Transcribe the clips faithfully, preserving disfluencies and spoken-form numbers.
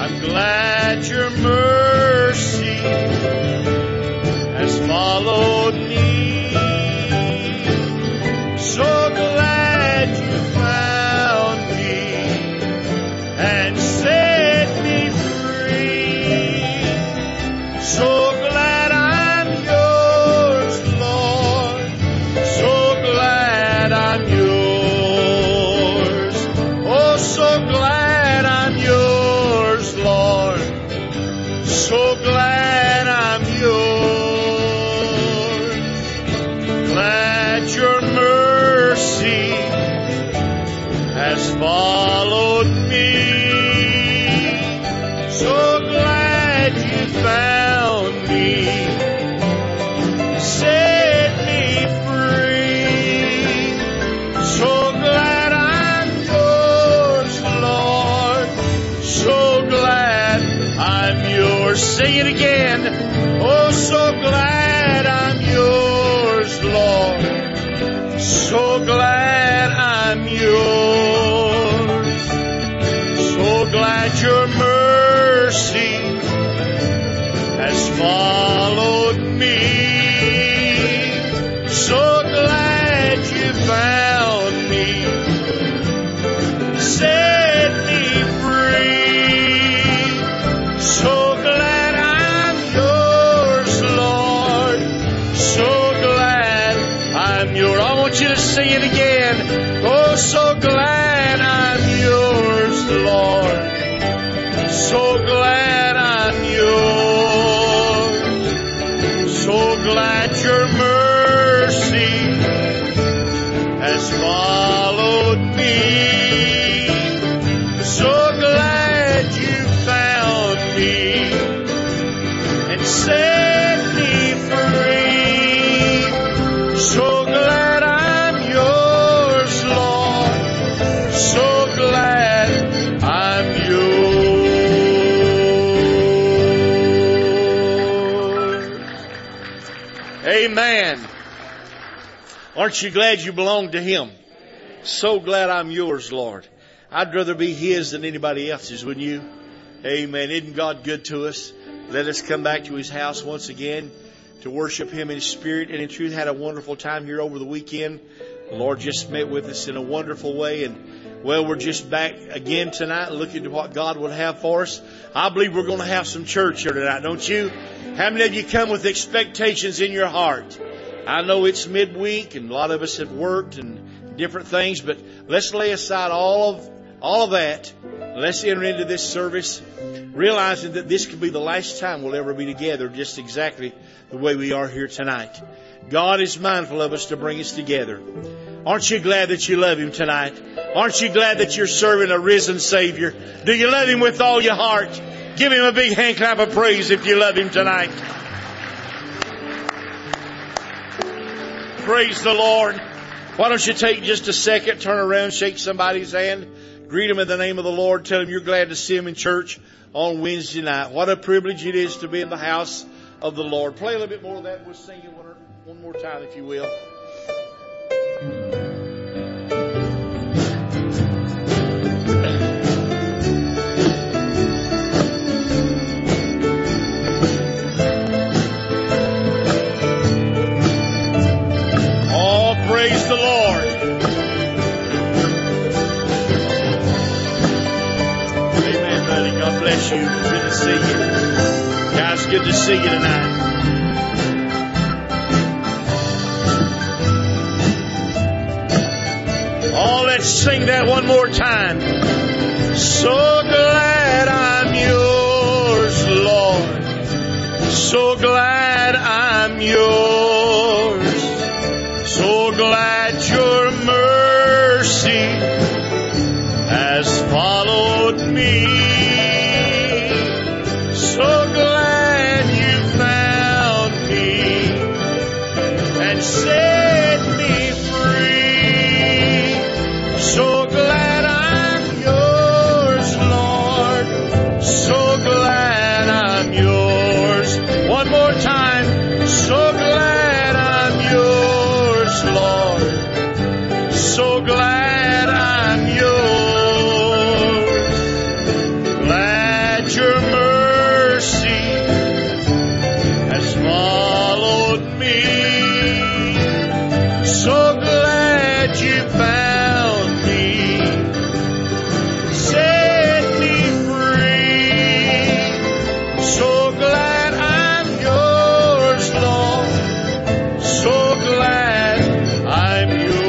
I'm glad your mercy has followed me. So glad you found me and set me free. So glad I'm yours, Lord. So glad I'm yours. Oh, so glad I'm yours, Lord. So glad I'm yours. Glad your mercy has followed me. So glad you found me, set me free. So glad I'm yours, Lord. So glad I'm yours. Sing it again. Oh, so glad I'm yours, Lord. So glad I'm yours. So glad your mercy has followed me. So glad you found me, set me free. So glad I'm yours, Lord. So glad I'm yours. I want you to sing it again. Oh, so glad I'm yours, Lord. So glad I'm yours. So glad your mercy has followed me. So glad you found me and set me free. So glad I'm yours, Lord. So glad I'm yours. Amen. Aren't you glad you belong to Him? So glad I'm yours, Lord. I'd rather be His than anybody else's, wouldn't you? Amen. Isn't God good to us? Let us come back to His house once again to worship Him in spirit and in truth. Had a wonderful time here over the weekend. The Lord just met with us in a wonderful way. And, well, we're just back again tonight looking to what God would have for us. I believe we're going to have some church here tonight, don't you? How many of you come with expectations in your heart? I know it's midweek and a lot of us have worked and different things, but let's lay aside all of all of that. Let's enter into this service realizing that this could be the last time we'll ever be together just exactly the way we are here tonight. God is mindful of us to bring us together. Aren't you glad that you love Him tonight? Aren't you glad that you're serving a risen Savior? Do you love Him with all your heart? Give Him a big hand clap of praise if you love Him tonight. Praise the Lord. Why don't you take just a second, turn around, shake somebody's hand, greet them in the name of the Lord, tell them you're glad to see them in church on Wednesday night. What a privilege it is to be in the house of the Lord. Play a little bit more of that. We'll sing it one, one more time, if you will. Praise the Lord. Amen, buddy. God bless you. Good to see you. Guys, good to see you tonight. Oh, let's sing that one more time. So glad I'm yours, Lord. So glad I'm yours. So glad your mercy has followed me. So glad you found me and set me free. So glad I'm yours, Lord. glad your mercy has followed me. So glad you found me, set me free. So glad I'm yours, Lord. So glad I'm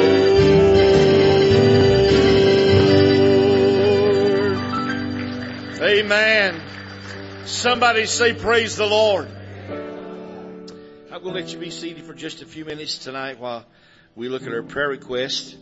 yours. Amen. Somebody say, praise the Lord. I'm going to let you be seated for just a few minutes tonight while we look at our prayer request.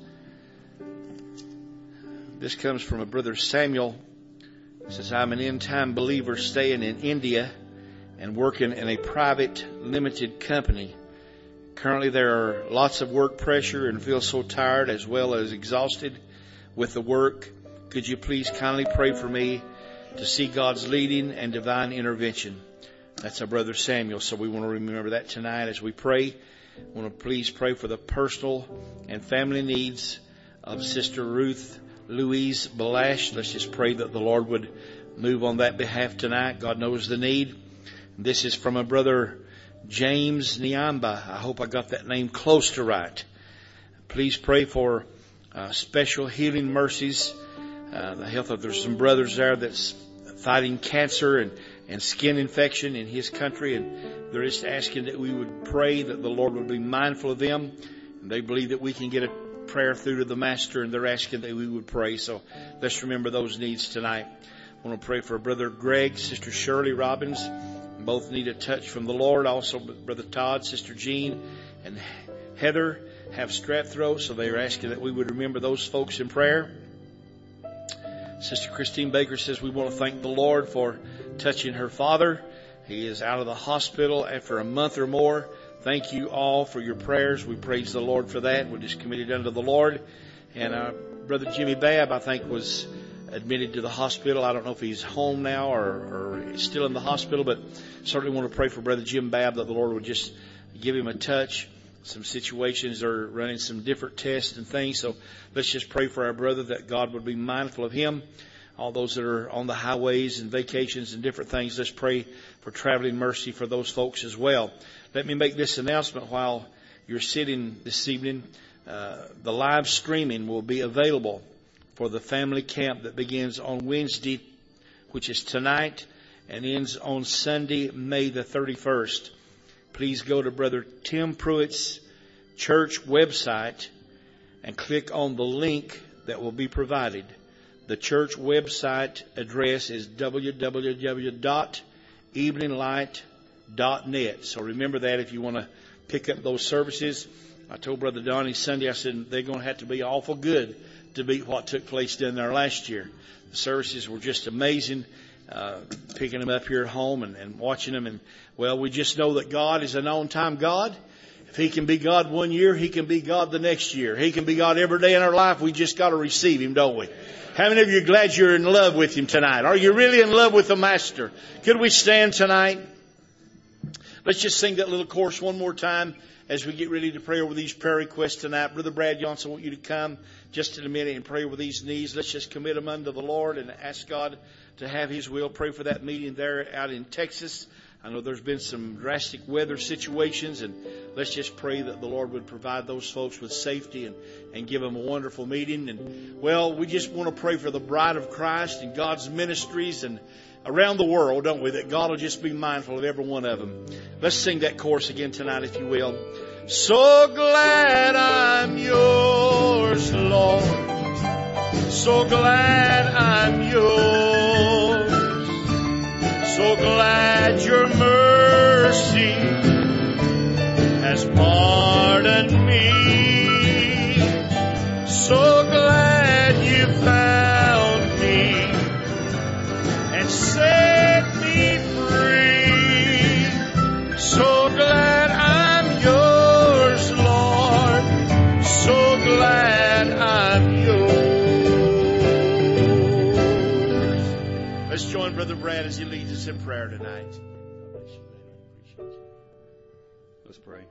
This comes from a brother Samuel. He says, I'm an end-time believer staying in India and working in a private limited company. Currently there are lots of work pressure and feel so tired as well as exhausted with the work. Could you please kindly pray for me to see God's leading and divine intervention? That's our brother Samuel. So we want to remember that tonight as we pray. I want to please pray for the personal and family needs of Sister Ruth Louise Balash. Let's just pray that the Lord would move on that behalf tonight. God knows the need. This is from a brother James Nyamba. I hope I got that name close to right. Please pray for uh, special healing mercies. Uh, the health of there's some brothers there that's fighting cancer and, and skin infection in his country, and they're just asking that we would pray that the Lord would be mindful of them. And they believe that we can get a prayer through to the Master, and they're asking that we would pray. So let's remember those needs tonight. I want to pray for Brother Greg, Sister Shirley Robbins. Both need a touch from the Lord. Also, Brother Todd, Sister Jean, and Heather have strep throat, so they are asking that we would remember those folks in prayer. Sister Christine Baker says we want to thank the Lord for touching her father. He is out of the hospital after a month or more. Thank you all for your prayers. We praise the Lord for that. We're just committed unto the Lord. And uh, Brother Jimmy Babb, I think, was admitted to the hospital. I don't know if he's home now or, or is still in the hospital, but certainly want to pray for Brother Jim Babb that the Lord would just give him a touch. Some situations are running some different tests and things. So let's just pray for our brother that God would be mindful of him. All those that are on the highways and vacations and different things, let's pray for traveling mercy for those folks as well. Let me make this announcement while you're sitting this evening. Uh, the live streaming will be available for the family camp that begins on Wednesday, which is tonight, and ends on Sunday, May the thirty-first. Please go to Brother Tim Pruitt's church website and click on the link that will be provided. The church website address is w w w dot evening light dot net. So remember that if you want to pick up those services. I told Brother Donnie Sunday, I said, they're going to have to be awful good to beat what took place down there last year. The services were just amazing. Uh, picking them up here at home and, and watching them. And, well, we just know that God is an on-time God. If He can be God one year, He can be God the next year. He can be God every day in our life. We just got to receive Him, don't we? How many of you are glad you're in love with Him tonight? Are you really in love with the Master? Could we stand tonight? Let's just sing that little chorus one more time as we get ready to pray over these prayer requests tonight. Brother Brad Johnson, I want you to come just in a minute and pray over these needs. Let's just commit them unto the Lord and ask God to have His will. Pray for that meeting there out in Texas. I know there's been some drastic weather situations, and let's just pray that the Lord would provide those folks with safety and, and give them a wonderful meeting. And, well, we just want to pray for the bride of Christ and God's ministries and around the world, don't we, that God will just be mindful of every one of them. Let's sing that chorus again tonight, if you will. So glad I'm yours, Lord. So glad I'm yours. So glad your mercy has pardoned me. So glad you found me and set me free. So glad I'm yours, Lord. So glad I'm yours. Let's join Brother Brad as he leads us in prayer tonight. Let's pray.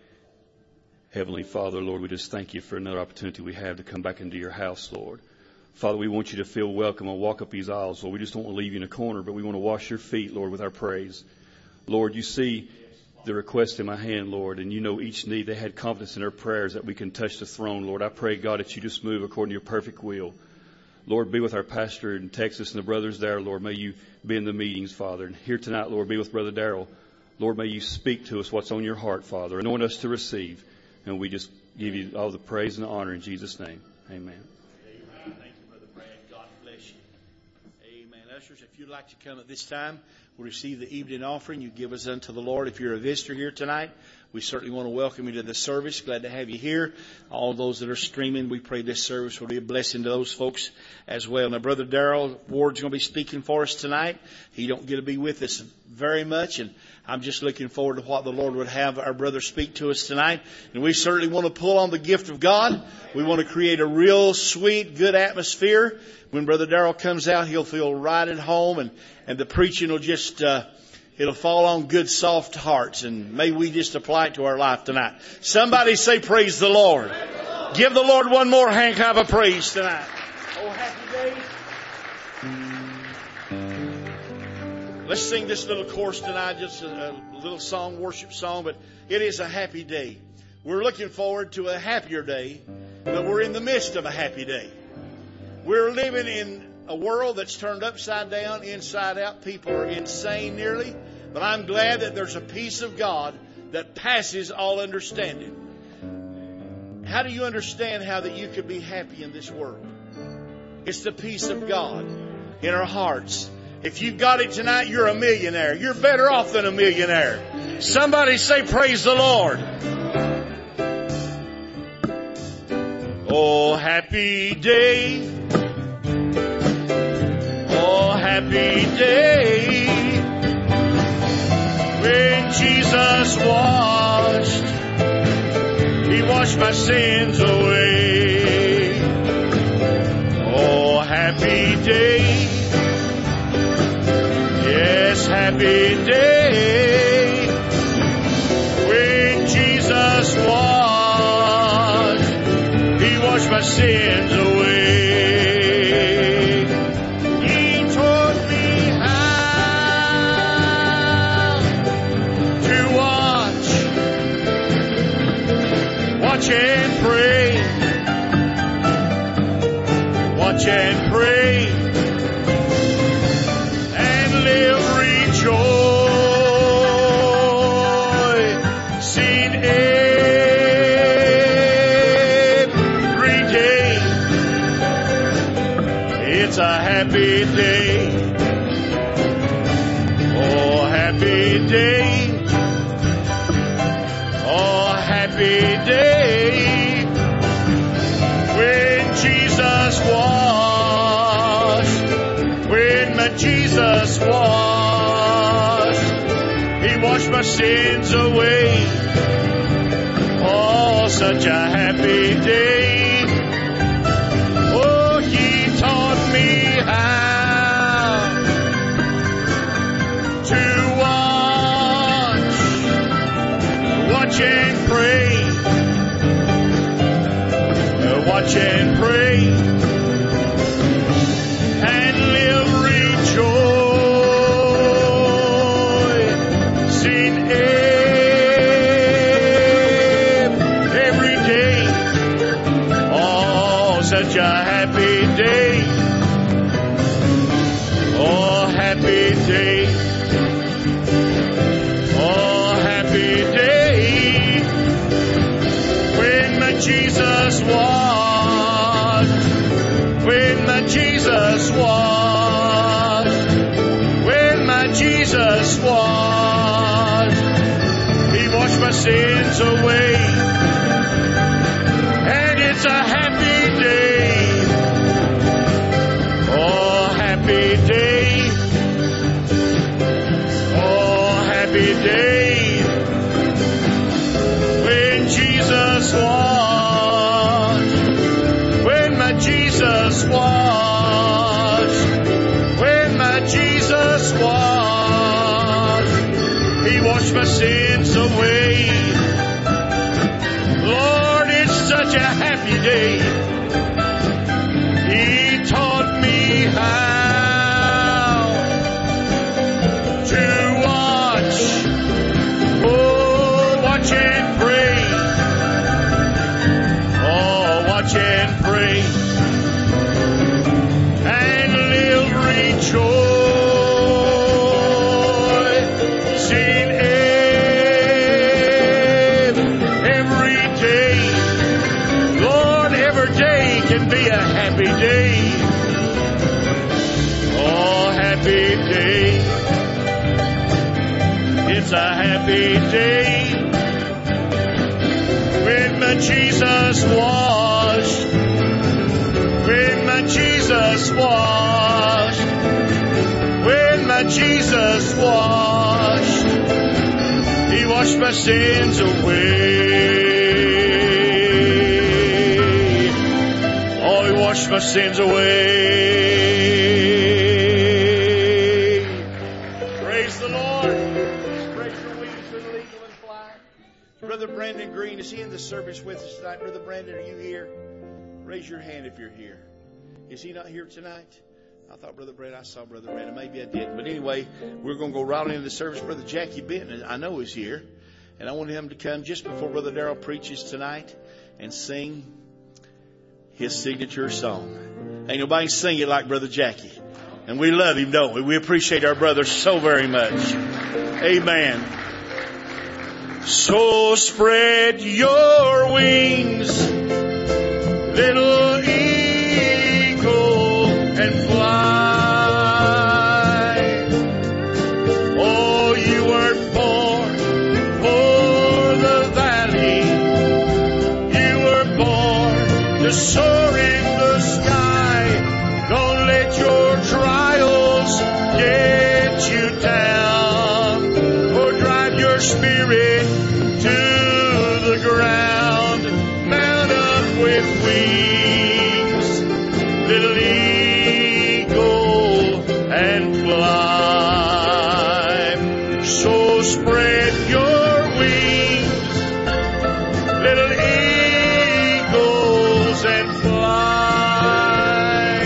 Heavenly Father, Lord, we just thank you for another opportunity we have to come back into your house, Lord. Father, we want you to feel welcome and walk up these aisles, Lord. We just don't want to leave you in a corner, but we want to wash your feet, Lord, with our praise. Lord, you see the request in my hand, Lord, and you know each need. They had confidence in their prayers that we can touch the throne, Lord. I pray, God, that you just move according to your perfect will. Lord, be with our pastor in Texas and the brothers there, Lord. May you be in the meetings, Father. And here tonight, Lord, be with Brother Darrell. Lord, may you speak to us what's on your heart, Father. Anoint us to receive. And we just give you all the praise and the honor in Jesus' name. Amen. Amen. Thank you, Brother Brad. God bless you. Amen. Ushers, if you'd like to come at this time, we'll receive the evening offering. You give us unto the Lord. If you're a visitor here tonight, we certainly want to welcome you to the service. Glad to have you here. All those that are streaming, we pray this service will be a blessing to those folks as well. Now, Brother Darrell Ward's going to be speaking for us tonight. He don't get to be with us very much, and I'm just looking forward to what the Lord would have our brother speak to us tonight. And we certainly want to pull on the gift of God. We want to create a real sweet, good atmosphere. When Brother Darrell comes out, he'll feel right at home, and, and the preaching will just, uh, it'll fall on good, soft hearts. And may we just apply it to our life tonight. Somebody say, praise the Lord. Praise the Lord. Give the Lord one more hand clap of praise tonight. Oh, happy day. Let's sing this little chorus tonight, just a, a little song, worship song, but it is a happy day. We're looking forward to a happier day, but we're in the midst of a happy day. We're living in a world that's turned upside down, inside out. People are insane nearly, but I'm glad that there's a peace of God that passes all understanding. How do you understand how that you could be happy in this world? It's the peace of God in our hearts. If you've got it tonight, you're a millionaire. You're better off than a millionaire. Somebody say, praise the Lord. Oh, happy day. Oh, happy day. When Jesus washed, He washed my sins away. Oh, happy day. Yes, happy day when Jesus washed, He washed my sins away. He taught me how to watch, watch and pray, watch and pray. It's a happy day. Oh, happy day. Oh, happy day. When Jesus washed, when my Jesus washed, He washed my sins away. Oh, such a happy day. Me how to watch, watch and pray, watch and pray, and live rejoicing every day. Oh, such a happy day. Oh, happy day. Oh, happy day. When my Jesus washed, when my Jesus washed, when my Jesus washed, He washed my sins away. And it's a happy day. Oh, happy day. Happy day when Jesus washed, when my Jesus washed, when my Jesus washed, He washed my sins away. Lord, it's such a happy day. He happy day. It's a happy day when my Jesus washed, when my Jesus washed, when my Jesus washed, He washed my sins away. Oh, He washed my sins away. Praise the Lord. Spread your wings for the eagle and fly. Brother Brandon Green, is he in the service with us tonight? Brother Brandon, are you here? Raise your hand if you're here. Is he not here tonight? I thought Brother Brandon, I saw Brother Brandon. Maybe I didn't. But anyway, we're going to go right into the service. Brother Jackie Benton, I know, is here. And I want him to come just before Brother Darrell preaches tonight and sing his signature song. Ain't nobody sing it like Brother Jackie. And we love him, don't we? We appreciate our brother so very much. Amen. So spread your wings, little eagle, and fly. Oh, you weren't born for the valley. You were born to soar in the sky. Don't let your trials get you down or drive your spirit to the ground. Mount up with wings, little eagle, and fly. So spread your wings, little eagles, and fly.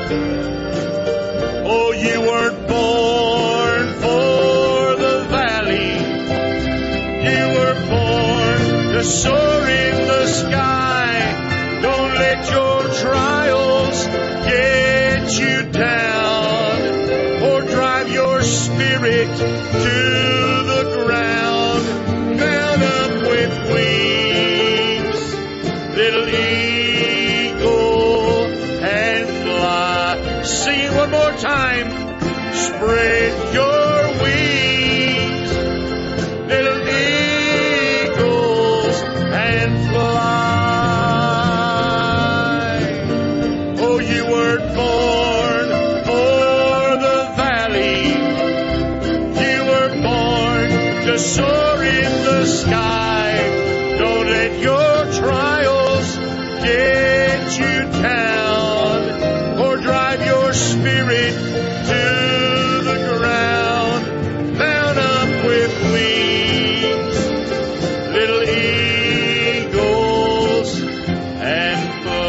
Oh, you weren't born for the valley. You were born to soar in the sky. Don't let your trials get you down or drive your spirit to the ground. Mount up with wings, little eagle, and fly. Sing it one more time. Spread your wings, little eagles, and fly. Oh, you weren't born for the valley. You were born to soar in the sky. Don't let your trials get you down or drive your spirit to the ground. Mount up with wings, little eagles, and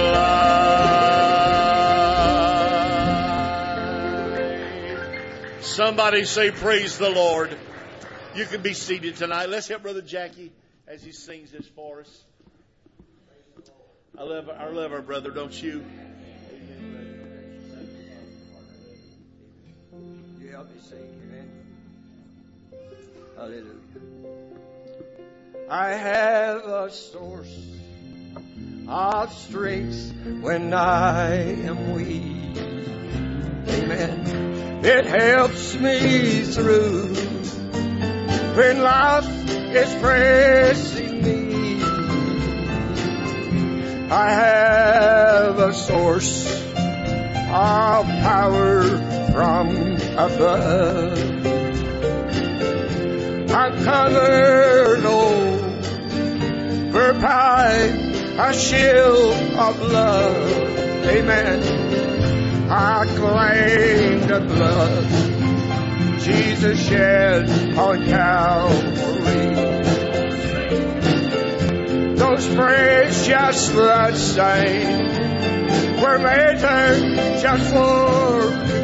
fly. Somebody say, praise the Lord. You can be seated tonight. Let's help Brother Jackie as he sings this for us. I love, I love our brother, don't you? You help me sing, amen. Hallelujah. I have a source of strength when I am weak. Amen. It helps me through when life is pressing me. I have a source of power from above. I'm covered over by a shield of love. Amen. I claim the blood Jesus shed on Calvary. Those precious bloodstains were made just for me.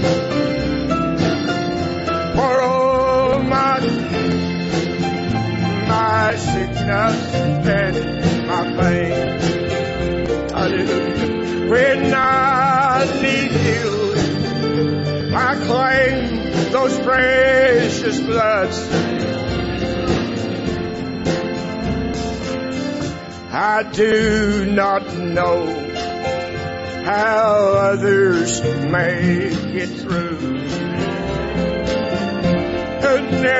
For all my, my sickness and my pain. Hallelujah. When I need healing, I claim those precious bloodstains. I do not know how others make it through,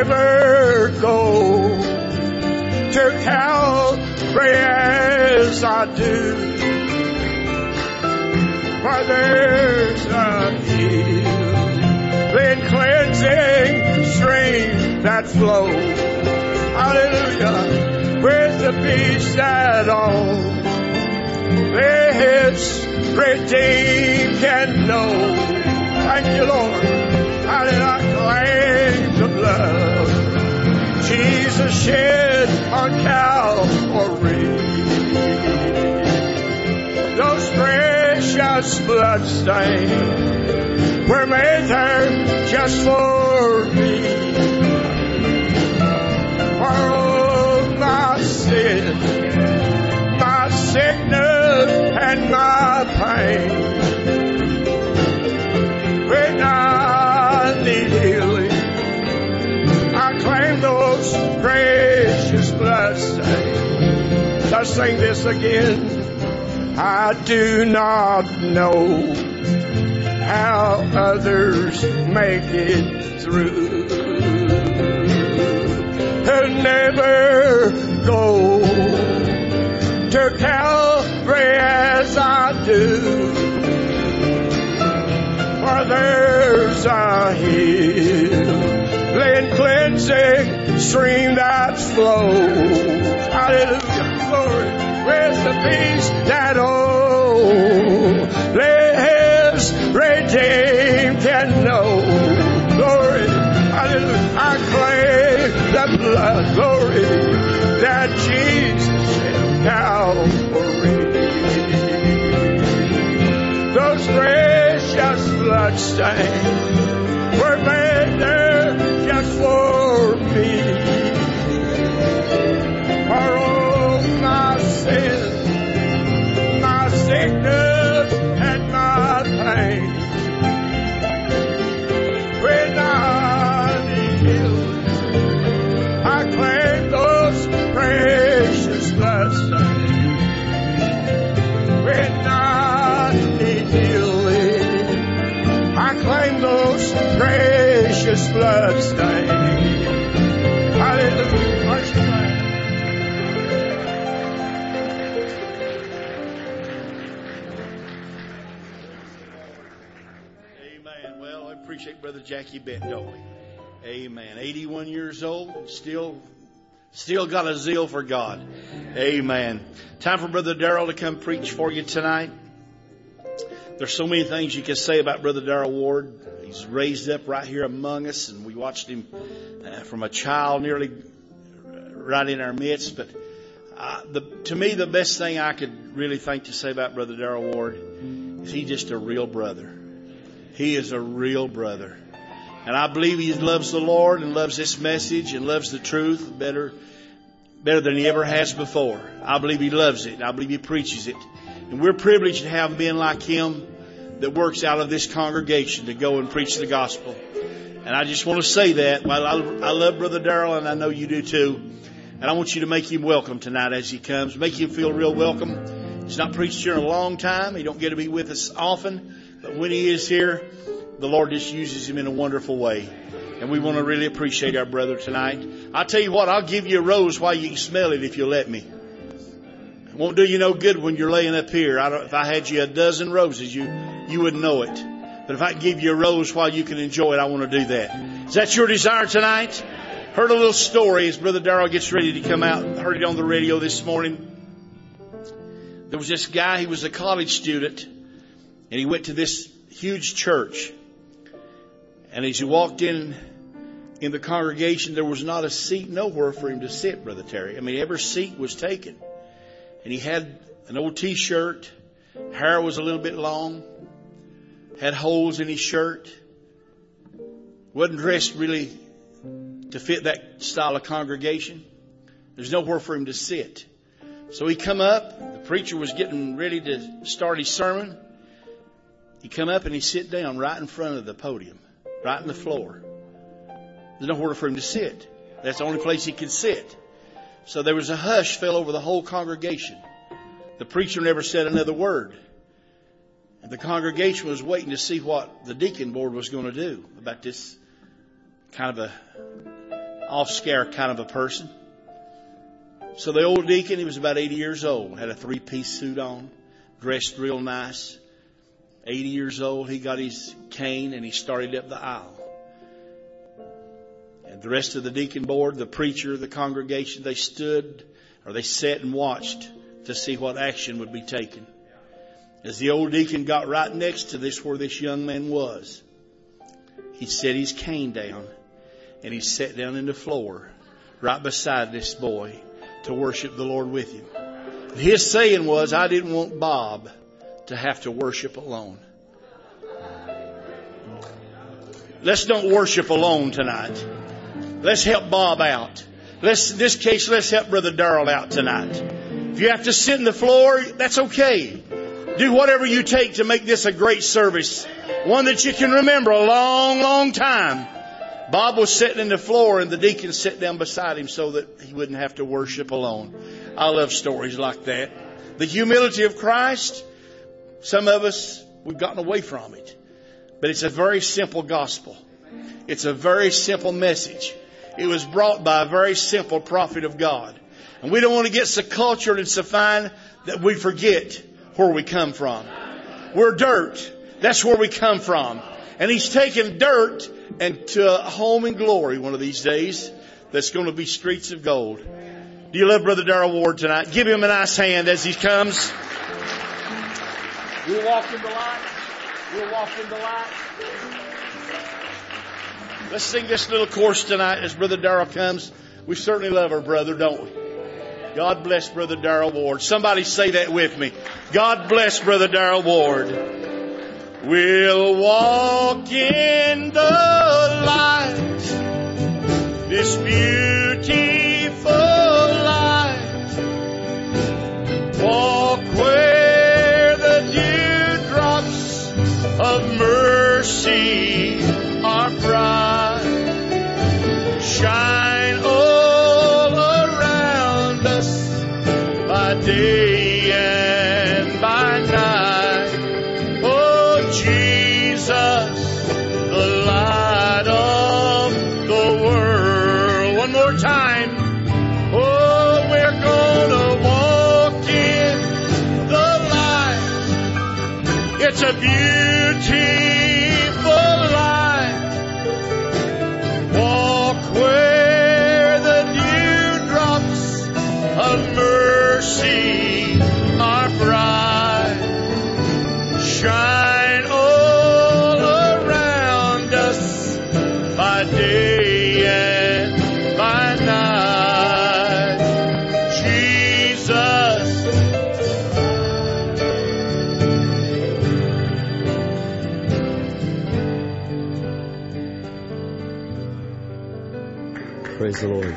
never go to Calvary as I do. For there's a healing, cleansing stream that flows, hallelujah, with the peace that all this redeemed can know. Thank you, Lord. How did I claim the blood Jesus shed on Calvary? Those precious bloodstains were made there just for me. For all my sin, my sickness and my pain, when I need healing, I claim those precious bloodstains. Let's sing this again. I do not know how others make it through, who never go to Calvary as I do. For there's a healing, cleansing stream that flows, hallelujah, glory, with the peace that only His redeemed can know. Glory, hallelujah, I claim the blood, glory, that Jesus shed Calvary. Those precious bloodstains were made there just for me. For all my sins, my sickness and my pain, when I need healing, I claim those precious bloodstains. When I need healing, I claim those precious bloodstains. Hallelujah. Aren't you glad? Amen. Well, I appreciate Brother Jackie Bett, don't we? Amen. eighty-one years old, still, still got a zeal for God. Amen. Time for Brother Darrell to come preach for you tonight. There's so many things you can say about Brother Darrell Ward. He's raised up right here among us, and we watched him uh, from a child nearly right in our midst. But uh, the, to me, the best thing I could really think to say about Brother Darrell Ward is he's just a real brother. He is a real brother. And I believe he loves the Lord and loves this message and loves the truth better, better than he ever has before. I believe he loves it. I believe he preaches it. And we're privileged to have men like him that works out of this congregation to go and preach the gospel. And I just want to say that. Well, I, I love Brother Darrell, and I know you do too. And I want you to make him welcome tonight as he comes. Make him feel real welcome. He's not preached here in a long time. He don't get to be with us often. But when he is here, the Lord just uses him in a wonderful way. And we want to really appreciate our brother tonight. I'll tell you what, I'll give you a rose while you can smell it if you'll let me. It won't do you no good when you're laying up here. I don't, if I had you a dozen roses, you, you wouldn't know it. But if I give you a rose while you can enjoy it, I want to do that. Is that your desire tonight? Heard a little story as Brother Darrell gets ready to come out. Heard it on the radio this morning. There was this guy, he was a college student, and he went to this huge church. And as he walked in, in the congregation, there was not a seat nowhere for him to sit, Brother Terry. I mean, every seat was taken. And he had an old T-shirt. Hair was a little bit long. Had holes in his shirt. Wasn't dressed really to fit that style of congregation. There's nowhere for him to sit. So he come up. The preacher was getting ready to start his sermon. He come up and he sit down right in front of the podium. Right on the floor. There's nowhere for him to sit. That's the only place he could sit. So there was a hush fell over the whole congregation. The preacher never said another word. And the congregation was waiting to see what the deacon board was going to do about this kind of a off scare kind of a person. So the old deacon, he was about eighty years old, had a three-piece suit on, dressed real nice. eighty years old, he got his cane and he started up the aisle. And the rest of the deacon board, the preacher, the congregation, they stood or they sat and watched to see what action would be taken. As the old deacon got right next to this where this young man was, he set his cane down and he sat down in the floor right beside this boy to worship the Lord with him. His saying was, I didn't want Bob to have to worship alone. Let's don't worship alone tonight. Let's help Bob out. Let's, in this case, let's help Brother Darrell out tonight. If you have to sit in the floor, that's okay. Do whatever you take to make this a great service. One that you can remember a long, long time. Bob was sitting in the floor and the deacon sat down beside him so that he wouldn't have to worship alone. I love stories like that. The humility of Christ, some of us, we've gotten away from it. But it's a very simple gospel. It's a very simple message. It was brought by a very simple prophet of God. And we don't want to get so cultured and so fine that we forget where we come from. We're dirt. That's where we come from. And He's taken dirt and to a home in glory one of these days that's going to be streets of gold. Do you love Brother Darrell Ward tonight? Give him a nice hand as he comes. We'll walk in the light. We'll walk in the light. Let's sing this little chorus tonight as Brother Darrell comes. We certainly love our brother, don't we? God bless Brother Darrell Ward. Somebody say that with me. God bless Brother Darrell Ward. We'll walk in the light, this beautiful light. Walk where the dewdrops of mercy are bright. Shine all around us by day and by night. Oh, Jesus, the light of the world. One more time. Oh, we're gonna walk in the light. It's a beautiful light. Walk where the dewdrops of mercy are bright. Shine all around us by day and by night. Jesus. Praise the Lord.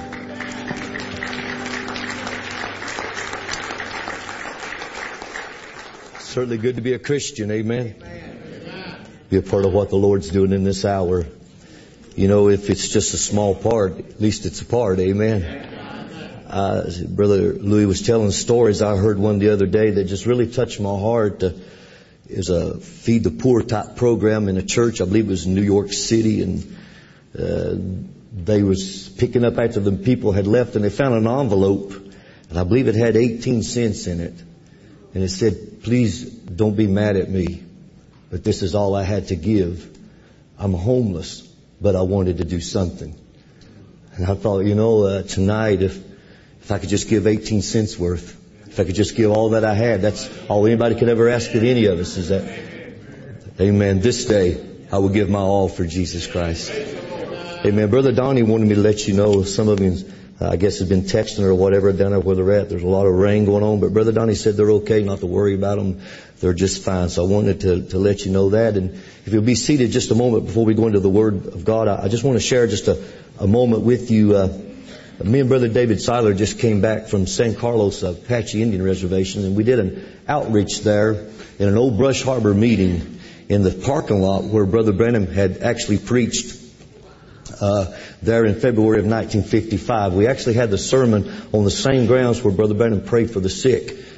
Certainly good to be a Christian, amen. Amen. Be a part of what the Lord's doing in this hour. You know, if it's just a small part, at least it's a part, amen. Uh, Brother Louis was telling stories. I heard one the other day that just really touched my heart. Uh, it was a Feed the Poor type program in a church. I believe it was in New York City, and uh, they was picking up after the people had left, and they found an envelope, and I believe it had eighteen cents in it. And it said, please don't be mad at me, but this is all I had to give. I'm homeless, but I wanted to do something. And I thought, you know, uh, tonight, if if I could just give eighteen cents worth, if I could just give all that I had, that's all anybody could ever ask of any of us, is that, amen, this day I will give my all for Jesus Christ. Amen. Brother Donnie wanted me to let you know, some of you, uh, I guess, have been texting or whatever down there where they're at. There's a lot of rain going on, but Brother Donnie said they're okay, not to worry about them. They're just fine. So I wanted to, to let you know that. And if you'll be seated just a moment before we go into the Word of God, I, I just want to share just a, a moment with you. Uh, me and Brother David Seiler just came back from San Carlos Apache Indian Reservation, and we did an outreach there in an old Brush Harbor meeting in the parking lot where Brother Branham had actually preached Uh, there in February of nineteen fifty-five. We actually had the sermon on the same grounds where Brother Branham prayed for the sick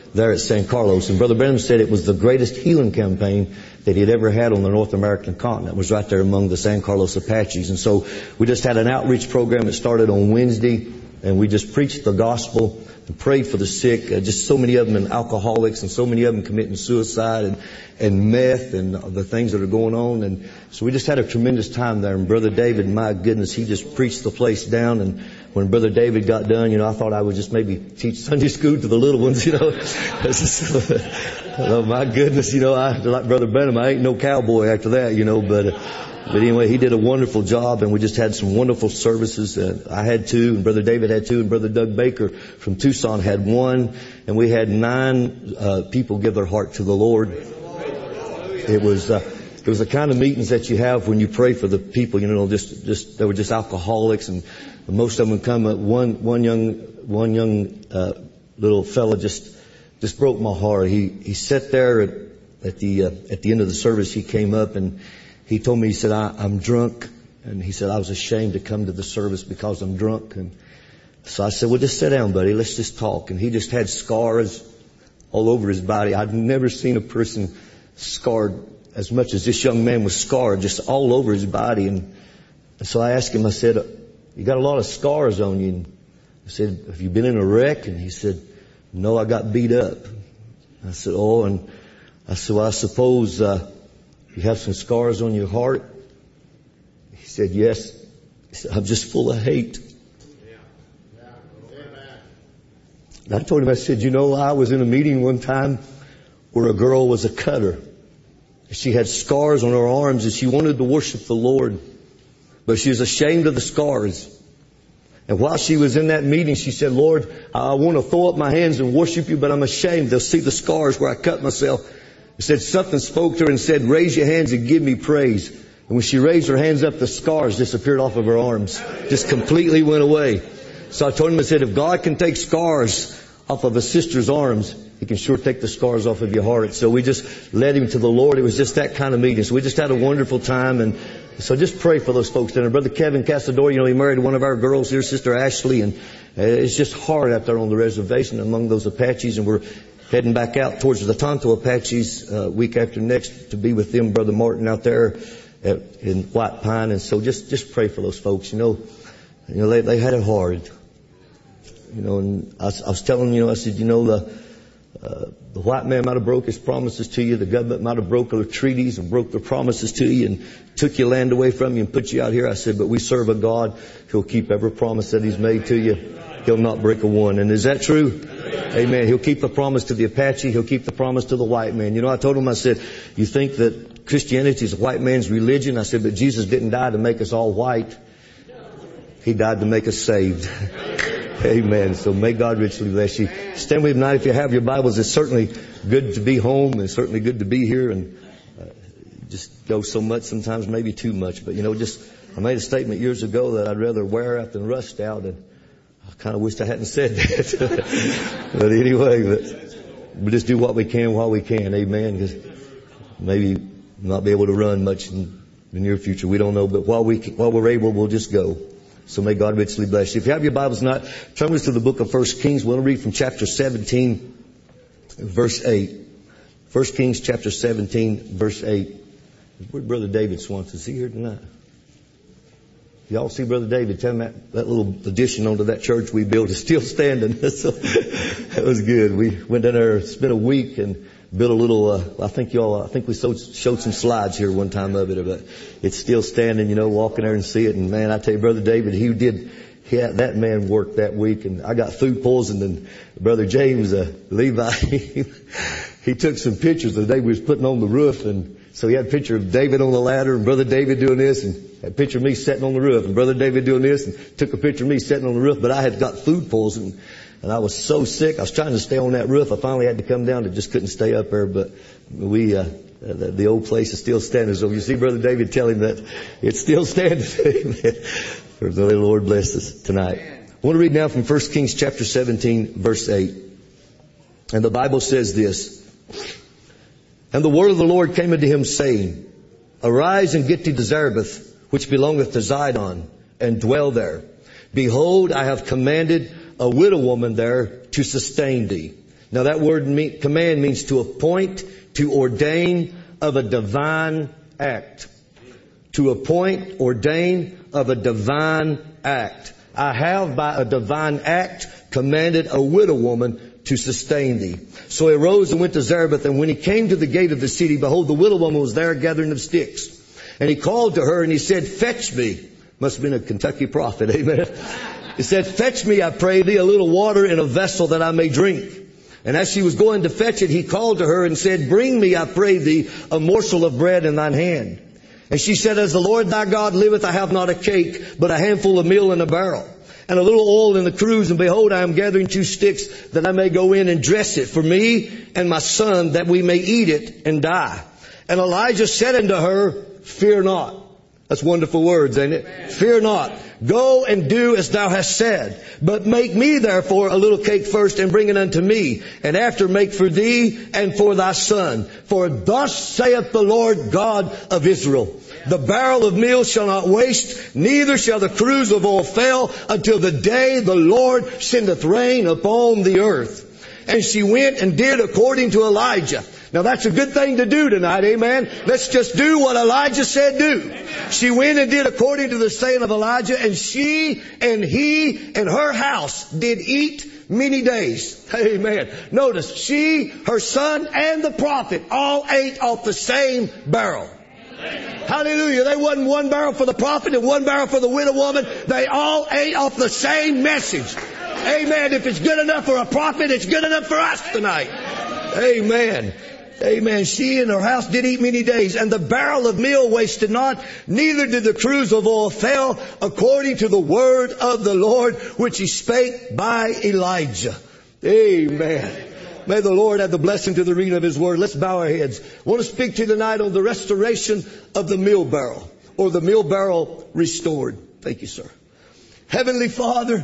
there at San Carlos. And Brother Branham said it was the greatest healing campaign that he'd ever had on the North American continent. It was right there among the San Carlos Apaches. And so we just had an outreach program that started on Wednesday, and we just preached the gospel and prayed for the sick. Uh, just so many of them in alcoholics, and so many of them committing suicide and, and meth and the things that are going on. And so we just had a tremendous time there. And Brother David, my goodness, he just preached the place down. And when Brother David got done, you know, I thought I would just maybe teach Sunday school to the little ones, you know. Oh, my goodness, you know, I, like Brother Branham, I ain't no cowboy after that, you know, but, uh, but anyway, he did a wonderful job, and we just had some wonderful services. Uh, I had two, and Brother David had two, and Brother Doug Baker from Tucson had one, and we had nine uh, people give their heart to the Lord. It was uh, it was the kind of meetings that you have when you pray for the people. You know, just just they were just alcoholics, and most of them would come. Uh, one one young one young uh, little fella just just broke my heart. He he sat there at, at the uh, at the end of the service. He came up and he told me, he said, I, I'm drunk. And he said, I was ashamed to come to the service because I'm drunk. And so I said, well, just sit down, buddy. Let's just talk. And he just had scars all over his body. I'd never seen a person scarred as much as this young man was scarred, just all over his body. And, and so I asked him, I said, you got a lot of scars on you. And I said, have you been in a wreck? And he said, no, I got beat up. I said, oh, and I said, well, I suppose, uh, you have some scars on your heart? He said, yes. He said, I'm just full of hate. And I told him, I said, you know, I was in a meeting one time where a girl was a cutter. She had scars on her arms and she wanted to worship the Lord, but she was ashamed of the scars. And while she was in that meeting, she said, Lord, I want to throw up my hands and worship you, but I'm ashamed. They'll see the scars where I cut myself. He said something spoke to her and said, raise your hands and give me praise. And when she raised her hands up, the scars disappeared off of her arms. Just completely went away. So I told him, I said, if God can take scars off of a sister's arms, He can sure take the scars off of your heart. So we just led him to the Lord. It was just that kind of meeting. So we just had a wonderful time. And so just pray for those folks. And Brother Kevin Casador, you know, he married one of our girls here, Sister Ashley. And it's just hard out there on the reservation among those Apaches. And we're heading back out towards the Tonto Apaches uh, week after next to be with them, Brother Martin, out there at, in White Pine. And so just just pray for those folks. You know, you know they they had it hard. You know, and I, I was telling you know I said you know the uh, the white man might have broke his promises to you. The government might have broke their treaties and broke their promises to you and took your land away from you and put you out here. I said, but we serve a God who'll keep every promise that He's made to you. He'll not break a one. And is that true? Amen. He'll keep the promise to the Apache. He'll keep the promise to the white man. You know, I told him, I said, you think that Christianity is a white man's religion? I said, but Jesus didn't die to make us all white. He died to make us saved. Amen. So may God richly bless you. Stand with me tonight if you have your Bibles. It's certainly good to be home. It's certainly good to be here. And uh, just go so much sometimes, maybe too much. But, you know, just I made a statement years ago that I'd rather wear out than rust out. And I kind of wished I hadn't said that. But anyway, but we just do what we can while we can. Amen. Because maybe not be able to run much in the near future. We don't know. But while we while we're able, we'll just go. So may God richly bless you. If you have your Bibles not, turn with us to the book of First Kings. We'll read from chapter seventeen, verse eight. First Kings chapter seventeen, verse eight. Where's Brother David Swanson? Is he here tonight? Y'all see Brother David? Tell him that, that little addition onto that church we built is still standing. So that was good. We went down there, spent a week and built a little, uh, I think y'all, I think we showed, showed some slides here one time of it, but it's still standing, you know, walking there and see it. And man, I tell you, Brother David, he did, he had, that man worked that week, and I got food poisoned. And Brother James, uh, Levi, he, he took some pictures the day we was putting on the roof. And so he had a picture of David on the ladder and Brother David doing this, and had a picture of me sitting on the roof and Brother David doing this, and took a picture of me sitting on the roof. But I had got food poisoning. And I was so sick. I was trying to stay on that roof. I finally had to come down. I just couldn't stay up there. But we, uh, the, the old place is still standing. So you see Brother David tell him that it's still standing. For the Lord bless us tonight. I want to read now from First Kings chapter seventeen, verse eight. And the Bible says this. And the word of the Lord came unto him, saying, Arise and get thee to Zarephath, which belongeth to Zidon, and dwell there. Behold, I have commanded a widow woman there to sustain thee. Now that word mean, command means to appoint, to ordain of a divine act. To appoint, ordain of a divine act. I have by a divine act commanded a widow woman to sustain thee. So he arose and went to Zarephath, and when he came to the gate of the city, behold, the widow woman was there gathering of sticks. And he called to her and he said, fetch me. Must have been a Kentucky prophet, amen. He said, fetch me, I pray thee, a little water in a vessel that I may drink. And as she was going to fetch it, he called to her and said, bring me, I pray thee, a morsel of bread in thine hand. And she said, as the Lord thy God liveth, I have not a cake, but a handful of meal in a barrel, and a little oil in the cruse. And behold, I am gathering two sticks, that I may go in and dress it for me and my son, that we may eat it and die. And Elijah said unto her, fear not. That's wonderful words, ain't it? Amen. Fear not. Go and do as thou hast said. But make me therefore a little cake first, and bring it unto me. And after make for thee and for thy son. For thus saith the Lord God of Israel, the barrel of meal shall not waste, neither shall the cruse of oil fail, until the day the Lord sendeth rain upon the earth. And she went and did according to Elijah. Now that's a good thing to do tonight, amen. Let's just do what Elijah said do. She went and did according to the saying of Elijah, and she and he and her house did eat many days. Amen. Notice, she, her son, and the prophet all ate off the same barrel. Hallelujah. They wasn't one barrel for the prophet and one barrel for the widow woman. They all ate off the same message. Amen. If it's good enough for a prophet, it's good enough for us tonight. Amen. Amen. She and her house did eat many days, and the barrel of meal wasted not, neither did the cruse of oil fail, according to the word of the Lord, which he spake by Elijah. Amen. May the Lord add the blessing to the reading of his word. Let's bow our heads. I want to speak to you tonight on the restoration of the meal barrel, or the meal barrel restored. Thank you, sir. Heavenly Father,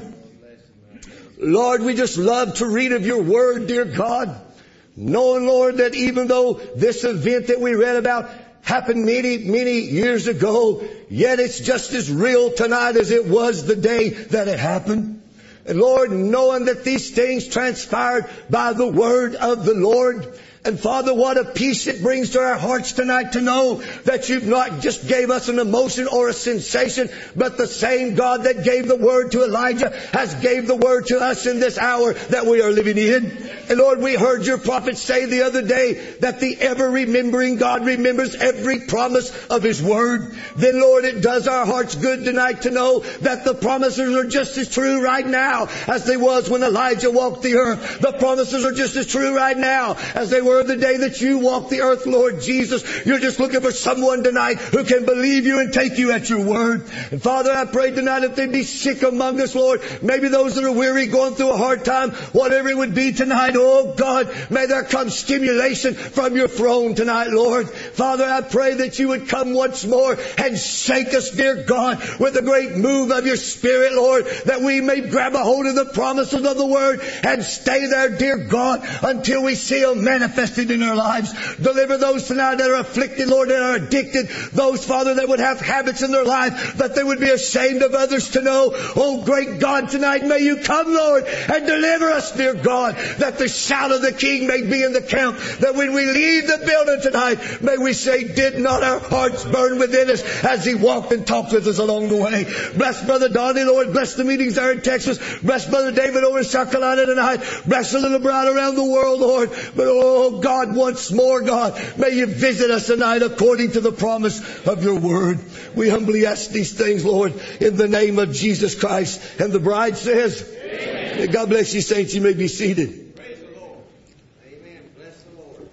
Lord, we just love to read of your word, dear God. Knowing, Lord, that even though this event that we read about happened many, many years ago, yet it's just as real tonight as it was the day that it happened. And Lord, knowing that these things transpired by the word of the Lord. And Father, what a peace it brings to our hearts tonight to know that you've not just gave us an emotion or a sensation, but the same God that gave the word to Elijah has gave the word to us in this hour that we are living in. And Lord, we heard your prophet say the other day that the ever remembering God remembers every promise of his word. Then Lord, it does our hearts good tonight to know that the promises are just as true right now as they was when Elijah walked the earth. The promises are just as true right now as they were the day that you walked the earth, Lord Jesus. You're just looking for someone tonight who can believe you and take you at your word. And Father, I pray tonight if they be sick among us, Lord, maybe those that are weary, going through a hard time, whatever it would be tonight, oh God, may there come stimulation from your throne tonight, Lord. Father, I pray that you would come once more and shake us, dear God, with a great move of your Spirit, Lord, that we may grab a hold of the promises of the word and stay there, dear God, until we see them manifest in our lives. Deliver those tonight that are afflicted, Lord, that are addicted. Those, Father, that would have habits in their life that they would be ashamed of others to know. Oh, great God, tonight may you come, Lord, and deliver us, dear God, that the shout of the King may be in the camp. That when we leave the building tonight, may we say, did not our hearts burn within us as he walked and talked with us along the way. Bless Brother Donnie, Lord. Bless the meetings there in Texas. Bless Brother David over in South Carolina tonight. Bless the little bride around the world, Lord. But oh, God, once more, God, may you visit us tonight according to the promise of your word. We humbly ask these things, Lord, in the name of Jesus Christ. And the bride says, amen. God bless you, saints. You may be seated. Praise the Lord. Amen. Bless the Lord.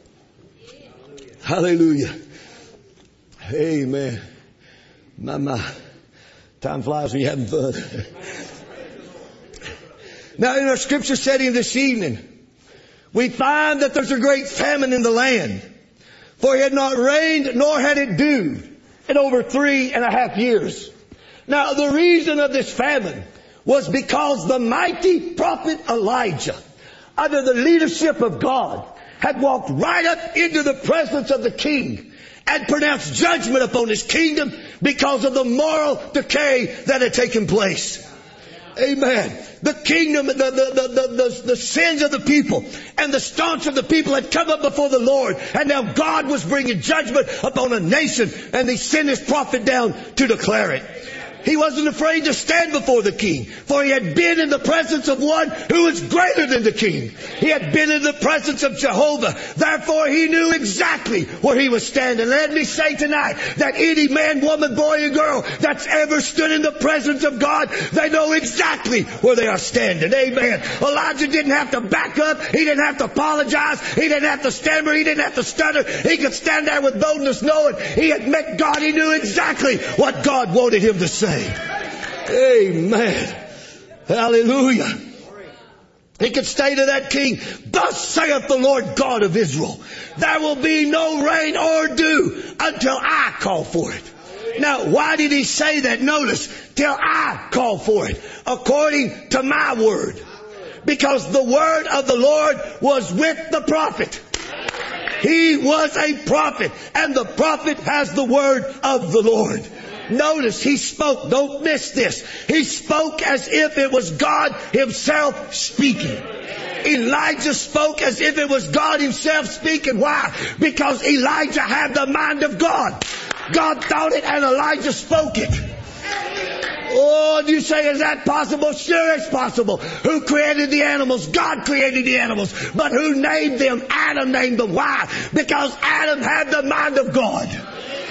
Hallelujah. Amen. My, my. Time flies when you're having fun. Now, in our scripture setting this evening, we find that there's a great famine in the land. For it had not rained, nor had it dewed in over three and a half years. Now, the reason of this famine was because the mighty prophet Elijah, under the leadership of God, had walked right up into the presence of the king and pronounced judgment upon his kingdom because of the moral decay that had taken place. Amen. The kingdom, the, the, the, the, the, the sins of the people and the staunch of the people had come up before the Lord. And now God was bringing judgment upon a nation. And He sent His prophet down to declare it. He wasn't afraid to stand before the king, for he had been in the presence of one who was greater than the king. He had been in the presence of Jehovah. Therefore, he knew exactly where he was standing. Let me say tonight that any man, woman, boy, or girl that's ever stood in the presence of God, they know exactly where they are standing. Amen. Elijah didn't have to back up. He didn't have to apologize. He didn't have to stammer. He didn't have to stutter. He could stand there with boldness, knowing he had met God. He knew exactly what God wanted him to say. Amen. Hallelujah. He could say to that king, "Thus saith the Lord God of Israel, there will be no rain or dew until I call for it." Now, why did he say that? Notice, till I call for it, according to my word. Because the word of the Lord was with the prophet. He was a prophet, and the prophet has the word of the Lord. Notice, he spoke. Don't miss this. He spoke as if it was God Himself speaking. Elijah spoke as if it was God Himself speaking. Why? Because Elijah had the mind of God. God thought it and Elijah spoke it. Oh, you say, is that possible? Sure, it's possible. Who created the animals? God created the animals. But who named them? Adam named them. Why? Because Adam had the mind of God.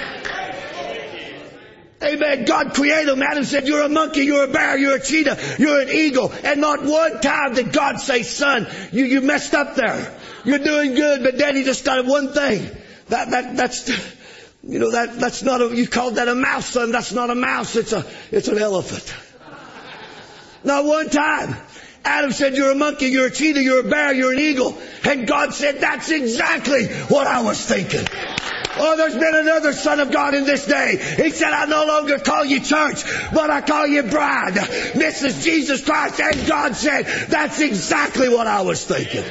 Amen. God created them. Adam said, "You're a monkey, you're a bear, you're a cheetah, you're an eagle." And not one time did God say, "Son, you, you messed up there. You're doing good, but Daddy just got one thing. That, that, that's, you know, that, that's not a, you called that a mouse, son. That's not a mouse. It's a, it's an elephant." Not one time. Adam said, "You're a monkey, you're a cheetah, you're a bear, you're an eagle." And God said, "That's exactly what I was thinking." Oh, there's been another son of God in this day. He said, "I no longer call you church, but I call you bride, Missus Jesus Christ." And God said, "That's exactly what I was thinking."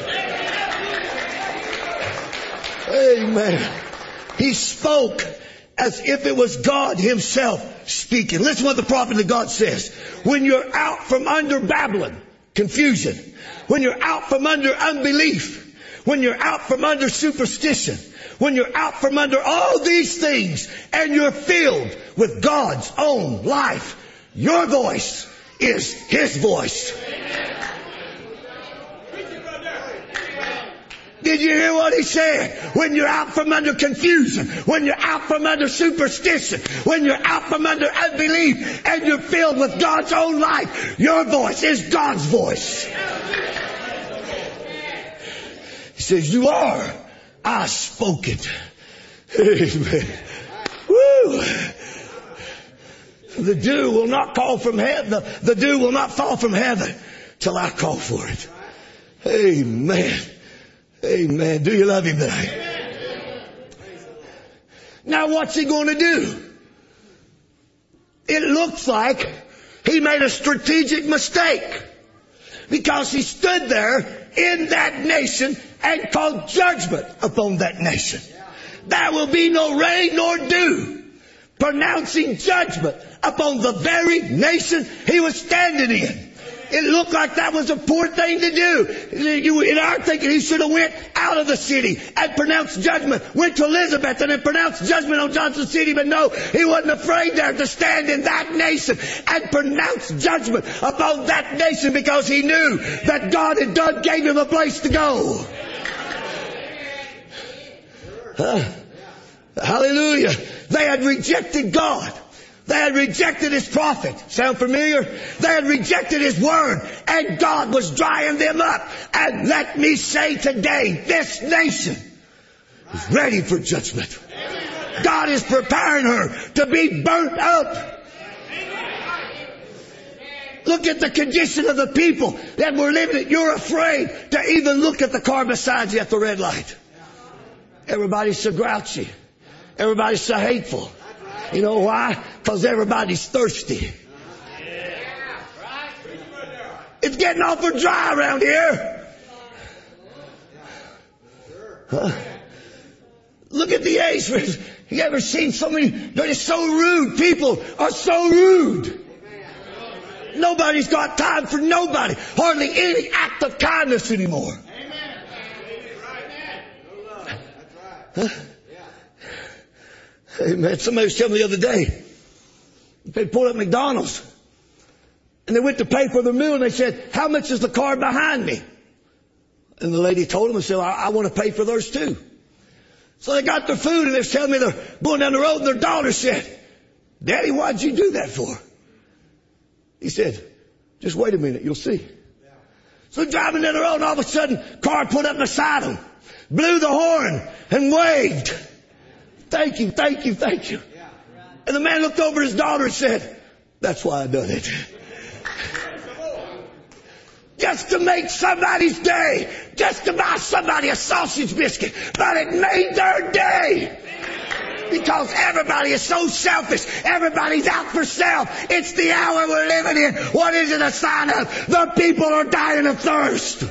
Amen. He spoke as if it was God Himself speaking. Listen what the prophet of God says. When you're out from under Babylon, confusion. When you're out from under unbelief. When you're out from under superstition. When you're out from under all these things and you're filled with God's own life, your voice is His voice. Did you hear what he said? When you're out from under confusion, when you're out from under superstition, when you're out from under unbelief, and you're filled with God's own life, your voice is God's voice. He says, "You are. I spoke it." Amen. Woo. The dew will not call from heaven. The, the dew will not fall from heaven till I call for it. Amen. Amen. Do you love Him tonight? Now what's He going to do? It looks like He made a strategic mistake. Because He stood there in that nation and called judgment upon that nation. There will be no rain nor dew. Pronouncing judgment upon the very nation He was standing in. It looked like that was a poor thing to do. In our thinking, He should have went out of the city and pronounced judgment. Went to Elizabeth and then pronounced judgment on Johnson City. But no, he wasn't afraid there to stand in that nation and pronounce judgment upon that nation because he knew that God had done gave him a place to go. Huh? Hallelujah. They had rejected God. They had rejected His prophet. Sound familiar? They had rejected His word. And God was drying them up. And let me say today, this nation is ready for judgment. God is preparing her to be burnt up. Look at the condition of the people that were living it. You're afraid to even look at the car beside you at the red light. Everybody's so grouchy. Everybody's so hateful. You know why? Because everybody's thirsty. It's getting awful dry around here. Huh? Look at the age. You ever seen so many? They're just so rude. People are so rude. Nobody's got time for nobody. Hardly any act of kindness anymore. Huh? Amen. Somebody was telling me the other day, they pulled up McDonald's and they went to pay for their meal and they said, how much is the car behind me? And the lady told them and said, I, I want to pay for theirs too. So they got their food and they was telling me they're going down the road and their daughter said, Daddy, why'd you do that for? He said, just wait a minute, you'll see. So driving down the road and all of a sudden, car put up beside them, blew the horn and waved. Thank you, thank you, thank you. And the man looked over his daughter and said, that's why I done it. Just to make somebody's day. Just to buy somebody a sausage biscuit. But it made their day. Because everybody is so selfish. Everybody's out for self. It's the hour we're living in. What is it a sign of? The people are dying of thirst.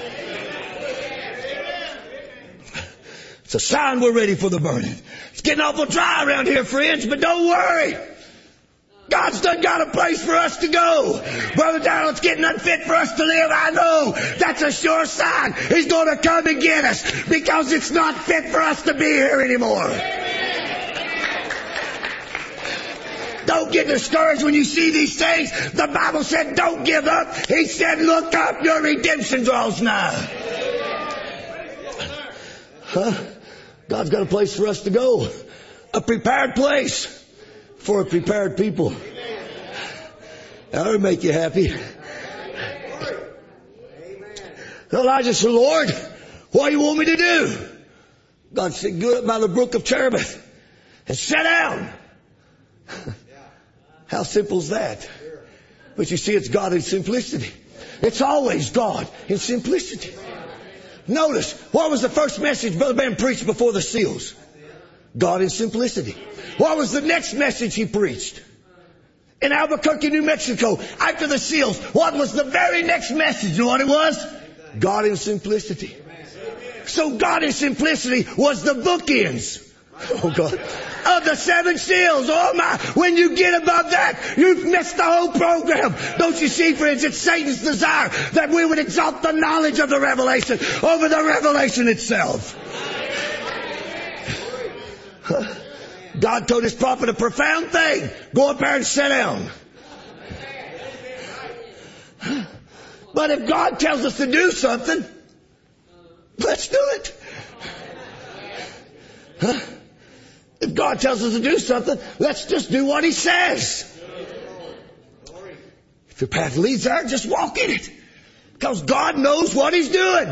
It's a sign we're ready for the burning. It's getting awful dry around here, friends, but don't worry. God's done got a place for us to go. Brother Darrell, it's getting unfit for us to live. I know. That's a sure sign. He's going to come and get us because it's not fit for us to be here anymore. Don't get discouraged when you see these things. The Bible said don't give up. He said look up. Your redemption draws nigh. Huh? God's got a place for us to go. A prepared place. For a prepared people. That'll make you happy. So Elijah said, Lord, what do you want me to do? God said, go up by the brook of Cherith and sit down. How simple is that? But you see, it's God in simplicity. It's always God in simplicity. Notice, what was the first message Brother Ben preached before the seals? God in simplicity. What was the next message he preached? In Albuquerque, New Mexico, after the seals, what was the very next message? You know what it was? God in simplicity. So God in simplicity was the bookends. Oh God. Of the seven seals. Oh my. When you get above that, you've missed the whole program. Don't you see, friends? It's Satan's desire that we would exalt the knowledge of the revelation over the revelation itself. God told his prophet a profound thing. Go up there and sit down. But if God tells us to do something, let's do it. Huh? If God tells us to do something, let's just do what he says. If your path leads there, just walk in it. Because God knows what he's doing.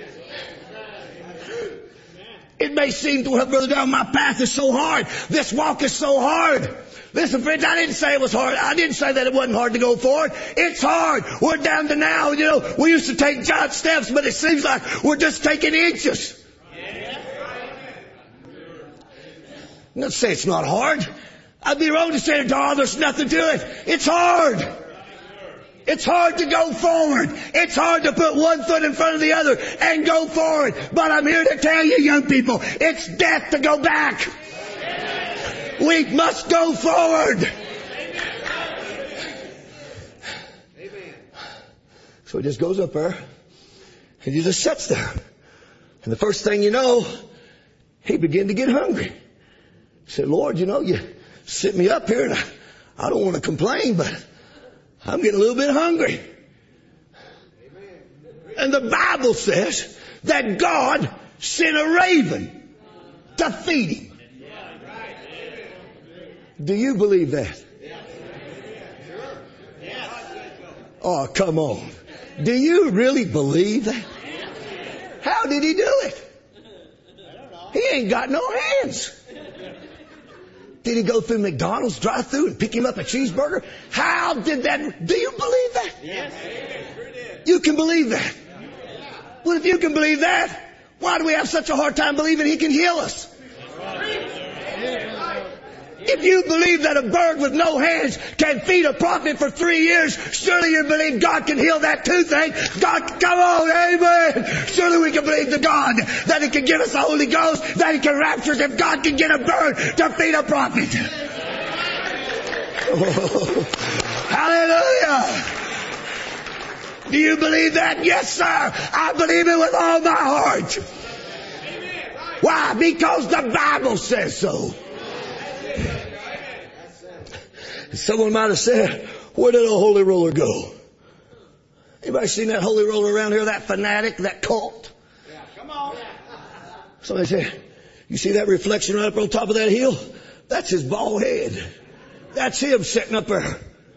It may seem to have, Brother Down, my path is so hard. This walk is so hard. Listen, friends, I didn't say it was hard. I didn't say that it wasn't hard to go forward. It's hard. We're down to now, you know, we used to take giant steps, but it seems like we're just taking inches. I'm not saying it's not hard. I'd be wrong to say, oh, there's nothing to it. It's hard. It's hard to go forward. It's hard to put one foot in front of the other and go forward. But I'm here to tell you, young people, it's death to go back. We must go forward. So he just goes up there and he just sits there. And the first thing you know, he began to get hungry. He said, Lord, you know, you sit me up here and I, I don't want to complain, but I'm getting a little bit hungry. And the Bible says that God sent a raven to feed him. Do you believe that? Oh, come on. Do you really believe that? How did he do it? He ain't got no hands. Did he go through McDonald's drive-thru and pick him up a cheeseburger? How did that? Do you believe that? Yes. You can believe that. Well, if you can believe that, why do we have such a hard time believing he can heal us? If you believe that a bird with no hands can feed a prophet for three years, surely you believe God can heal that toothache. God, come on, amen. Surely we can believe the God that he can give us the Holy Ghost, that he can rapture us. If God can get a bird to feed a prophet. Oh, hallelujah. Do you believe that? Yes, sir. I believe it with all my heart. Why? Because the Bible says so. Someone might have said, where did the holy roller go? Anybody seen that holy roller around here? That fanatic, that cult? Yeah, come on. Somebody said, you see that reflection right up on top of that hill? That's his bald head. That's him sitting up there.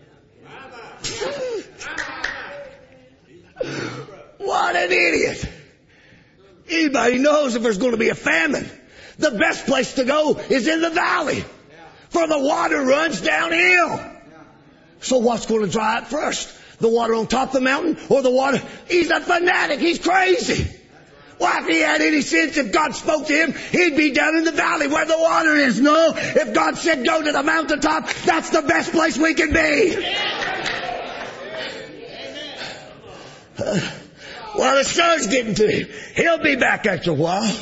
What an idiot. Anybody knows if there's going to be a famine, the best place to go is in the valley, for the water runs downhill. So what's going to dry up first? The water on top of the mountain or the water? He's a fanatic. He's crazy. Why, if he had any sense, if God spoke to him, he'd be down in the valley where the water is. No, if God said go to the mountaintop, that's the best place we can be. Uh, well, the sun's getting to him. He'll be back after a while.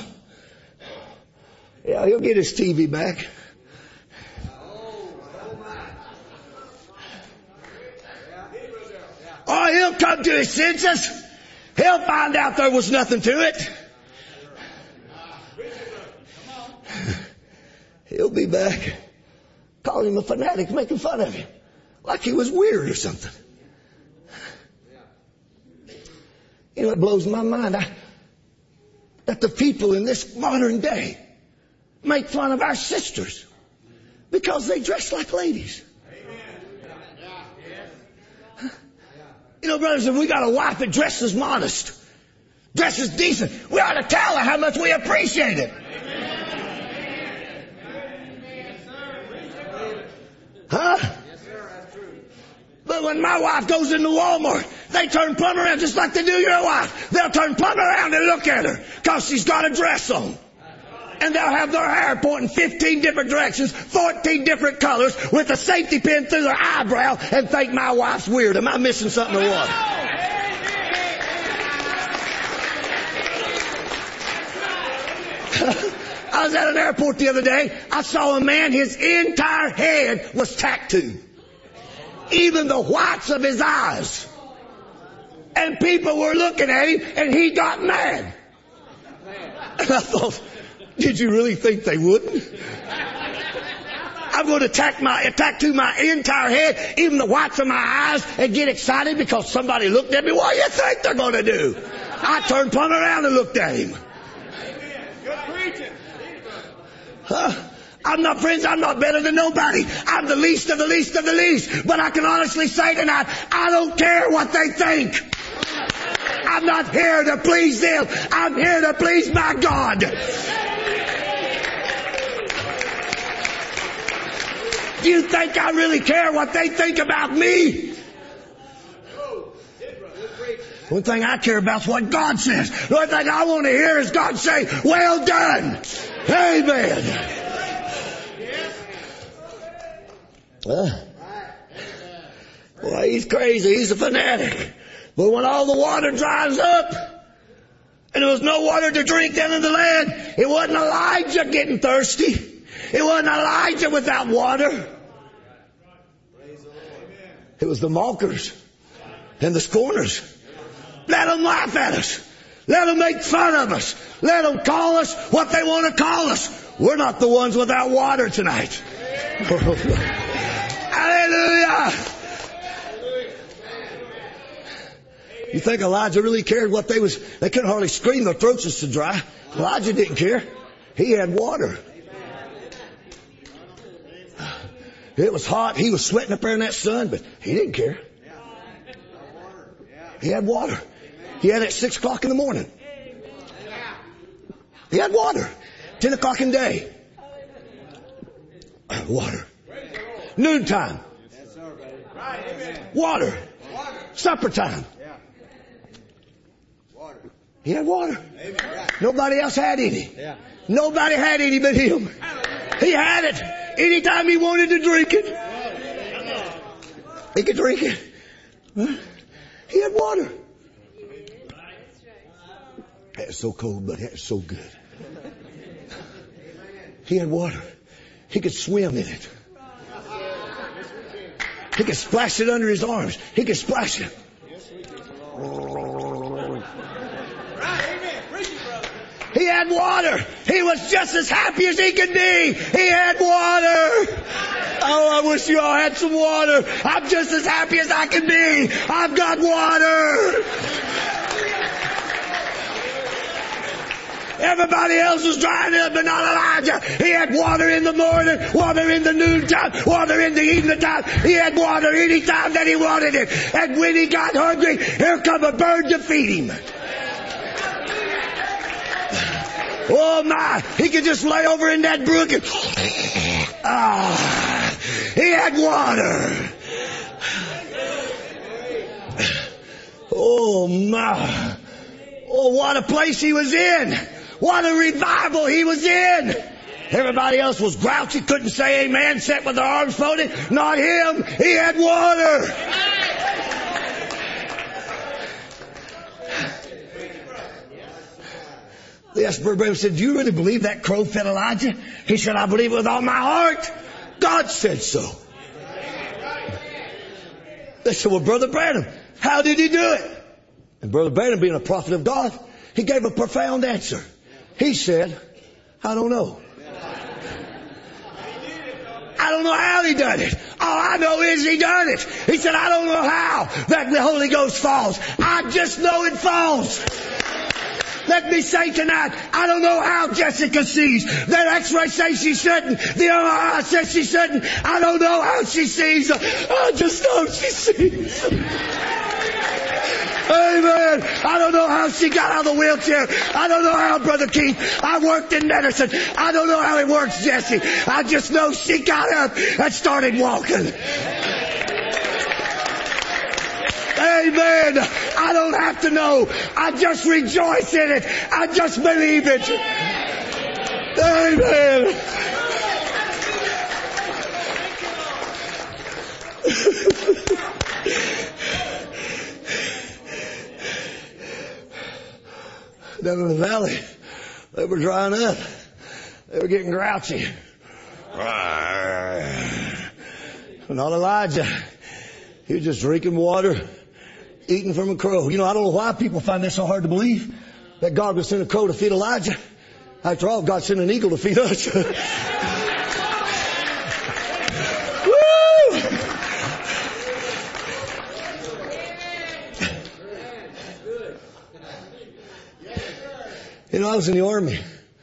Yeah, he'll get his T V back. Or he'll come to his senses. He'll find out there was nothing to it. He'll be back. Calling him a fanatic, making fun of him. Like he was weird or something. You know, it blows my mind I, that the people in this modern day make fun of our sisters because they dress like ladies. You know, brothers, if we got a wife that dresses modest, dresses decent, we ought to tell her how much we appreciate it. Huh? But when my wife goes into Walmart, they turn plumb around just like they do your wife. They'll turn plumb around and look at her because she's got a dress on. And they'll have their hair pointing fifteen different directions, fourteen different colors, with a safety pin through their eyebrow and think my wife's weird. Am I missing something or what? I was at an airport the other day. I saw a man, his entire head was tattooed. Even the whites of his eyes. And people were looking at him and he got mad. And I thought, did you really think they wouldn't? I'm going to tattoo my, tattoo my entire head, even the whites of my eyes, and get excited because somebody looked at me. What do you think they're going to do? I turned plumb around and looked at him. Good preaching. Huh? I'm not, friends, I'm not better than nobody. I'm the least of the least of the least. But I can honestly say tonight, I don't care what they think. I'm not here to please them. I'm here to please my God. Do you think I really care what they think about me? One thing I care about is what God says. The only thing I want to hear is God say, well done. Amen. Uh, well, he's crazy. He's a fanatic. But when all the water dries up and there was no water to drink down in the land, it wasn't Elijah getting thirsty. It wasn't Elijah without water. It was the mockers and the scorners. Let them laugh at us. Let them make fun of us. Let them call us what they want to call us. We're not the ones without water tonight. Hallelujah. You think Elijah really cared what they was? They couldn't hardly scream. Their throats was so dry. Elijah didn't care. He had water. It was hot. He was sweating up there in that sun, but he didn't care. He had water. He had it at six o'clock in the morning. He had water. Ten o'clock in the day. Water. Noontime. Water. Supper time. He had water. Nobody else had any. Nobody had any but him. He had it. Anytime he wanted to drink it, he could drink it. Huh? He had water. It was so cold, but it was so good. He had water. He could swim in it. He could splash it under his arms. He could splash it. He had water. He was just as happy as he could be. He had water. Oh, I wish you all had some water. I'm just as happy as I can be. I've got water. Everybody else was drying up, but not Elijah. He had water in the morning, water in the noontime, water in the evening time. He had water any time that he wanted it. And when he got hungry, here come a bird to feed him. Oh my, he could just lay over in that brook and ah, he had water. Oh my. Oh, what a place he was in. What a revival he was in. Everybody else was grouchy, couldn't say amen, sat with their arms folded. Not him. He had water. Yes, Brother Branham said, do you really believe that crow fed Elijah? He said, I believe it with all my heart. God said so. They said, well, Brother Branham, how did he do it? And Brother Branham, being a prophet of God, he gave a profound answer. He said, I don't know. I don't know how he done it. All I know is he done it. He said, I don't know how that the Holy Ghost falls. I just know it falls. Let me say tonight, I don't know how Jessica sees. That x-ray says she shouldn't. The M R I says she shouldn't. I don't know how she sees. I just know she sees. Amen. I don't know how she got out of the wheelchair. I don't know how, Brother Keith. I worked in medicine. I don't know how it works, Jesse. I just know she got up and started walking. Amen. I don't have to know. I just rejoice in it. I just believe it. Amen. Down in the valley, they were drying up. They were getting grouchy. Not Elijah. He was just drinking water, eating from a crow. You know, I don't know why people find that so hard to believe, that God would send a crow to feed Elijah. After all, God sent an eagle to feed us. Woo! You know, I was in the Army.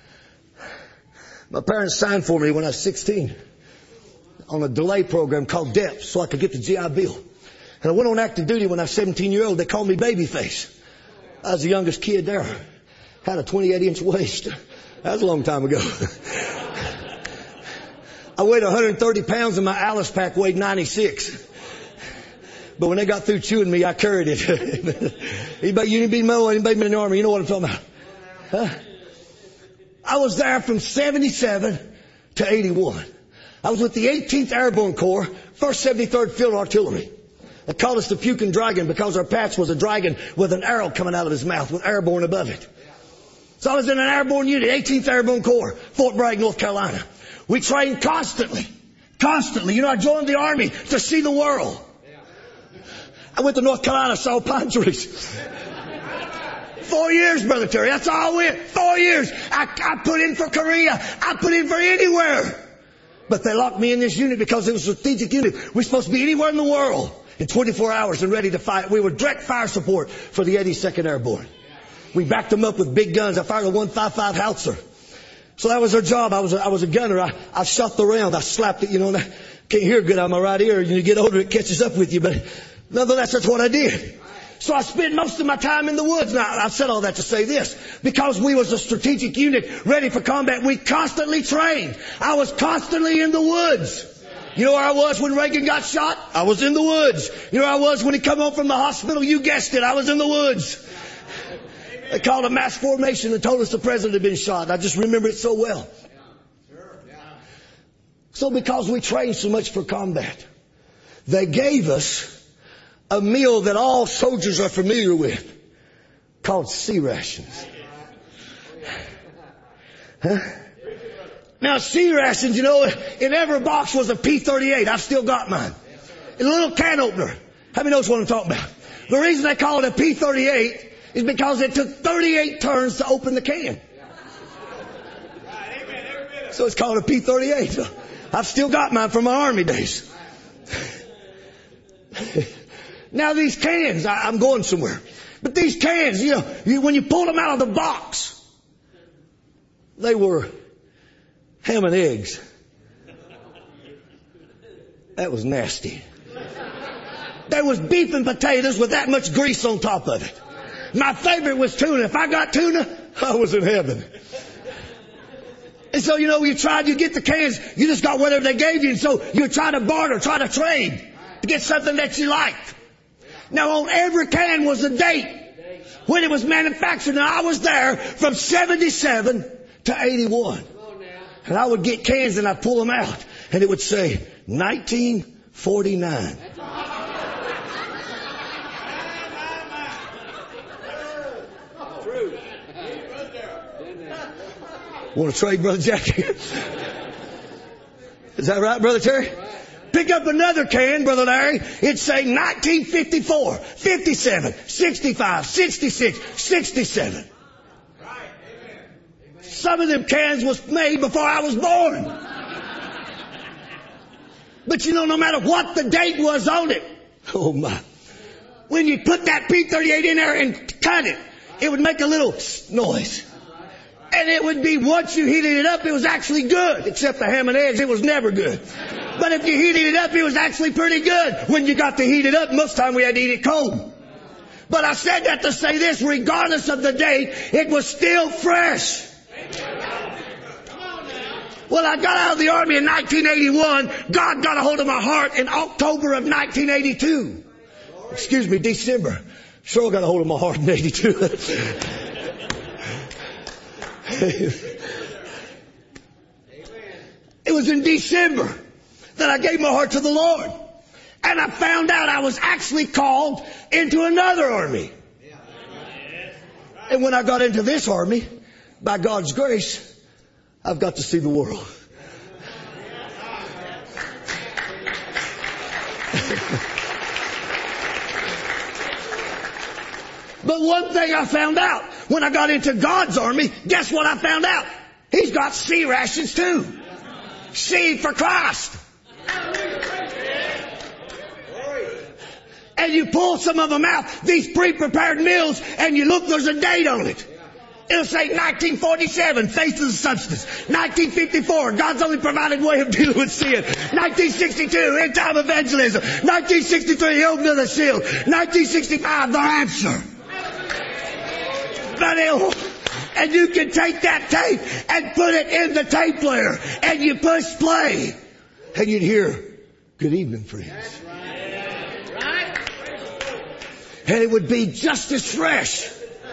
My parents signed for me when I was sixteen on a delay program called D E P so I could get the G I Bill. And I went on active duty when I was seventeen year old. They called me Babyface. I was the youngest kid there. Had a twenty-eight inch waist. That was a long time ago. I weighed one hundred thirty pounds and my Alice pack weighed ninety-six. But when they got through chewing me, I carried it. Anybody, you anybody know anybody been in the Army? You know what I'm talking about. Huh? I was there from seventy-seven to eighty-one. I was with the eighteenth Airborne Corps, first seventy-third Field Artillery. They called us the puking dragon because our patch was a dragon with an arrow coming out of his mouth with airborne above it. So I was in an airborne unit, eighteenth Airborne Corps, Fort Bragg, North Carolina. We trained constantly. Constantly. You know, I joined the Army to see the world. I went to North Carolina, saw pine trees. Four years, Brother Terry. That's all I went. Four years. I, I put in for Korea. I put in for anywhere. But they locked me in this unit because it was a strategic unit. We're supposed to be anywhere in the world in twenty-four hours and ready to fight. We were direct fire support for the eighty-second Airborne. We backed them up with big guns. I fired a one fifty-five Howitzer. So that was our job. I was a, I was a gunner. I, I shot the round. I slapped it, you know, and I can't hear good on my right ear. When you get older, it catches up with you. But nonetheless, that's what I did. So I spent most of my time in the woods. Now, I've said all that to say this. Because we was a strategic unit ready for combat, we constantly trained. I was constantly in the woods. You know where I was when Reagan got shot? I was in the woods. You know where I was when he come home from the hospital? You guessed it. I was in the woods. They called a mass formation and told us the president had been shot. I just remember it so well. So because we trained so much for combat, they gave us a meal that all soldiers are familiar with, called C rations. Huh? Now, C rations, you know, in every box was a P thirty-eight. I've still got mine. A little can opener. How many knows what I'm talking about? The reason they call it a P thirty-eight is because it took thirty-eight turns to open the can. So it's called a P thirty-eight. I've still got mine from my Army days. Now these cans, I, I'm going somewhere. But these cans, you know, you, when you pulled them out of the box, they were ham and eggs. That was nasty. There was beef and potatoes with that much grease on top of it. My favorite was tuna. If I got tuna, I was in heaven. And so, you know, you tried, you get the cans, you just got whatever they gave you. And so you try to barter, try to trade to get something that you liked. Now on every can was a date when it was manufactured. Now I was there from seventy-seven to eighty-one. And I would get cans and I'd pull them out and it would say nineteen forty-nine. Want to trade, Brother Jackie? Is that right, Brother Terry? Pick up another can, Brother Larry. It'd say nineteen fifty-four, fifty-seven, sixty-five, sixty-six, sixty-seven. Some of them cans was made before I was born. But you know, no matter what the date was on it, oh my, when you put that P thirty-eight in there and cut it, it would make a little noise. And it would be, once you heated it up, it was actually good. Except the ham and eggs, it was never good. But if you heated it up, it was actually pretty good. When you got to heat it up, most of the time we had to eat it cold. But I said that to say this, regardless of the date, it was still fresh. Well, I got out of the Army in nineteen eighty-one. God got a hold of my heart in October of nineteen eighty-two. Excuse me, December. Cheryl got a hold of my heart in eighty-two. It was in December that I gave my heart to the Lord. And I found out I was actually called into another army. And when I got into this army, by God's grace, I've got to see the world. But one thing I found out, when I got into God's army, guess what I found out? He's got C rations too. C for Christ. And you pull some of them out, these pre-prepared meals, and you look, there's a date on it. It'll say nineteen forty-seven, faith of the substance. nineteen fifty-four, God's only provided way of dealing with sin. nineteen sixty-two, end time evangelism. nineteen sixty-three, opening of the seal. nineteen sixty-five, the answer. But it'll, and you can take that tape and put it in the tape player, and you push play, and you'd hear, "Good evening, friends." And it would be just as fresh.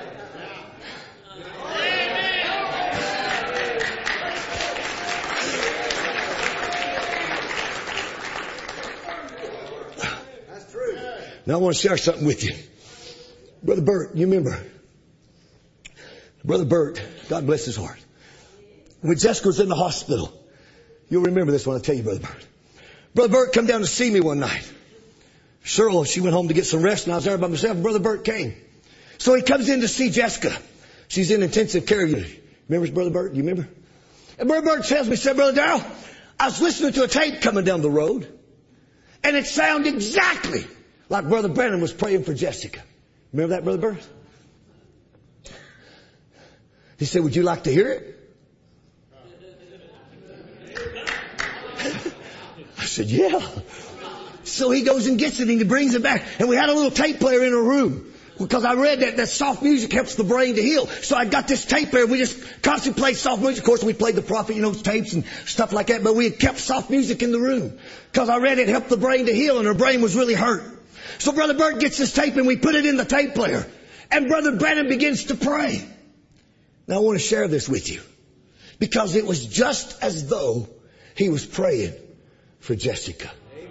That's true. Now I want to share something with you. Brother Bert, you remember? Brother Bert, God bless his heart. When Jessica was in the hospital, you'll remember this when I tell you, Brother Bert. Brother Bert come down to see me one night. Cheryl, she went home to get some rest, and I was there by myself. Brother Bert came. So he comes in to see Jessica. She's in intensive care unit. Remember Brother Bert? You remember? And Brother Bert tells me, said, "Brother Darrell, I was listening to a tape coming down the road, and it sounded exactly like Brother Brennan was praying for Jessica." Remember that, Brother Bert? He said, "Would you like to hear it?" I said, "Yeah." So he goes and gets it and he brings it back. And we had a little tape player in a room. Because I read that, that soft music helps the brain to heal. So I got this tape player. We just constantly played soft music. Of course, we played the prophet, you know, tapes and stuff like that. But we had kept soft music in the room. Because I read it helped the brain to heal and her brain was really hurt. So Brother Bert gets this tape and we put it in the tape player. And Brother Brennan begins to pray. Now I want to share this with you. Because it was just as though he was praying for Jessica.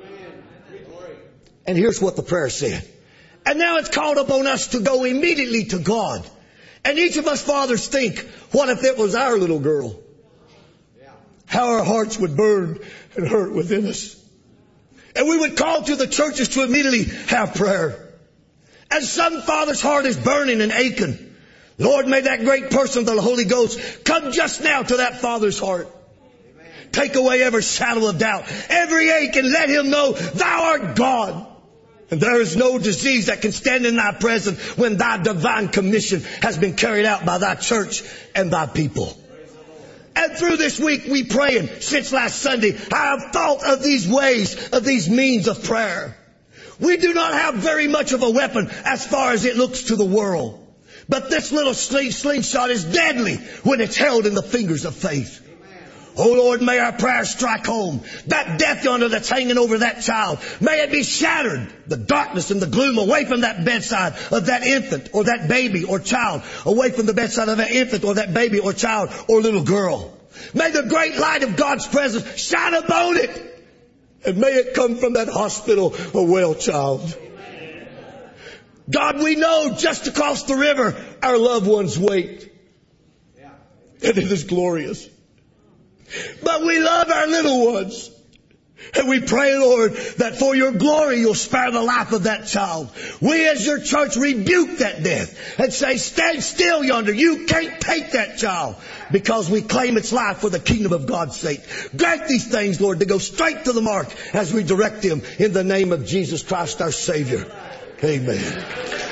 And here's what the prayer said. "And now it's called upon us to go immediately to God. And each of us fathers think, what if it was our little girl? How our hearts would burn and hurt within us. And we would call to the churches to immediately have prayer. And some father's heart is burning and aching. Lord, may that great person of the Holy Ghost come just now to that father's heart. Take away every shadow of doubt, every ache, and let him know thou art God. And there is no disease that can stand in thy presence when thy divine commission has been carried out by thy church and thy people. And through this week we praying since last Sunday, I have thought of these ways, of these means of prayer. We do not have very much of a weapon as far as it looks to the world. But this little sling, slingshot is deadly when it's held in the fingers of faith. Oh Lord, may our prayers strike home. That death yonder that's hanging over that child, may it be shattered. The darkness and the gloom away from that bedside of that infant or that baby or child. Away from the bedside of that infant or that baby or child or little girl. May the great light of God's presence shine upon it. And may it come from that hospital a well child. God, we know just across the river our loved ones wait. And it is glorious. But we love our little ones. And we pray, Lord, that for your glory you'll spare the life of that child. We as your church rebuke that death and say, stand still yonder. You can't take that child, because we claim its life for the kingdom of God's sake. Grant these things, Lord, to go straight to the mark as we direct them in the name of Jesus Christ our Savior. Amen.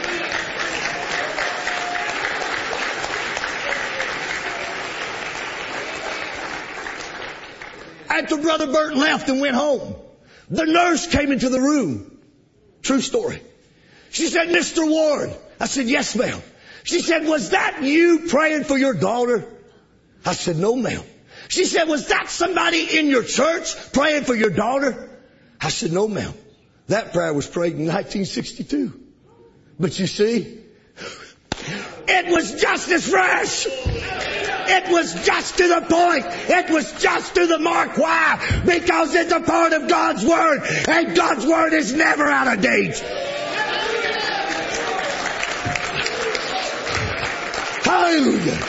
After Brother Burt left and went home, the nurse came into the room. True story. She said, Mister Ward. I said, yes, ma'am. She said, was that you praying for your daughter? I said, no, ma'am. She said, was that somebody in your church praying for your daughter? I said, no, ma'am. That prayer was prayed in nineteen sixty-two. But you see, it was just as fresh. It was just to the point. It was just to the mark. Why? Because it's a part of God's Word. And God's Word is never out of date. Hallelujah.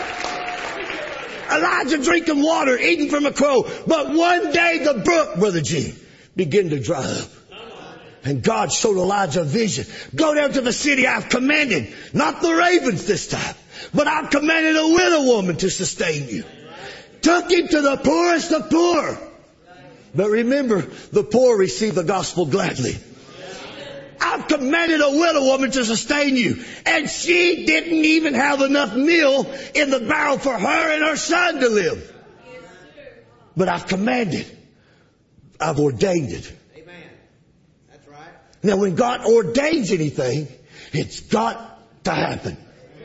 Elijah drinking water, eating from a crow. But one day the brook, Brother G, began to dry up. And God showed Elijah a vision. Go down to the city I've commanded. Not the ravens this time. But I've commanded a widow woman to sustain you. Took him to the poorest of poor. But remember, the poor receive the gospel gladly. I've commanded a widow woman to sustain you. And she didn't even have enough meal in the barrel for her and her son to live. But I've commanded. I've ordained it. Now, when God ordains anything, it's got to happen.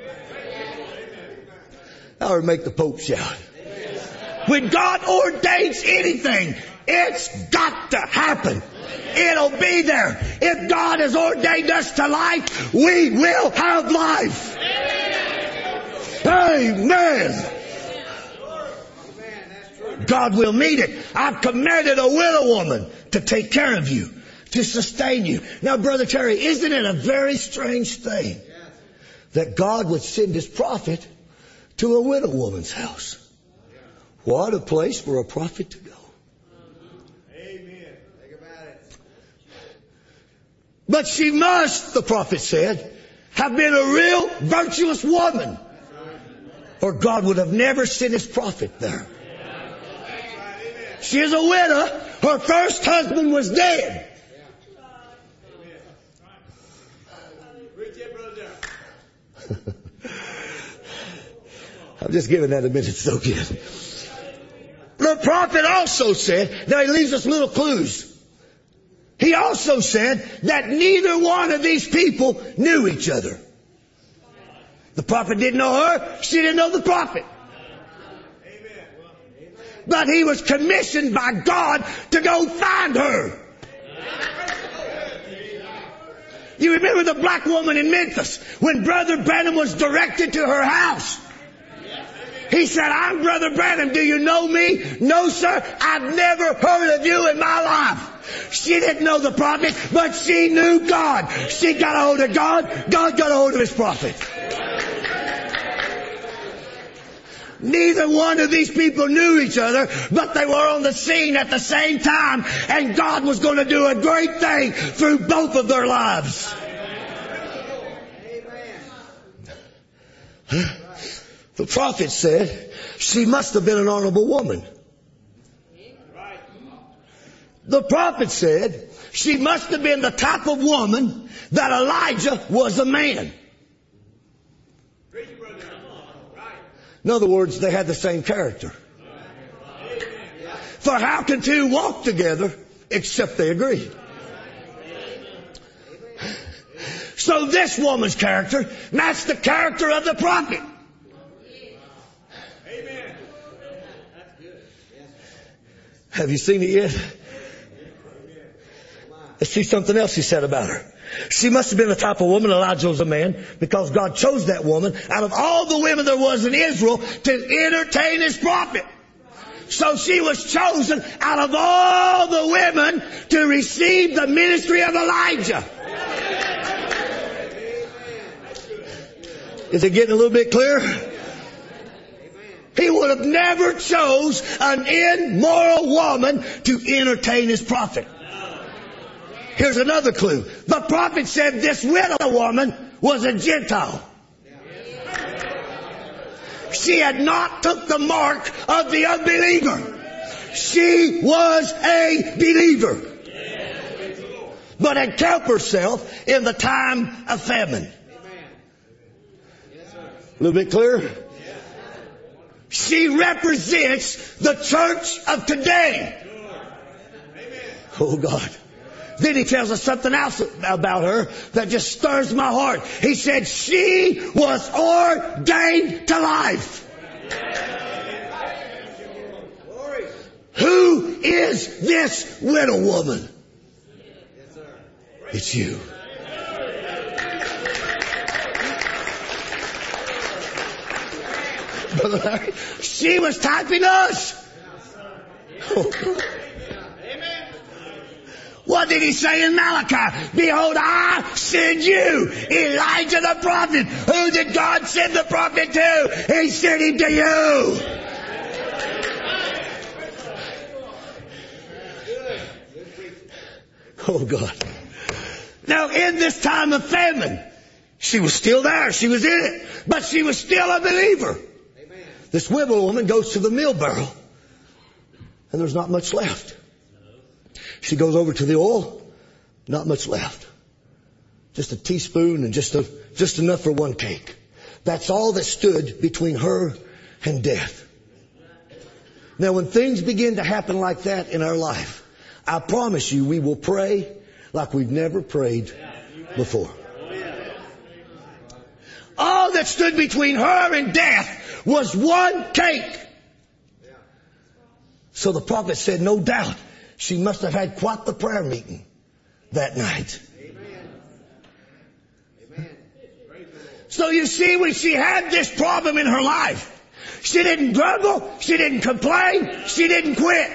I would make the Pope shout. When God ordains anything, it's got to happen. It'll be there. If God has ordained us to life, we will have life. Amen. God will meet it. I've commanded a widow woman to take care of you, to sustain you. Now, Brother Terry, isn't it a very strange thing that God would send His prophet to a widow woman's house? What a place for a prophet to go. Amen. Think about it. But she must, the prophet said, have been a real virtuous woman, or God would have never sent His prophet there. She is a widow. Her first husband was dead. I'm just giving that a minute soak in. The prophet also said, now he leaves us little clues. He also said that neither one of these people knew each other. The prophet didn't know her. She didn't know the prophet. But he was commissioned by God to go find her. You remember the black woman in Memphis when Brother Branham was directed to her house? He said, I'm Brother Branham. Do you know me? No, sir. I've never heard of you in my life. She didn't know the prophet, but she knew God. She got a hold of God. God got a hold of His prophet. Neither one of these people knew each other, but they were on the scene at the same time, and God was going to do a great thing through both of their lives. The prophet said she must have been an honorable woman. The prophet said she must have been the type of woman that Elijah was a man. In other words, they had the same character. For how can two walk together except they agree? So this woman's character matched the character of the prophet. Have you seen it yet? Let's see something else he said about her. She must have been the type of woman, Elijah was a man, because God chose that woman out of all the women there was in Israel to entertain his prophet. So she was chosen out of all the women to receive the ministry of Elijah. Is it getting a little bit clearer? He would have never chose an immoral woman to entertain his prophet. Here's another clue. The prophet said this widow woman was a Gentile. She had not took the mark of the unbeliever. She was a believer, but had kept herself in the time of famine. A little bit clearer? She represents the church of today. Oh God. Then he tells us something else about her that just stirs my heart. He said she was ordained to life. Who is this widow woman? It's you. Brother Larry, she was typing us. Oh. What did he say in Malachi? Behold, I send you, Elijah the prophet. Who did God send the prophet to? He sent him to you. Oh God. Now in this time of famine, she was still there. She was in it. But she was still a believer. This widow woman goes to the mill barrel, and there's not much left. She goes over to the oil, not much left. Just a teaspoon and just a, just enough for one cake. That's all that stood between her and death. Now when things begin to happen like that in our life, I promise you we will pray like we've never prayed before. All that stood between her and death was one cake. So the prophet said, no doubt, she must have had quite the prayer meeting that night. Amen. So you see, when she had this problem in her life, she didn't grumble, she didn't complain, she didn't quit.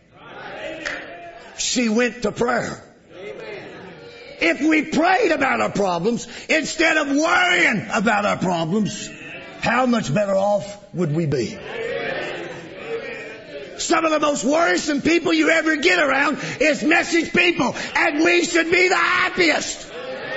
She went to prayer. If we prayed about our problems instead of worrying about our problems, how much better off would we be? Some of the most worrisome people you ever get around is message people, and we should be the happiest.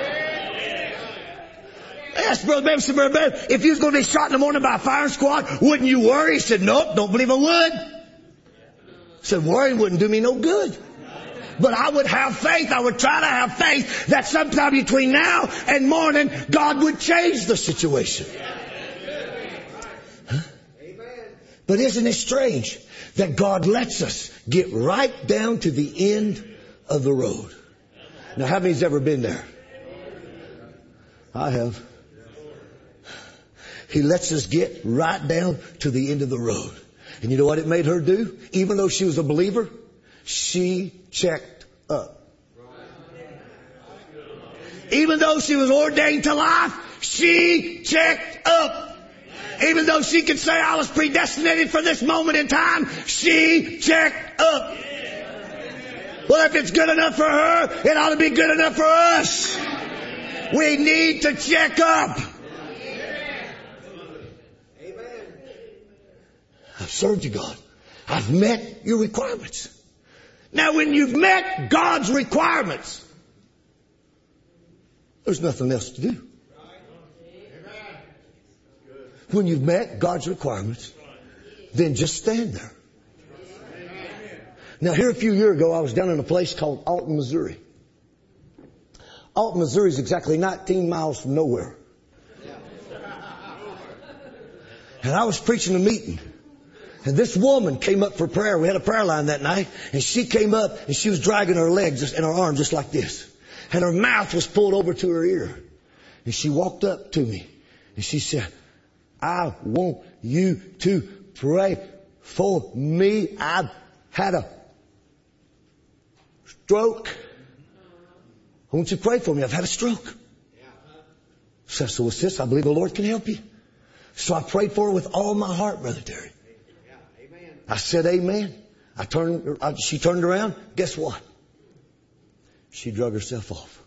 Yes, Brother Benson, Brother Benson, if you was going to be shot in the morning by a fire squad, wouldn't you worry? He said, nope, don't believe I would. He said, worrying wouldn't do me no good. But I would have faith. I would try to have faith that sometime between now and morning, God would change the situation. Huh? But isn't it strange that God lets us get right down to the end of the road? Now, how many's ever been there? I have. He lets us get right down to the end of the road. And you know what it made her do? Even though she was a believer, she checked up. Even though she was ordained to life, she checked up. Even though she could say, I was predestinated for this moment in time, she checked up. Well, if it's good enough for her, it ought to be good enough for us. We need to check up. I've served you, God. I've met your requirements. Now, when you've met God's requirements, there's nothing else to do. when you've met God's requirements, then just stand there. Now, here a few years ago, I was down in a place called Alton, Missouri. Alton, Missouri is exactly nineteen miles from nowhere. And I was preaching a meeting. And this woman came up for prayer. We had a prayer line that night. And she came up and she was dragging her legs just, and her arm just like this. And her mouth was pulled over to her ear. And she walked up to me. And she said, I want you to pray for me. I've had a stroke. I want you to pray for me. I've had a stroke. So, so what's this? I believe the Lord can help you. So I prayed for her with all my heart, Brother Terry. I said amen. I turned, I, she turned around. Guess what? She drug herself off.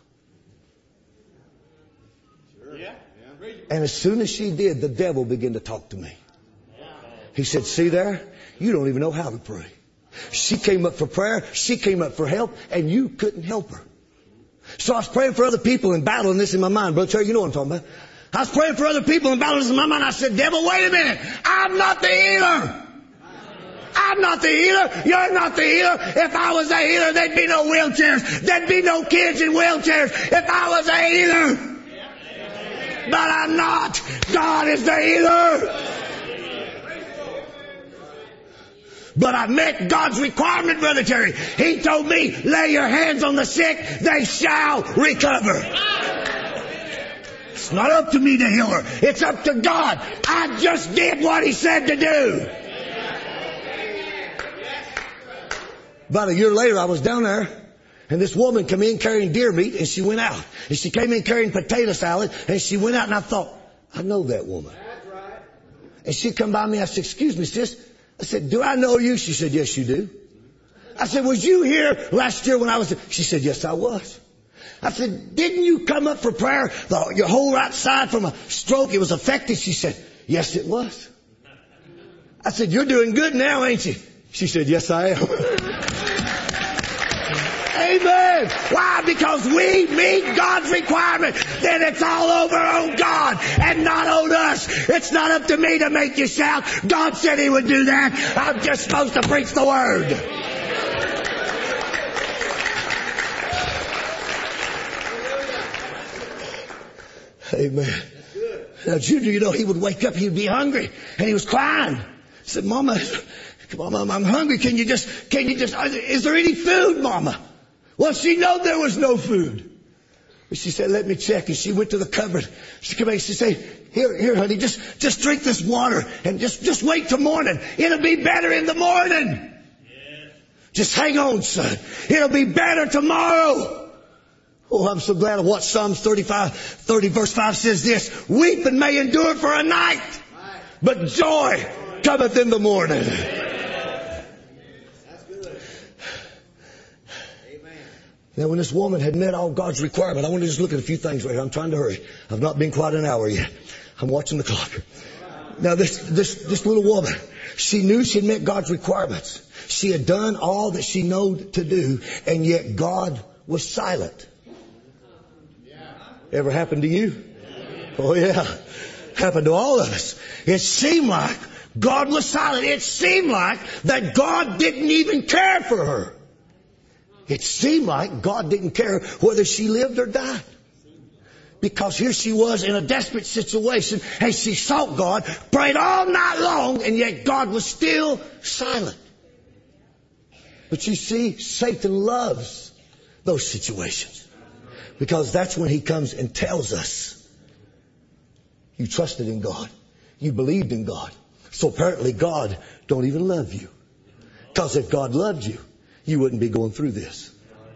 And as soon as she did, the devil began to talk to me. He said, see there? You don't even know how to pray. She came up for prayer. She came up for help. And you couldn't help her. So I was praying for other people and battling this in my mind. Brother Terry, you know what I'm talking about. I was praying for other people and battling this in my mind. I said, devil, wait a minute. I'm not the healer. I'm not the healer. You're not the healer. If I was a healer, there'd be no wheelchairs. There'd be no kids in wheelchairs if I was a healer. But I'm not. God is the healer. But I met God's requirement, Brother Terry. He told me, lay your hands on the sick, they shall recover. It's not up to me to heal her. It's up to God. I just did what He said to do. About a year later, I was down there, and this woman came in carrying deer meat, and she went out. And she came in carrying potato salad, and she went out, and I thought, I know that woman. And she come by me, I said, excuse me, sis. I said, do I know you? She said, yes, you do. I said, was you here last year when I was... She said, yes, I was. I said, didn't you come up for prayer? The, your whole right side from a stroke, it was affected. She said, yes, it was. I said, you're doing good now, ain't you? She said, yes, I am. Amen. Why? Because we meet God's requirement. Then it's all over on God and not on us. It's not up to me to make you shout. God said He would do that. I'm just supposed to preach the Word. Amen. Now, Junior, you know, he would wake up, he would be hungry, and he was crying. He said, Mama, Mama, I'm hungry. Can you just, can you just, is there any food, Mama? Well, she knew there was no food. But she said, let me check. And she went to the cupboard. She came back and she said, here, here, honey, just, just drink this water and just, just wait till morning. It'll be better in the morning. Yes. Just hang on, son. It'll be better tomorrow. Oh, I'm so glad of what Psalms thirty-five, thirty verse five says this. Weeping may endure for a night, but joy cometh in the morning. Now, when this woman had met all God's requirement, I want to just look at a few things right here. I'm trying to hurry. I've not been quite an hour yet. I'm watching the clock. Now, this, this, this little woman, she knew she had met God's requirements. She had done all that she knew to do, and yet God was silent. Ever happened to you? Oh, yeah. Happened to all of us. It seemed like God was silent. It seemed like that God didn't even care for her. It seemed like God didn't care whether she lived or died. Because here she was in a desperate situation and she sought God, prayed all night long, and yet God was still silent. But you see, Satan loves those situations. Because that's when he comes and tells us, you trusted in God. You believed in God. So apparently God don't even love you. Because if God loved you, you wouldn't be going through this.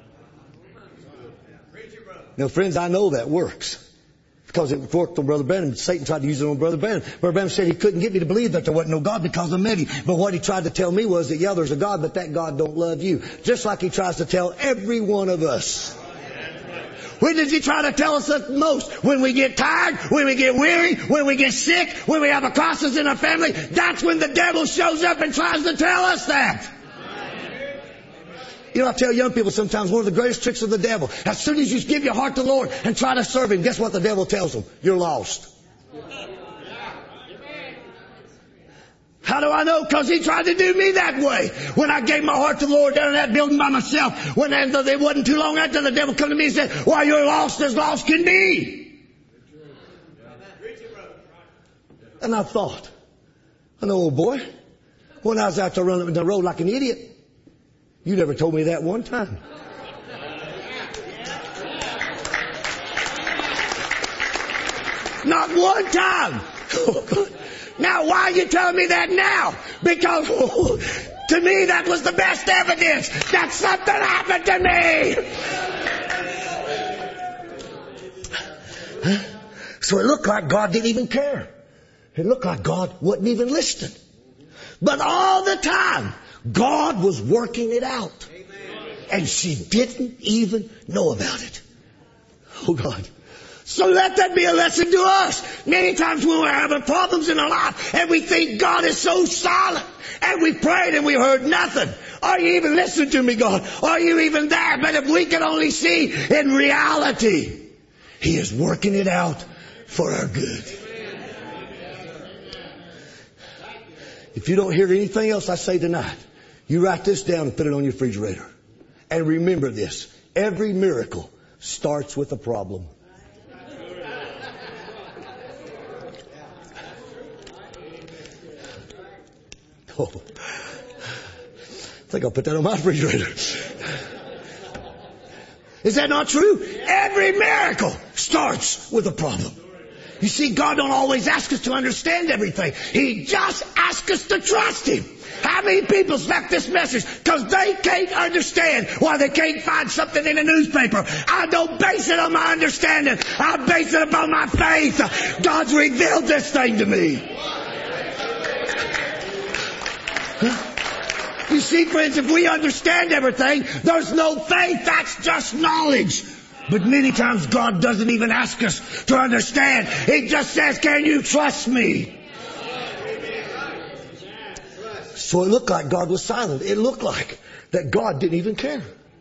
Now, friends, I know that works. Because it worked on Brother Branham. Satan tried to use it on Brother Branham. Brother Branham said he couldn't get me to believe that there wasn't no God because I met Him. But what he tried to tell me was that, yeah, there's a God, but that God don't love you. Just like he tries to tell every one of us. When does he try to tell us that most? When we get tired, when we get weary, when we get sick, when we have a crisis in our family. That's when the devil shows up and tries to tell us that. You know, I tell young people sometimes one of the greatest tricks of the devil. As soon as you give your heart to the Lord and try to serve Him, guess what the devil tells them? You're lost. How do I know? Because he tried to do me that way. When I gave my heart to the Lord down in that building by myself, when it wasn't too long after the devil come to me and said, "Why, you're lost as lost can be." And I thought, I know, old boy, when I was out there running up the road like an idiot, you never told me that one time. Not one time. Oh, God. Now, why are you telling me that now? Because oh, to me that was the best evidence that something happened to me. So it looked like God didn't even care. It looked like God wasn't even listening. But all the time, God was working it out. And she didn't even know about it. Oh, God. So let that be a lesson to us. Many times when we're having problems in our life and we think God is so silent, and we prayed and we heard nothing. Are you even listening to me, God? Are you even there? But if we can only see in reality, He is working it out for our good. If you don't hear anything else I say tonight, you write this down and put it on your refrigerator. And remember this. Every miracle starts with a problem. Oh, I think I'll put that on my refrigerator. Is that not true? Every miracle starts with a problem. You see, God don't always ask us to understand everything. He just asks us to trust Him. How many people's left this message because they can't understand why they can't find something in a newspaper? I don't base it on my understanding. I base it upon my faith. God's revealed this thing to me. You see, friends, if we understand everything, there's no faith. That's just knowledge. But many times God doesn't even ask us to understand. He just says, "Can you trust me?" So it looked like God was silent. It looked like that God didn't even care.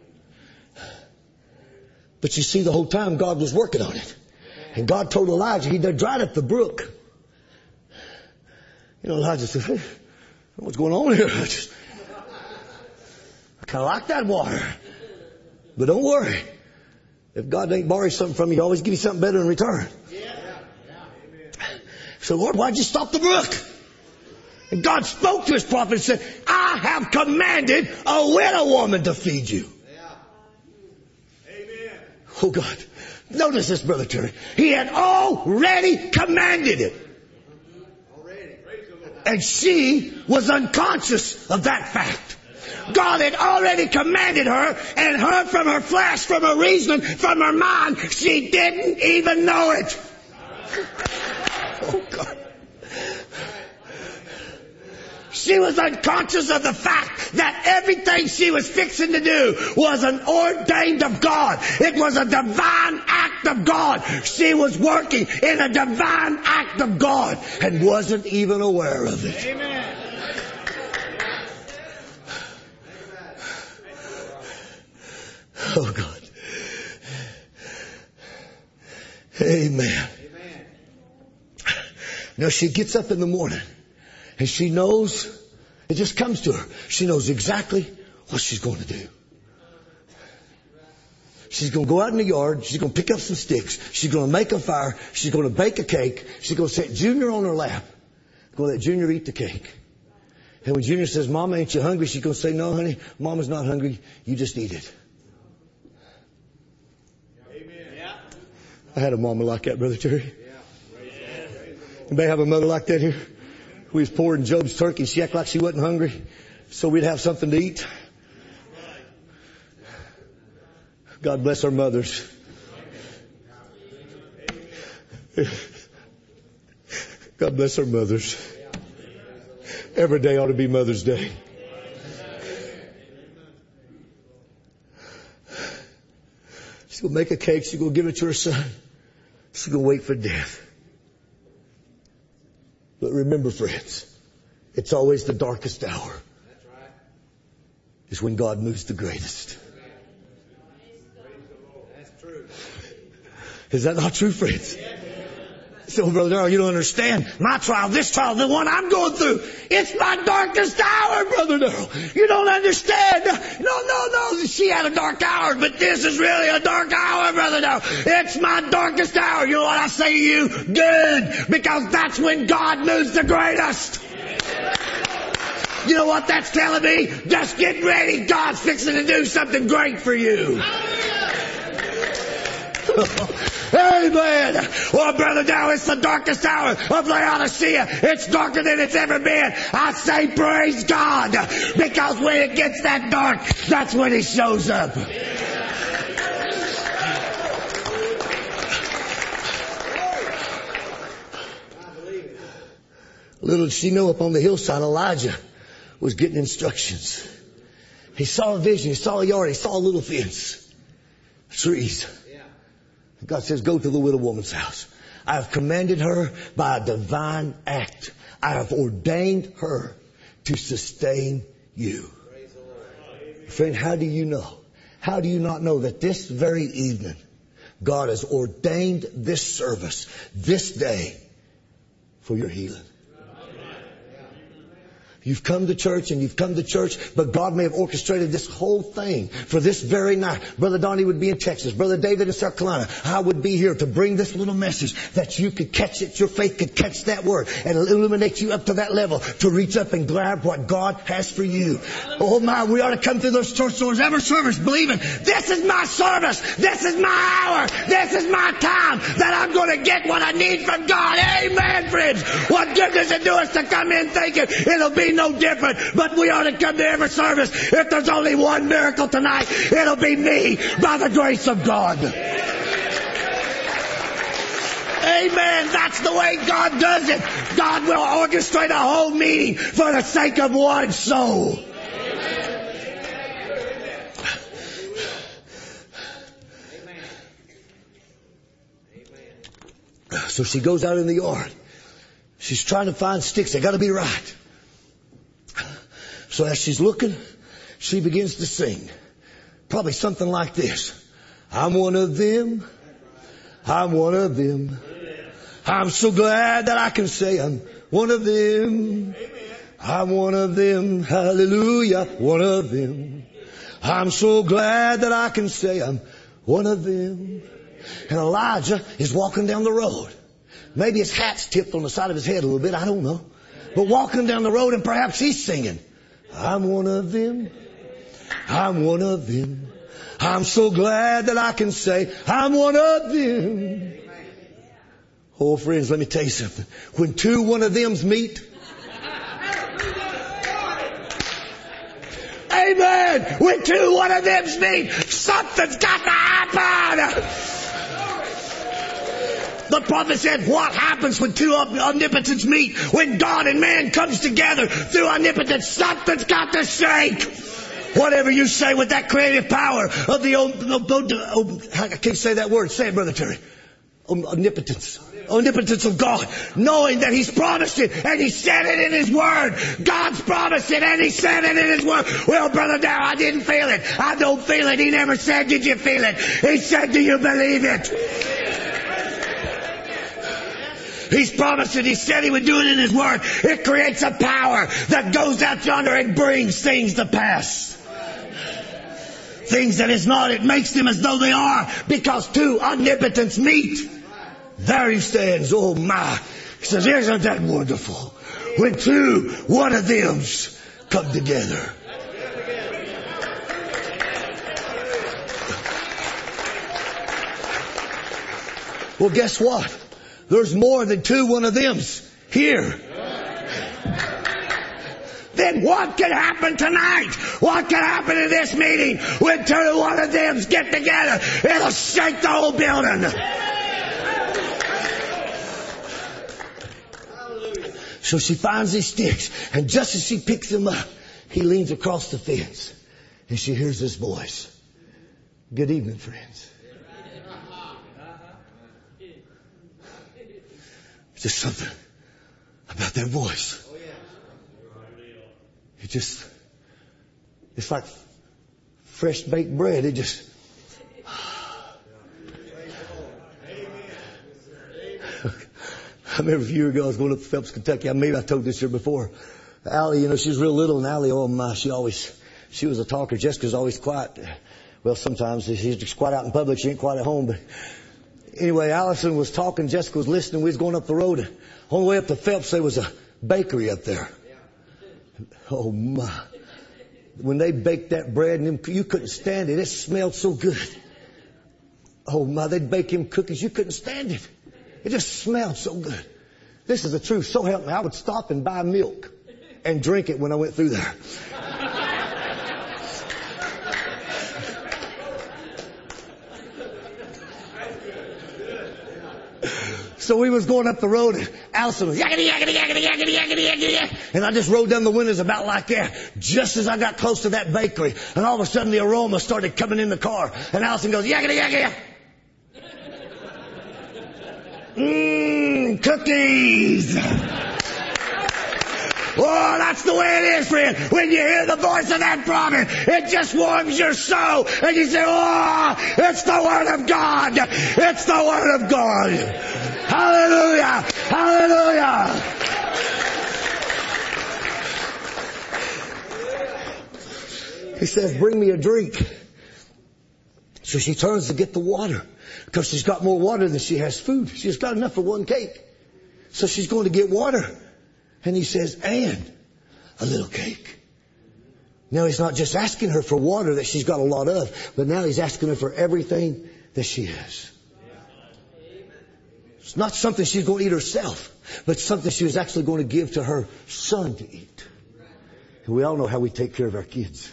But you see, the whole time God was working on it. And God told Elijah, He had dried up the brook. You know, Elijah said, "Hey, what's going on here? I just, I kind of like that water. But don't worry. If God ain't borrow something from you, He'll always give you something better in return." So, Lord, why'd you stop the brook? And God spoke to His prophet and said, "I have commanded a widow woman to feed you." Amen. Oh, God. Notice this, Brother Terry. He had already commanded it. And she was unconscious of that fact. God had already commanded her, and her from her flesh, from her reasoning, from her mind, she didn't even know it. Oh, God. She was unconscious of the fact that everything she was fixing to do was an ordained of God. It was a divine act of God. She was working in a divine act of God and wasn't even aware of it. Amen. Oh, God. Amen. Now she gets up in the morning and she knows, it just comes to her. She knows exactly what she's going to do. She's going to go out in the yard. She's going to pick up some sticks. She's going to make a fire. She's going to bake a cake. She's going to set Junior on her lap. Going to let Junior eat the cake. And when Junior says, "Mama, ain't you hungry?" she's going to say, "No, honey, Mama's not hungry. You just eat it." I had a mama like that, Brother Terry. Anybody have a mother like that here? We was pouring Job's turkey. She acted like she wasn't hungry, so we'd have something to eat. God bless our mothers. God bless our mothers. Every day ought to be Mother's Day. She's going to make a cake. She's going to give it to her son. She's going to wait for death. But remember, friends, it's always the darkest hour. Is when God moves the greatest. That's true. Is that not true, friends? So, Brother Darrell, you don't understand. My trial, this trial, the one I'm going through, it's my darkest hour, Brother Darrell. You don't understand. No, no, no. She had a dark hour, but this is really a dark hour, Brother Darrell. It's my darkest hour. You know what I say to you? Good. Because that's when God moves the greatest. You know what that's telling me? Just get ready. God's fixing to do something great for you. Amen. Well, Brother Darrell, it's the darkest hour of Laodicea. It's darker than it's ever been. I say praise God. Because when it gets that dark, that's when He shows up. Little did she know, up on the hillside, Elijah was getting instructions. He saw a vision. He saw a yard. He saw a little fence. Trees. God says, go to the widow woman's house. I have commanded her by a divine act. I have ordained her to sustain you. Friend, how do you know? How do you not know that this very evening God has ordained this service, this day, for your healing? You've come to church and you've come to church, but God may have orchestrated this whole thing for this very night. Brother Donnie would be in Texas. Brother David in South Carolina. I would be here to bring this little message that you could catch it. Your faith could catch that word and illuminate you up to that level to reach up and grab what God has for you. Oh my, we ought to come through those church doors every service believing this is my service. This is my hour. This is my time that I'm going to get what I need from God. Amen, friends. What good does it do us to come in thinking it'll be no different, but we ought to come to every service. If there's only one miracle tonight, it'll be me by the grace of God. Amen. That's the way God does it. God will orchestrate a whole meeting for the sake of one soul. So she goes out in the yard. She's trying to find sticks. They got to be right. So as she's looking, she begins to sing. Probably something like this. I'm one of them. I'm one of them. I'm so glad that I can say I'm one of them. I'm one of them. Hallelujah. One of them. I'm so glad that I can say I'm one of them. And Elijah is walking down the road. Maybe his hat's tipped on the side of his head a little bit. I don't know. But walking down the road, and perhaps he's singing. I'm one of them. I'm one of them. I'm so glad that I can say I'm one of them. Oh, friends, let me tell you something. When two one of them's meet, amen. When two one of them's meet, something's got to happen. The prophet said, what happens when two omnipotents meet? When God and man comes together through omnipotence, something's got to shake. Whatever you say with that creative power of the, I can't say that word. Say it, Brother Terry. Omnipotence. Omnipotence of God. Knowing that He's promised it and He said it in His Word. God's promised it and He said it in His Word. Well, Brother Dow, I didn't feel it. I don't feel it. He never said, did you feel it? He said, do you believe it? He's promised it. He said He would do it in His Word. It creates a power that goes out yonder and brings things to pass. Things that is not, it makes them as though they are, because two omnipotents meet. There He stands. Oh my. He says, isn't that wonderful? When two, one of them's come together. Well, guess what? There's more than two one of them's here. Then what can happen tonight? What can happen in this meeting when two one of them's get together? It'll shake the whole building. So she finds these sticks, and just as she picks them up, he leans across the fence, and she hears this voice. Good evening, friends. Just something about that voice. It just, it's like fresh baked bread. It just, I remember a few years ago I was going up to Phelps, Kentucky. Maybe I told this here before. Allie, you know, she was real little, and Allie, oh my, she always, she was a talker. Jessica's always quiet. Well, sometimes she's just quiet out in public. She ain't quiet at home. But anyway, Allison was talking. Jessica was listening. We was going up the road. On the way up to Phelps, there was a bakery up there. Oh my. When they baked that bread, and them, you couldn't stand it. It smelled so good. Oh my, they'd bake him cookies. You couldn't stand it. It just smelled so good. This is the truth. So help me. I would stop and buy milk and drink it when I went through there. So we was going up the road, and Allison was yakety, yakety, yakety, yakety, yakety, yakety, yakety. And I just rolled down the windows about like that, just as I got close to that bakery. And all of a sudden the aroma started coming in the car. And Allison goes, yakety, yakety. Mmm, cookies. Oh, that's the way it is, friend. When you hear the voice of that prophet, it just warms your soul. And you say, oh, it's the Word of God. It's the Word of God. Hallelujah. Hallelujah. He says, bring me a drink. So she turns to get the water, because she's got more water than she has food. She's got enough for one cake. So she's going to get water. And he says, and a little cake. Now he's not just asking her for water that she's got a lot of, but now he's asking her for everything that she has. It's not something she's going to eat herself, but something she was actually going to give to her son to eat. And we all know how we take care of our kids.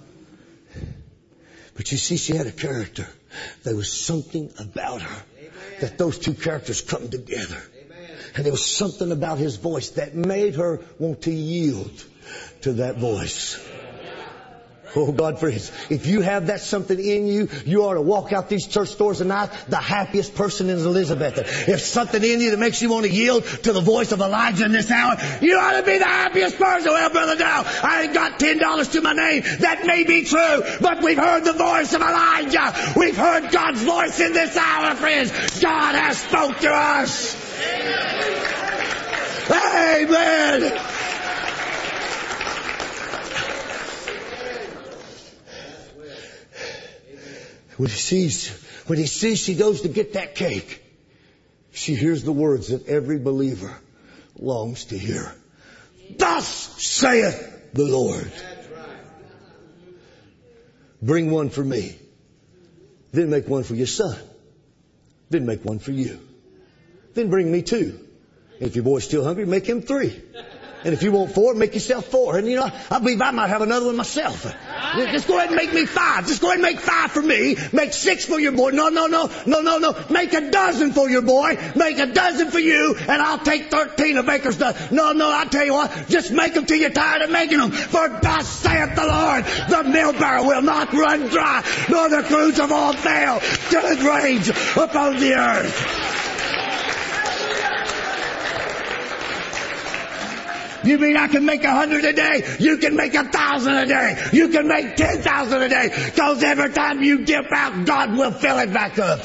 But you see, she had a character. There was something about her that those two characters come together. And there was something about his voice that made her want to yield to that voice. Oh, God, friends, if you have that something in you, you ought to walk out these church doors tonight the happiest person in Elizabeth. If something in you that makes you want to yield to the voice of Elijah in this hour, you ought to be the happiest person. Well, Brother Dow, I ain't got ten dollars to my name. That may be true, but we've heard the voice of Elijah. We've heard God's voice in this hour, friends. God has spoke to us. Amen. When he sees, when he sees she goes to get that cake, she hears the words that every believer longs to hear. Thus saith the Lord. Bring one for me. Then make one for your son. Then make one for you. Then bring me two. And if your boy's still hungry, make him three. And if you want four, make yourself four. And you know, I believe I might have another one myself. Just go ahead and make me five. Just go ahead and make five for me. Make six for your boy. No, no, no, no, no, no. Make a dozen for your boy. Make a dozen for you. And I'll take thirteen of Baker's dozen. No, no, I tell you what. Just make them till you're tired of making them. For thus saith the Lord, the mill barrel will not run dry, nor the cruse of oil fail, till it rains upon the earth. You mean I can make a hundred a day? You can make a thousand a day. You can make ten thousand a day. Because every time you dip out, God will fill it back up.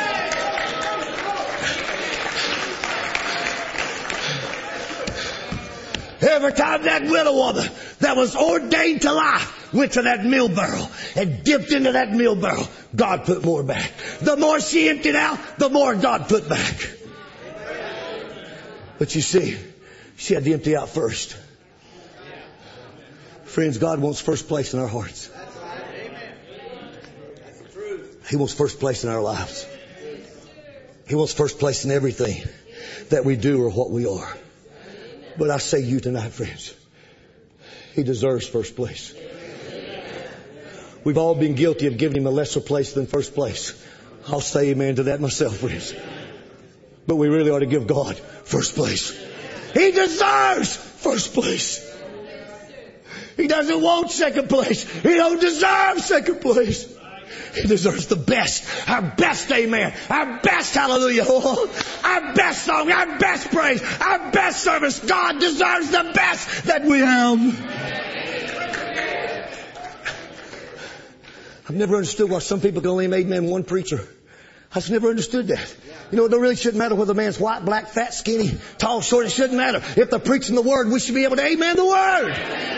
Every time that widow woman that was ordained to life went to that mill barrel and dipped into that mill barrel, God put more back. The more she emptied out, the more God put back. But you see, she had to empty out first. Friends, God wants first place in our hearts. He wants first place in our lives. He wants first place in everything that we do or what we are. But I say to you tonight, friends, He deserves first place. We've all been guilty of giving Him a lesser place than first place. I'll say amen to that myself, friends. But we really ought to give God first place. He deserves first place. He doesn't want second place. He don't deserve second place. He deserves the best. Our best amen. Our best hallelujah. Our best song. Our best praise. Our best service. God deserves the best that we have. I've never understood why some people can only amen one preacher. I just never understood that. You know, it really shouldn't matter whether a man's white, black, fat, skinny, tall, short. It shouldn't matter. If they're preaching the Word, we should be able to amen the Word.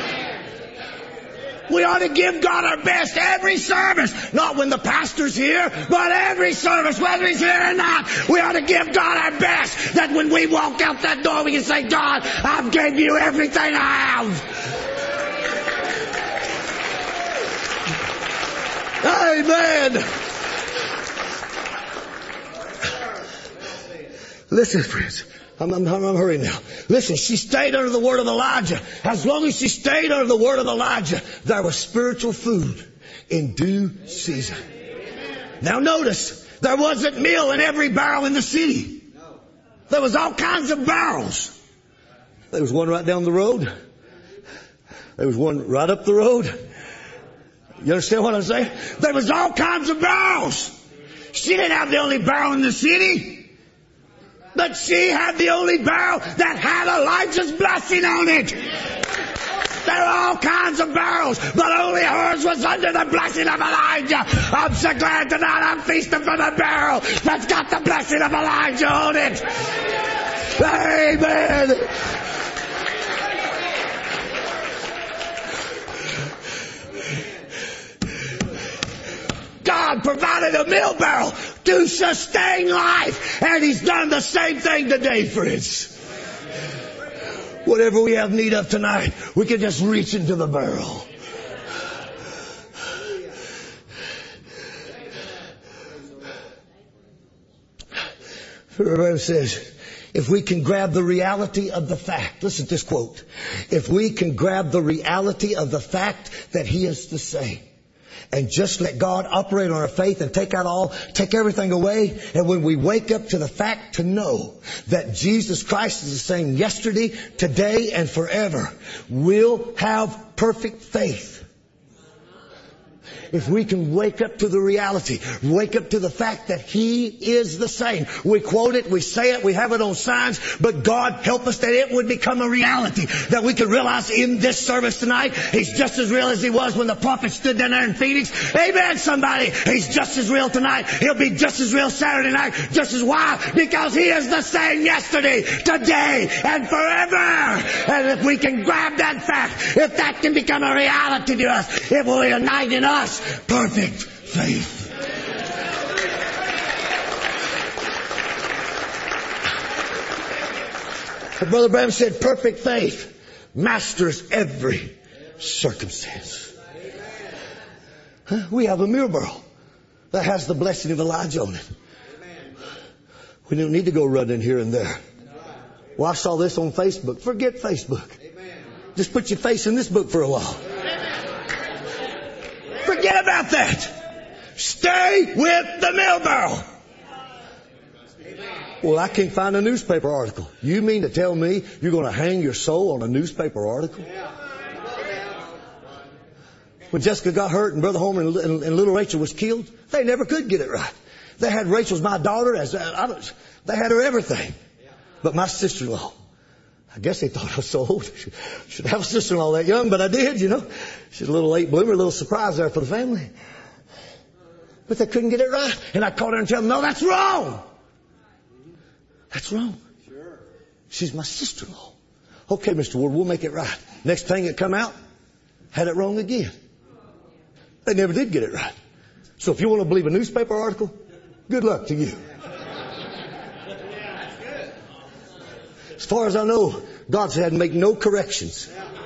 We ought to give God our best every service. Not when the pastor's here, but every service, whether he's here or not. We ought to give God our best. That when we walk out that door, we can say, God, I've gave you everything I have. Amen. Listen, friends. I'm, I'm, I'm hurrying now. Listen, she stayed under the word of Elijah. As long as she stayed under the word of Elijah, there was spiritual food in due season. Now notice, there wasn't meal in every barrel in the city. There was all kinds of barrels. There was one right down the road. There was one right up the road. You understand what I'm saying? There was all kinds of barrels. She didn't have the only barrel in the city. But she had the only barrel that had Elijah's blessing on it. There are all kinds of barrels, but only hers was under the blessing of Elijah. I'm so glad tonight I'm feasting from a barrel that's got the blessing of Elijah on it. Amen. God provided a meal barrel to sustain life. And He's done the same thing today, friends. Whatever we have need of tonight, we can just reach into the barrel. The Bible says, if we can grab the reality of the fact, listen to this quote, if we can grab the reality of the fact that He is the same, and just let God operate on our faith and take out all, take everything away. And when we wake up to the fact to know that Jesus Christ is the same yesterday, today, and forever, we'll have perfect faith. If we can wake up to the reality, wake up to the fact that He is the same. We quote it, we say it, we have it on signs, but God help us that it would become a reality. That we can realize in this service tonight, He's just as real as He was when the prophet stood down there in Phoenix. Amen, somebody. He's just as real tonight. He'll be just as real Saturday night. Just as why? Because He is the same yesterday, today, and forever. And if we can grab that fact, if that can become a reality to us, it will unite in us perfect faith. Brother Branham said perfect faith masters every circumstance. Huh? We have a mirror barrel that has the blessing of Elijah on it. We don't need to go running here and there. Well, I saw this on Facebook. Forget Facebook. Just put your face in this book for a while. Forget about that. Stay with the meal barrel. Well, I can't find a newspaper article. You mean to tell me you're going to hang your soul on a newspaper article? When Jessica got hurt and Brother Homer and, and, and little Rachel was killed, they never could get it right. They had Rachel's my daughter as I don't, they had her everything, but my sister-in-law. I guess they thought I was so old. Should have a sister-in-law that young, but I did, you know. She's a little late bloomer, a little surprise there for the family. But they couldn't get it right. And I called her and told them, no, that's wrong. That's wrong. She's my sister-in-law. Okay, Mister Ward, we'll make it right. Next thing that come out, had it wrong again. They never did get it right. So if you want to believe a newspaper article, good luck to you. As far as I know, God said make no corrections.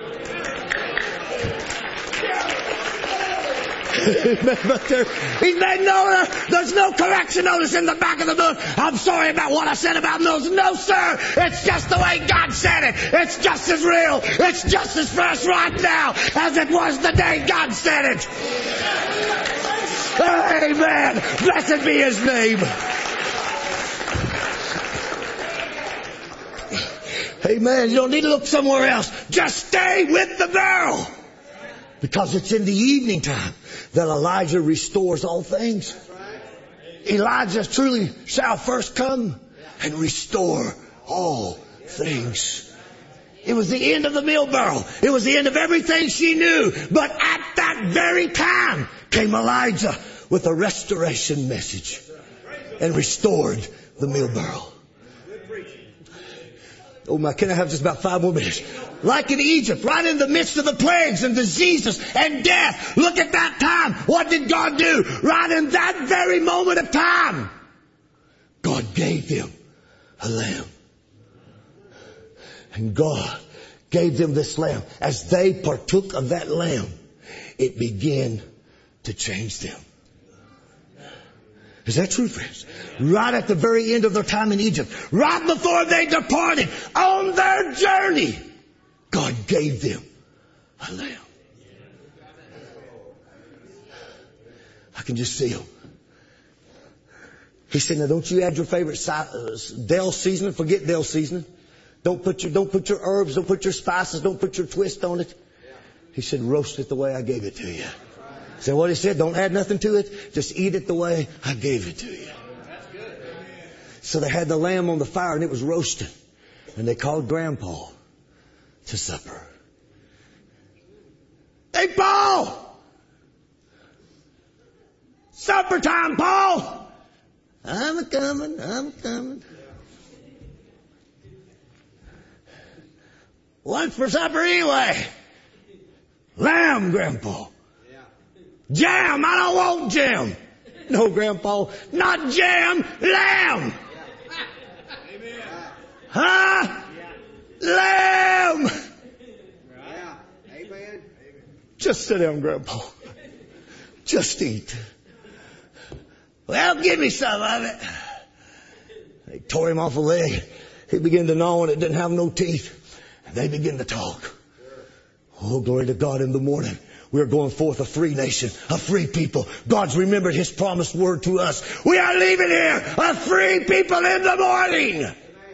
But there, He's made no, there's no correction notice in the back of the book. I'm sorry about what I said about those. No, sir. It's just the way God said it. It's just as real. It's just as fresh right now as it was the day God said it. Amen. Blessed be His name. Amen. You don't need to look somewhere else. Just stay with the barrel. Because it's in the evening time that Elijah restores all things. Elijah truly shall first come and restore all things. It was the end of the meal barrel. It was the end of everything she knew. But at that very time came Elijah with a restoration message. and restored the meal barrel. Oh my, can I have just about five more minutes? Like in Egypt, right in the midst of the plagues and diseases and death. Look at that time. What did God do? Right in that very moment of time, God gave them a lamb. And God gave them this lamb. As they partook of that lamb, it began to change them. Is that true, friends? Right at the very end of their time in Egypt, right before they departed on their journey, God gave them a lamb. I can just see them. He said, now don't you add your favorite si- uh, Dell seasoning. Forget Dell seasoning. Don't put your, don't put your herbs, don't put your spices, don't put your twist on it. He said, roast it the way I gave it to you. Is that what he said? Don't add nothing to it. Just eat it the way I gave it to you. So they had the lamb on the fire and it was roasting. And they called Grandpa to supper. Hey, Paul! Supper time, Paul! I'm a coming, I'm a coming. What's for supper anyway? Lamb, Grandpa. Jam, I don't want jam. No, Grandpa, not jam, lamb. Huh? Lamb. Just sit down, Grandpa. Just eat. Well, give me some of it. They tore him off a leg. He began to gnaw and it didn't have no teeth. They began to talk. Oh, glory to God in the morning. We're going forth a free nation, a free people. God's remembered His promised word to us. We are leaving here a free people in the morning.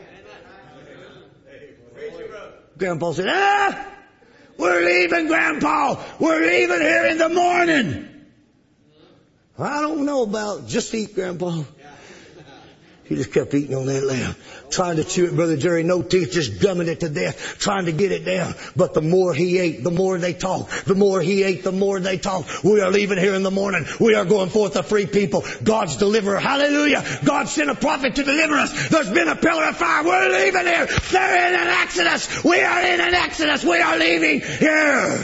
Grandpa said, ah, we're leaving, Grandpa. We're leaving here in the morning. I don't know about just eat, Grandpa. He just kept eating on that lamb. Trying to chew it, Brother Jerry, no teeth, just gumming it to death, trying to get it down. But the more he ate, the more they talked. The more he ate, the more they talked. We are leaving here in the morning. We are going forth a free people. God's deliverer. Hallelujah. God sent a prophet to deliver us. There's been a pillar of fire. We're leaving here. They're in an exodus. We are in an exodus. We are leaving here.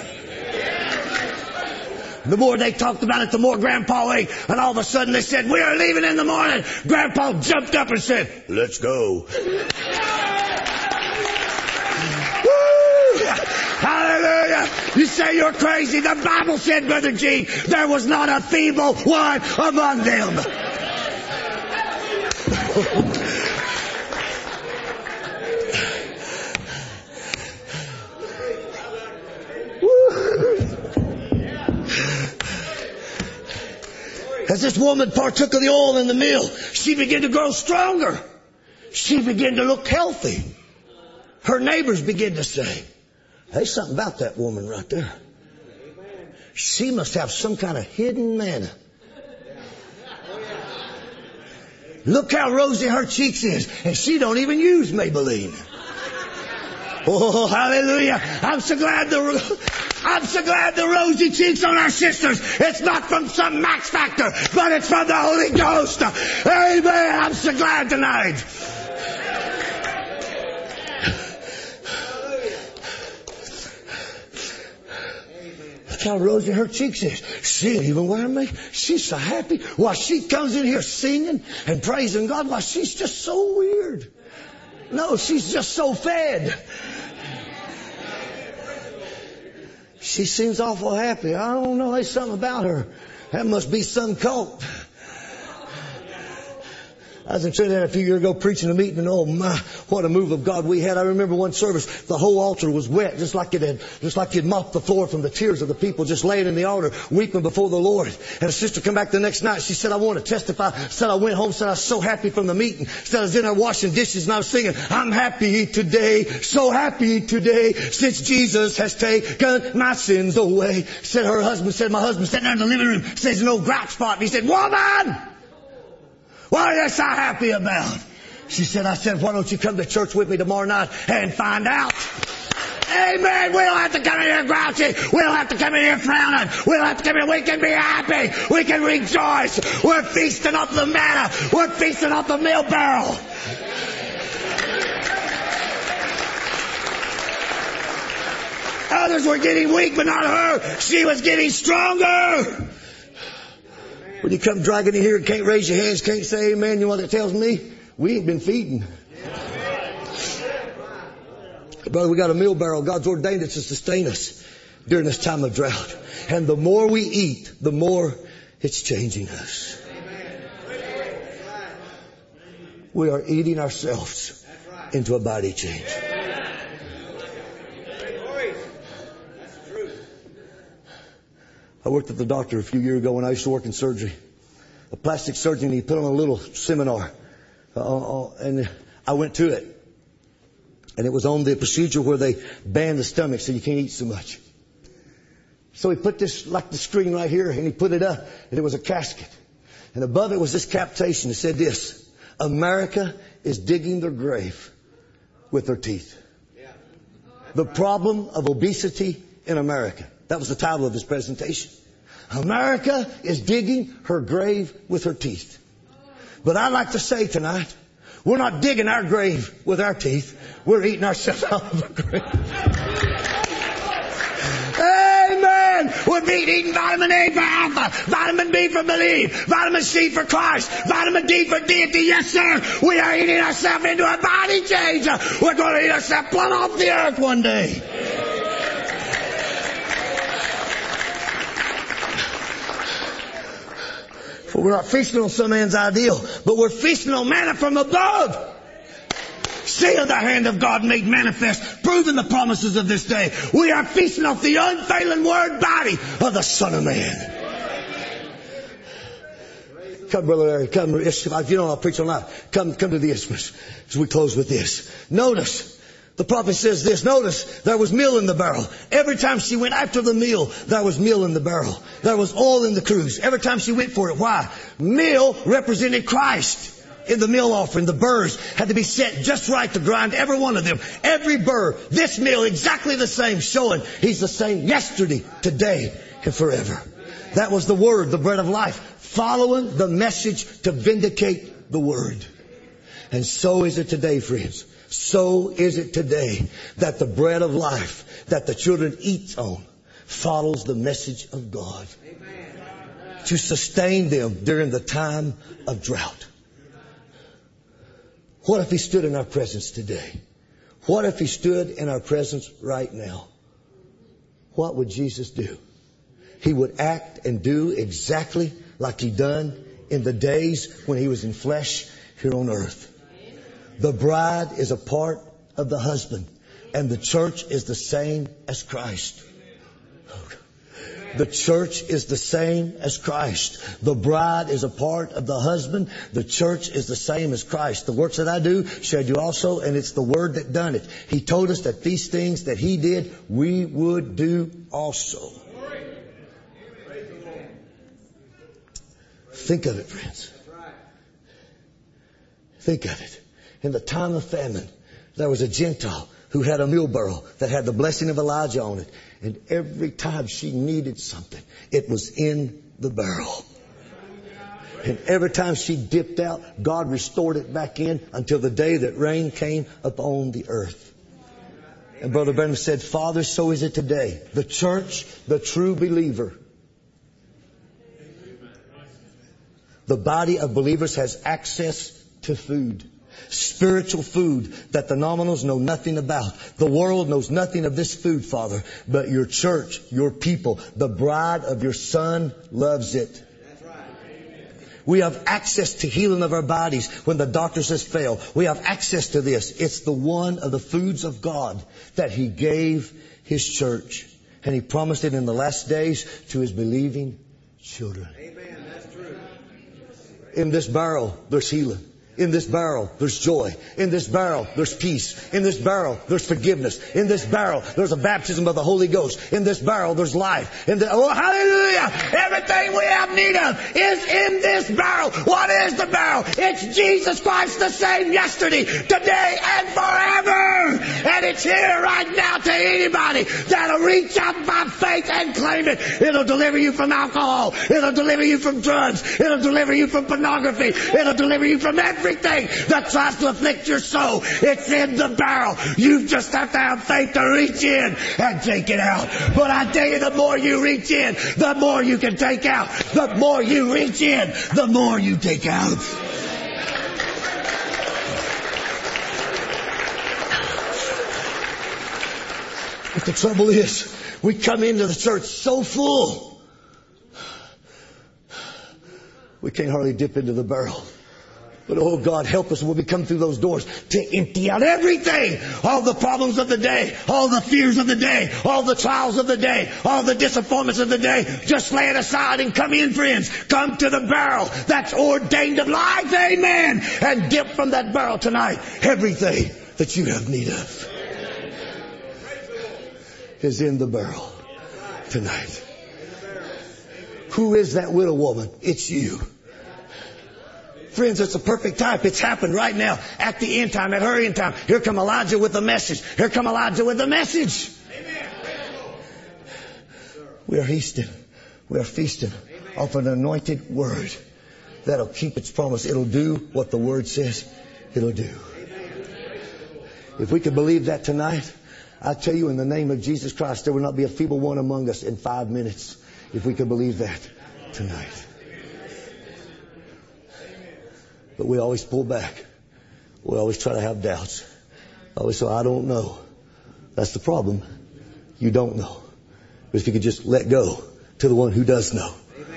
The more they talked about it, the more Grandpa ate. And all of a sudden they said, we are leaving in the morning. Grandpa jumped up and said, let's go. Woo! Hallelujah. You say you're crazy. The Bible said, Brother G, there was not a feeble one among them. As this woman partook of the oil in the meal, she began to grow stronger. She began to look healthy. Her neighbors began to say, there's something about that woman right there. She must have some kind of hidden manna. Look how rosy her cheeks is. And she don't even use Maybelline. Oh, hallelujah. I'm so glad the... I'm so glad the rosy cheeks on our sisters. It's not from some Max Factor, but it's from the Holy Ghost. Amen. I'm so glad tonight. Look how rosy her cheeks is. She ain't even wearing me. She's so happy. Why, she comes in here singing and praising God. Why, she's just so weird. No, she's just so fed. She seems awful happy. I don't know. There's something about her. That must be some cult. I was in Trinidad a few years ago preaching a meeting, and oh my, what a move of God we had. I remember one service, the whole altar was wet, just like it had, just like you'd mopped the floor from the tears of the people just laying in the altar, weeping before the Lord. And a sister come back the next night. She said, I want to testify. Said, I went home, said, I was so happy from the meeting. Said, I was in there washing dishes and I was singing, I'm happy today, so happy today, since Jesus has taken my sins away. Said her husband, said my husband sitting there in the living room, says an old gripe spot. And he said, woman! What are you so happy about? She said, I said, why don't you come to church with me tomorrow night and find out? Amen. We don't have to come in here grouchy. We don't have to come in here frowning. We don't have to come in here. We can be happy. We can rejoice. We're feasting off the manna. We're feasting off the meal barrel. Others were getting weak, but not her. She was getting stronger. When you come dragging in here and can't raise your hands, can't say amen, you know what that tells me? We ain't been feeding. Brother, we got a meal barrel. God's ordained it to sustain us during this time of drought. And the more we eat, the more it's changing us. We are eating ourselves into a body change. I worked at the doctor a few years ago when I used to work in surgery. A plastic surgeon, he put on a little seminar. Uh, and I went to it. And it was on the procedure where they band the stomach so you can't eat so much. So he put this, like the screen right here, and he put it up, and it was a casket. And above it was this capitation. It said this: America is digging their grave with their teeth. The problem of obesity in America. That was the title of his presentation. America is digging her grave with her teeth. But I'd like to say tonight, we're not digging our grave with our teeth. We're eating ourselves out of our grave. Amen. We're eating vitamin A for alpha, vitamin B for believe, vitamin C for Christ, vitamin D for deity. Yes, sir. We are eating ourselves into a body change. We're going to eat ourselves plumb off the earth one day. For we're not feasting on some man's ideal, but we're feasting on manna from above. Seeing the hand of God made manifest, proving the promises of this day. We are feasting off the unfailing word body of the Son of Man. Come, Brother Larry, come. If you know I'll preach all night. Come, come to the isthmus as we close with this. Notice, the prophet says this. Notice, there was meal in the barrel. Every time she went after the meal, there was meal in the barrel. There was oil in the cruse. Every time she went for it. Why? Meal represented Christ. In the meal offering, the burrs had to be set just right to grind every one of them. Every burr, this meal exactly the same, showing He's the same yesterday, today, and forever. That was the Word, the bread of life, following the message to vindicate the Word. And so is it today, friends. So is it today that the bread of life that the children eat on follows the message of God. Amen. To sustain them during the time of drought. What if He stood in our presence today? What if He stood in our presence right now? What would Jesus do? He would act and do exactly like He done in the days when He was in flesh here on earth. The bride is a part of the husband, and the church is the same as Christ. The church is the same as Christ. The bride is a part of the husband. The church is the same as Christ. The works that I do shall you also, and it's the Word that done it. He told us that these things that He did, we would do also. Think of it, friends. Think of it. In the time of famine, there was a Gentile who had a meal barrel that had the blessing of Elijah on it. And every time she needed something, it was in the barrel. And every time she dipped out, God restored it back in until the day that rain came upon the earth. And Brother Branham said, Father, so is it today. The church, the true believer, the body of believers has access to food. Spiritual food that the nominals know nothing about. The world knows nothing of this food, Father. But your church, your people, the bride of your Son loves it. We have access to healing of our bodies when the doctor says fail. We have access to this. It's the one of the foods of God that He gave His church. And He promised it in the last days to His believing children. Amen. That's true. In this barrel, there's healing. In this barrel, there's joy. In this barrel, there's peace. In this barrel, there's forgiveness. In this barrel, there's a baptism of the Holy Ghost. In this barrel, there's life. In the, oh, hallelujah! Everything we have need of is in this barrel. What is the barrel? It's Jesus Christ, the same yesterday, today, and forever. And it It's here right now to anybody that'll reach out by faith and claim it. It'll deliver you from alcohol. It'll deliver you from drugs. It'll deliver you from pornography. It'll deliver you from everything that tries to afflict your soul. It's in the barrel. You just have to have faith to reach in and take it out. But I tell you, the more you reach in, the more you can take out. The more you reach in, the more you take out. But the trouble is, we come into the church so full, we can't hardly dip into the barrel. But oh God, help us when we come through those doors to empty out everything. All the problems of the day, all the fears of the day, all the trials of the day, all the disappointments of the day. Just lay it aside and come in, friends. Come to the barrel that's ordained of life. Amen. And dip from that barrel tonight everything that you have need of is in the barrel tonight. Who is that widow woman? It's you. Friends, it's a perfect type. It's happened right now at the end time, at her end time. Here come Elijah with the message. Here come Elijah with the message. We are feasting. We are feasting off an anointed word that'll keep its promise. It'll do what the word says it'll do. If we could believe that tonight, I tell you, in the name of Jesus Christ, there will not be a feeble one among us in five minutes. If we could believe that tonight. But we always pull back. We always try to have doubts. I always say, I don't know. That's the problem. You don't know. But if you could just let go to the one who does know.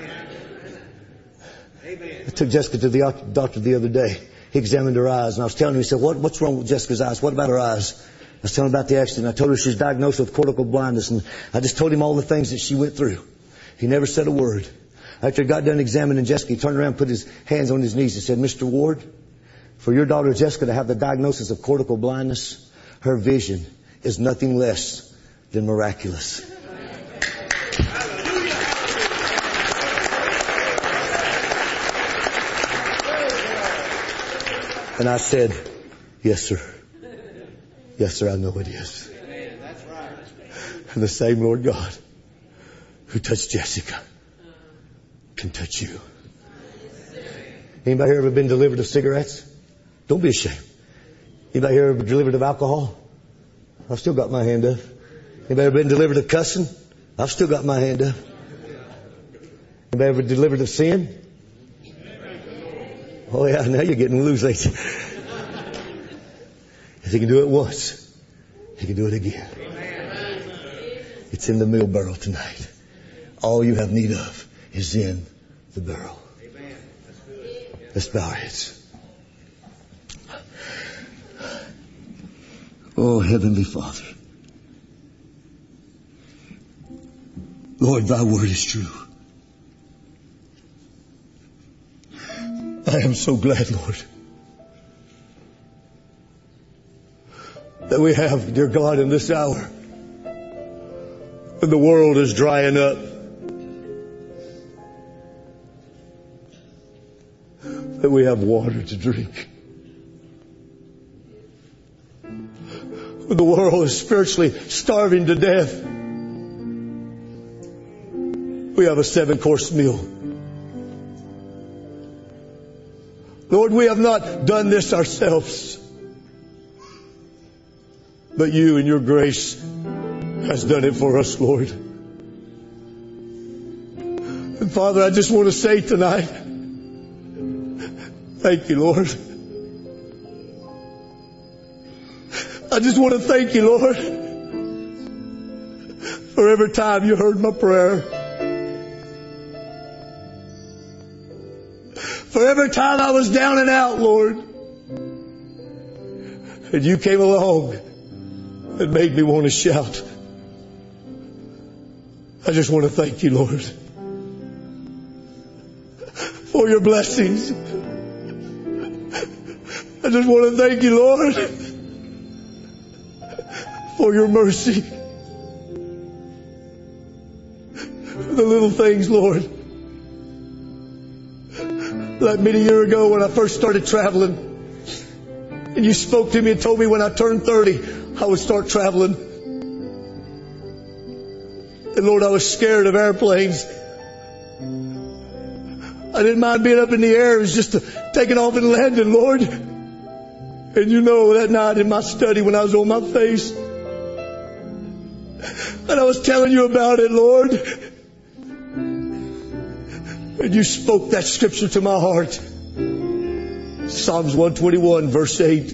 Amen. I took Jessica to the doctor the other day. He examined her eyes, and I was telling him, he said, what, what's wrong with Jessica's eyes? What about her eyes? I was telling him about the accident. I told her she's diagnosed with cortical blindness, and I just told him all the things that she went through. He never said a word. After he got done examining Jessica, he turned around and put his hands on his knees and said, Mister Ward, for your daughter Jessica to have the diagnosis of cortical blindness, her vision is nothing less than miraculous. And I said, yes, sir. Yes, sir, I know it is. And the same Lord God who touched Jessica can touch you. Anybody here ever been delivered of cigarettes? Don't be ashamed. Anybody here ever been delivered of alcohol? I've still got my hand up. Anybody ever been delivered of cussing? I've still got my hand up. Anybody ever delivered of sin? Oh yeah, now you're getting loose, ain't you? If he can do it once, he can do it again. It's in the meal barrel tonight. All you have need of is in the barrel. Let's bow our heads. Oh, Heavenly Father. Lord, thy word is true. I am so glad, Lord, that we have, dear God, in this hour, when the world is drying up, that we have water to drink. When the world is spiritually starving to death, we have a seven-course meal. Lord, we have not done this ourselves, but you in your grace has done it for us, Lord. And Father, I just want to say tonight, thank you, Lord. I just want to thank you, Lord, for every time you heard my prayer. For every time I was down and out, Lord, and you came along and made me want to shout. I just want to thank you, Lord, for your blessings. I just want to thank you, Lord, for your mercy. For the little things, Lord. Like many years ago when I first started traveling, And you spoke to me and told me when I turned thirty, I would start traveling. And Lord, I was scared of airplanes. I didn't mind being up in the air. It was just taking off and landing, Lord. And you know, that night in my study when I was on my face, and I was telling you about it, Lord, and you spoke that scripture to my heart. Psalms one twenty-one, verse eight.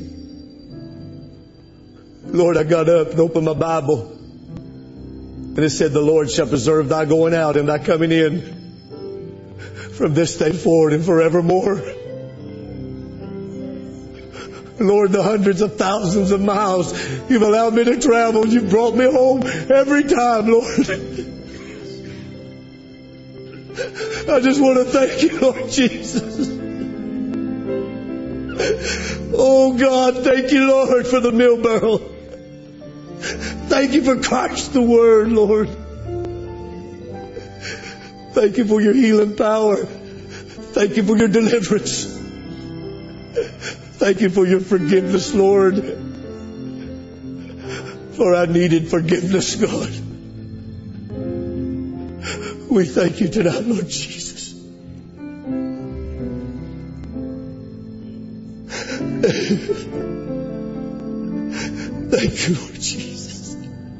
Lord, I got up and opened my Bible, and it said, the Lord shall preserve thy going out and thy coming in from this day forward and forevermore. Lord, the hundreds of thousands of miles you've allowed me to travel, you've brought me home every time, Lord. I just want to thank you, Lord Jesus. Oh God, thank you, Lord, for the meal barrel. Thank you for Christ the Word, Lord. Thank you for your healing power. Thank you for your deliverance. Thank you for your forgiveness, Lord. For I needed forgiveness, God. We thank you tonight, Lord Jesus. Thank you, Lord Jesus.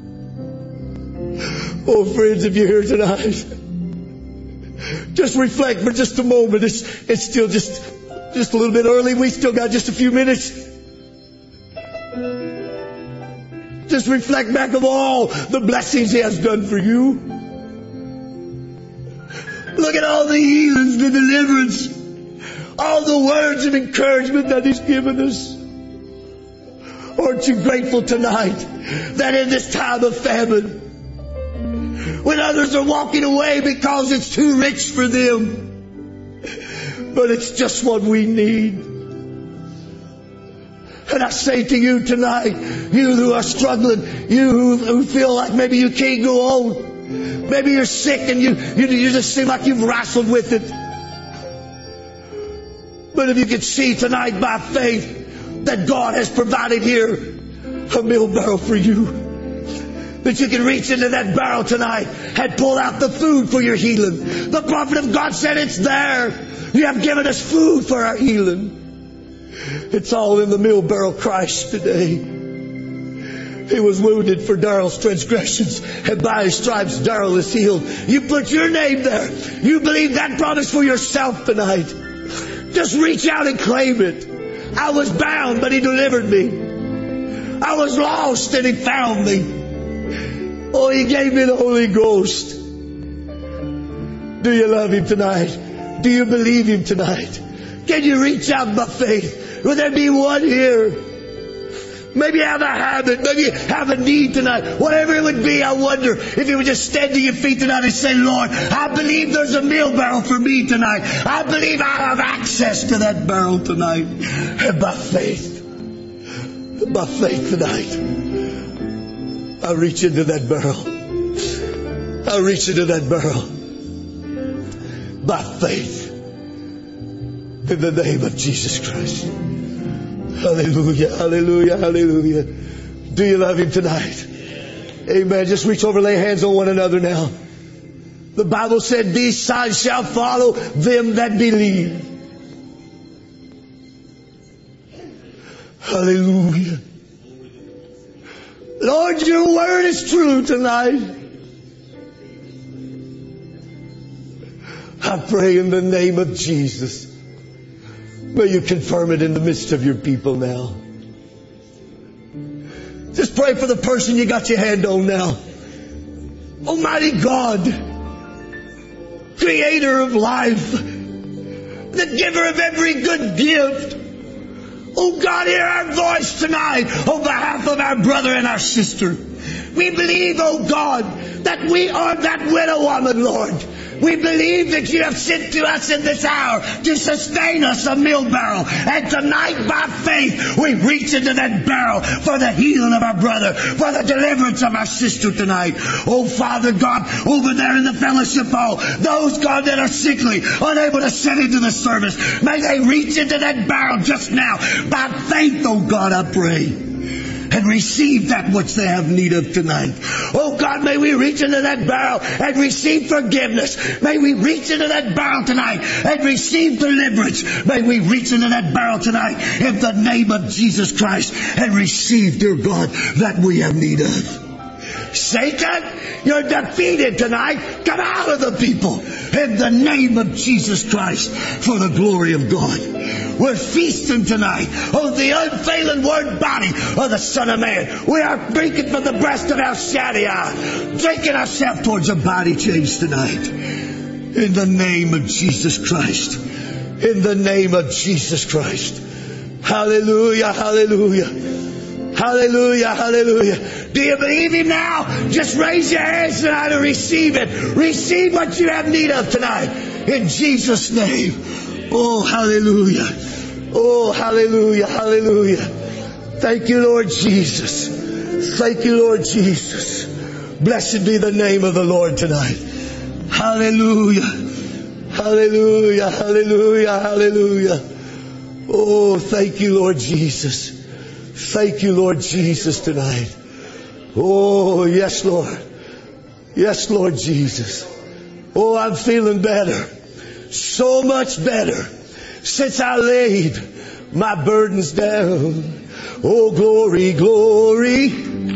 Oh, friends, if you're here tonight, just reflect for just a moment. It's, it's still just, just a little bit early. We still got just a few minutes. Just reflect back of all the blessings He has done for you. Look at all the healings, the deliverance, all the words of encouragement that He's given us. Aren't you grateful tonight that in this time of famine, when others are walking away because it's too rich for them, but it's just what we need? And I say to you tonight, you who are struggling, you who, who feel like maybe you can't go on, maybe you're sick and you, you, you just seem like you've wrestled with it. But if you could see tonight by faith that God has provided here a meal barrel for you, that you can reach into that barrel tonight and pull out the food for your healing. The prophet of God said it's there. You have given us food for our healing. It's all in the meal barrel, Christ, today. He was wounded for Daryl's transgressions, and by His stripes Daryl is healed. You put your name there. You believe that promise for yourself tonight. Just reach out and claim it. I was bound, but He delivered me. I was lost, and He found me. Oh, He gave me the Holy Ghost. Do you love Him tonight? Do you believe Him tonight? Can you reach out by faith? Will there be one here? Maybe you have a habit. Maybe you have a need tonight. Whatever it would be, I wonder if you would just stand to your feet tonight and say, Lord, I believe there's a meal barrel for me tonight. I believe I have access to that barrel tonight. And by faith, by faith tonight, I reach into that barrel. I reach into that barrel. By faith. In the name of Jesus Christ. Hallelujah, hallelujah, hallelujah. Do you love Him tonight? Amen. Just reach over, lay hands on one another now. The Bible said, these signs shall follow them that believe. Hallelujah. Lord, your word is true tonight. I pray in the name of Jesus. May you confirm it in the midst of your people now. Just pray for the person you got your hand on now. Almighty God, Creator of life, the giver of every good gift. Oh God, hear our voice tonight on behalf of our brother and our sister. We believe, oh God, that we are that widow woman, Lord. We believe that you have sent to us in this hour to sustain us a meal barrel. And tonight, by faith, we reach into that barrel for the healing of our brother, for the deliverance of our sister tonight. Oh, Father God, over there in the fellowship hall, those, God, that are sickly, unable to sit into the service, may they reach into that barrel just now. By faith, oh God, I pray, and receive that which they have need of tonight. Oh God, may we reach into that barrel and receive forgiveness. May we reach into that barrel tonight and receive deliverance. May we reach into that barrel tonight in the name of Jesus Christ and receive, dear God, that we have need of. Satan, you're defeated tonight. Come out of the people in the name of Jesus Christ for the glory of God. We're feasting tonight on the unfailing word body of the Son of Man. We are drinking from the breast of El Shaddai, drinking ourselves towards a body change tonight. In the name of Jesus Christ. In the name of Jesus Christ. Hallelujah, hallelujah. Hallelujah, hallelujah. Do you believe Him now? Just raise your hands tonight and receive it. Receive what you have need of tonight. In Jesus' name. Oh, hallelujah. Oh, hallelujah, hallelujah. Thank you, Lord Jesus. Thank you, Lord Jesus. Blessed be the name of the Lord tonight. Hallelujah. Hallelujah, hallelujah, hallelujah. Oh, thank you, Lord Jesus. Thank you, Lord Jesus, tonight. Oh, yes, Lord. Yes, Lord Jesus. Oh, I'm feeling better. So much better since I laid my burdens down. Oh, glory, glory.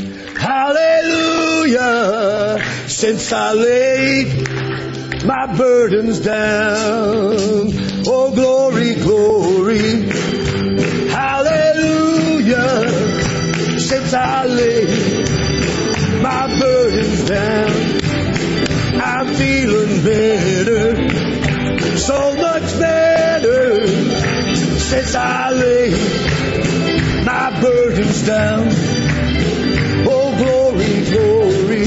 Hallelujah. Since I laid my burdens down. Oh, glory, glory. Hallelujah. Since I laid my burdens down, I'm feeling better, so much better. Since I laid my burdens down, oh glory, glory.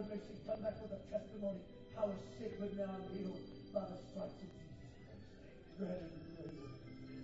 God may she come back with a testimony. I was sick, but now I'm healed by the stripes of Jesus. Grant it in the name of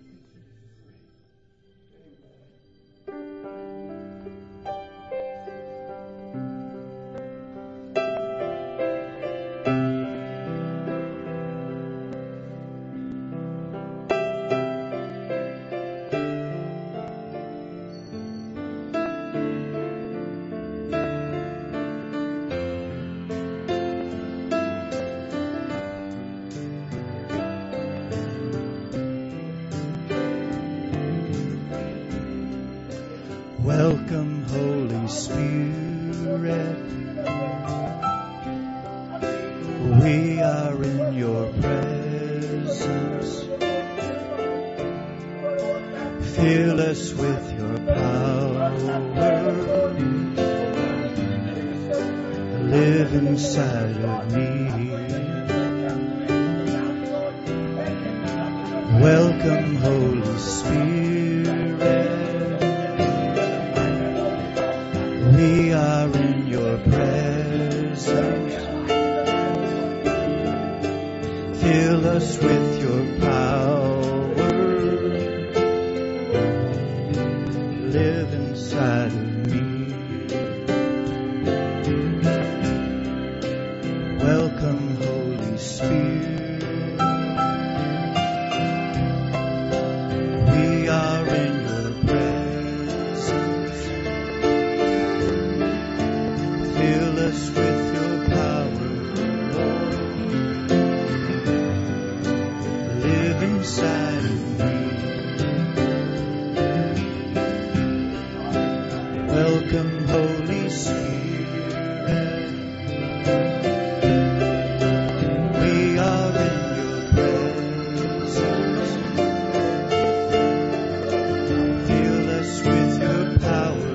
Welcome, Holy Spirit. We are in your presence. Fill us with your power. Live inside of me. Welcome, Holy Spirit. We are in your presence. Fill us with your power. Live inside of me. Welcome, Holy Spirit. We are in your presence. Fill us with your power, live inside of me. Welcome, Holy Spirit. We are in your presence. Fill us with your power.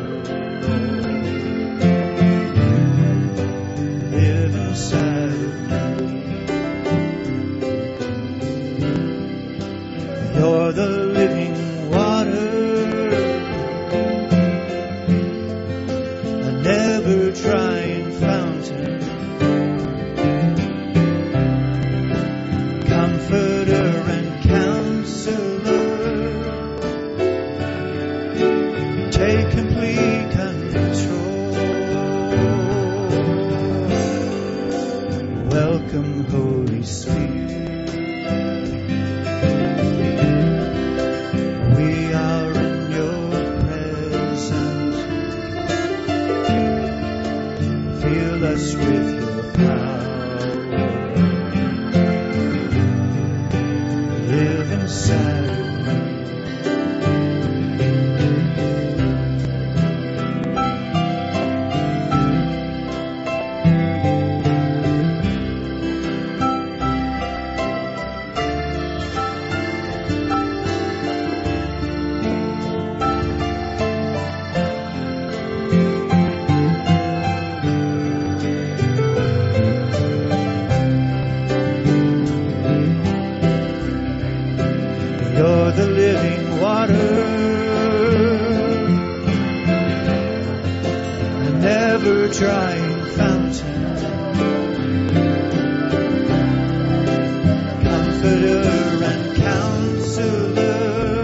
Live inside of me. You're the living water, a never drying fountain, comforter and counselor. Take complete control. Welcome, Holy Spirit. We are in your presence. Fill us with your power. Live inside of me. You're the living water, a never drying fountain, comforter and counselor.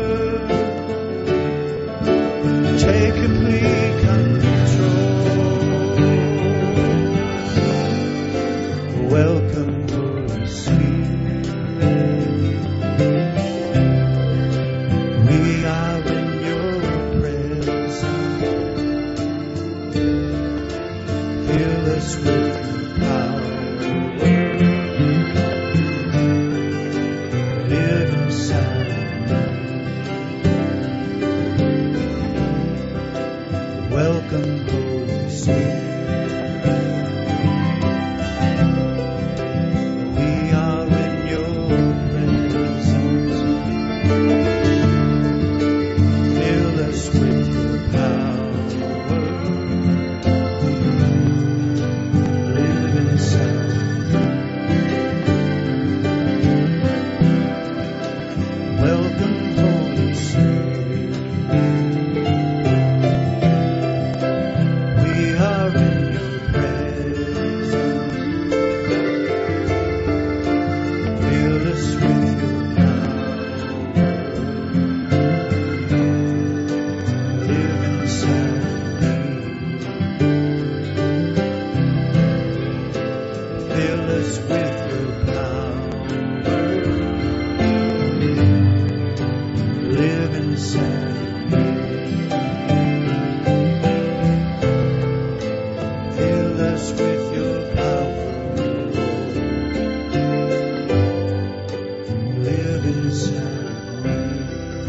Take complete control. Welcome, Holy Spirit. We are in your presence. Fill us with your power. Live inside of me. Welcome, Holy Spirit. We are in your presence. Fill us with your power. Live us with your power, Lord. Live inside of me.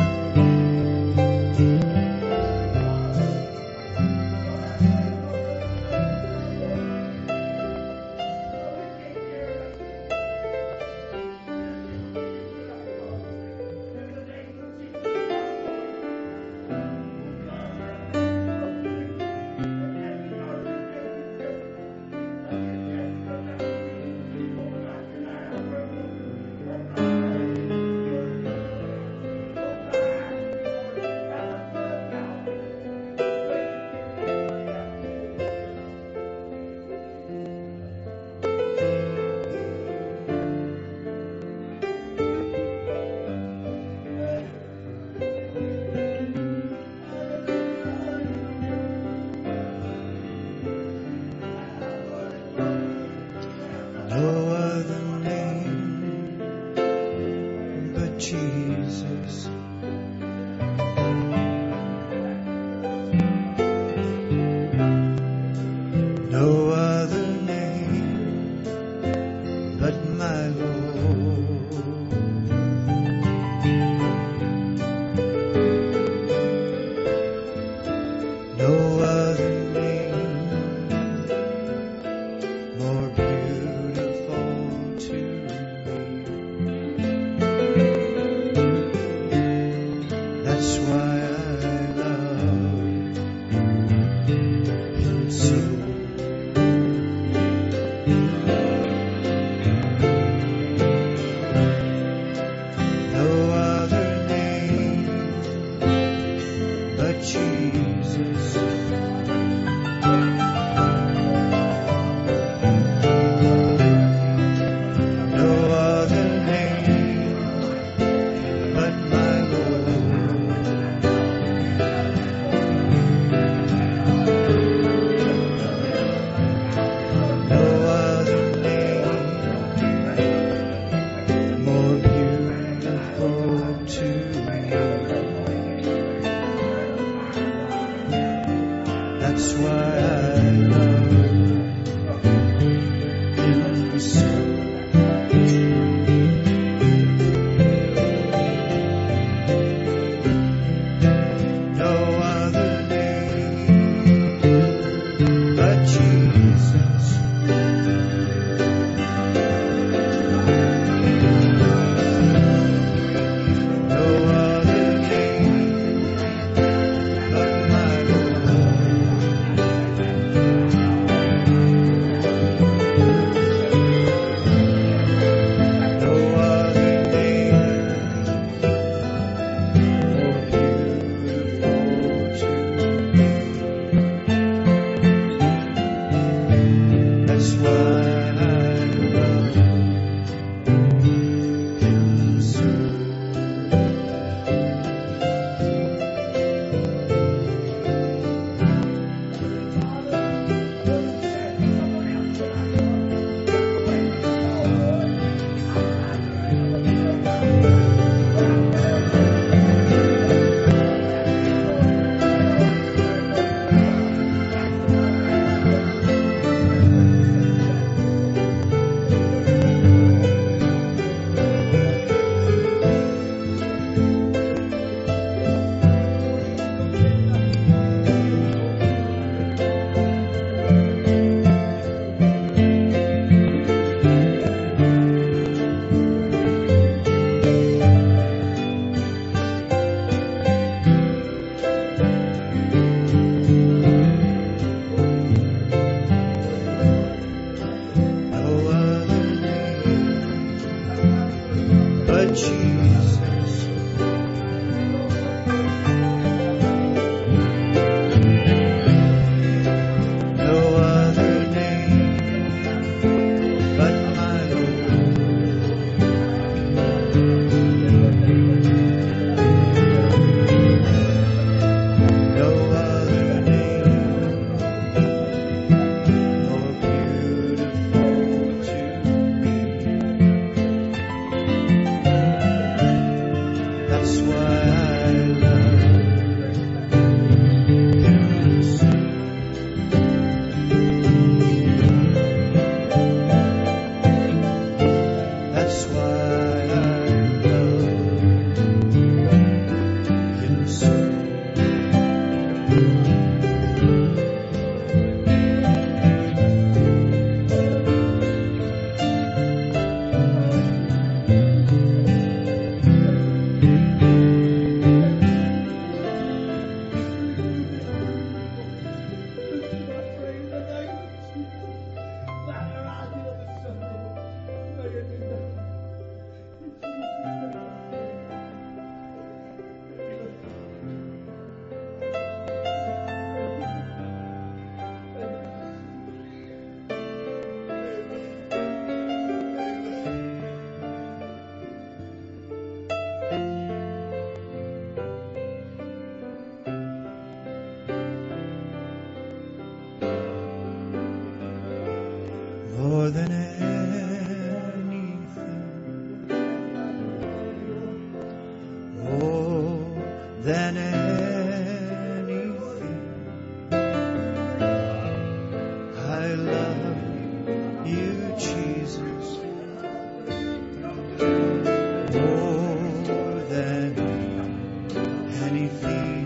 No other name but Jesus. No other name but my Lord. No other name more beautiful to me. That's why I love Him so. No other name but Jesus. No other name but my Lord. No other name more beautiful to me. That's why I love Him so. No other name but Jesus. No other name but my Lord. No other name more beautiful to me. That's why more than anything, more than anything, I love you, Jesus, more than anything.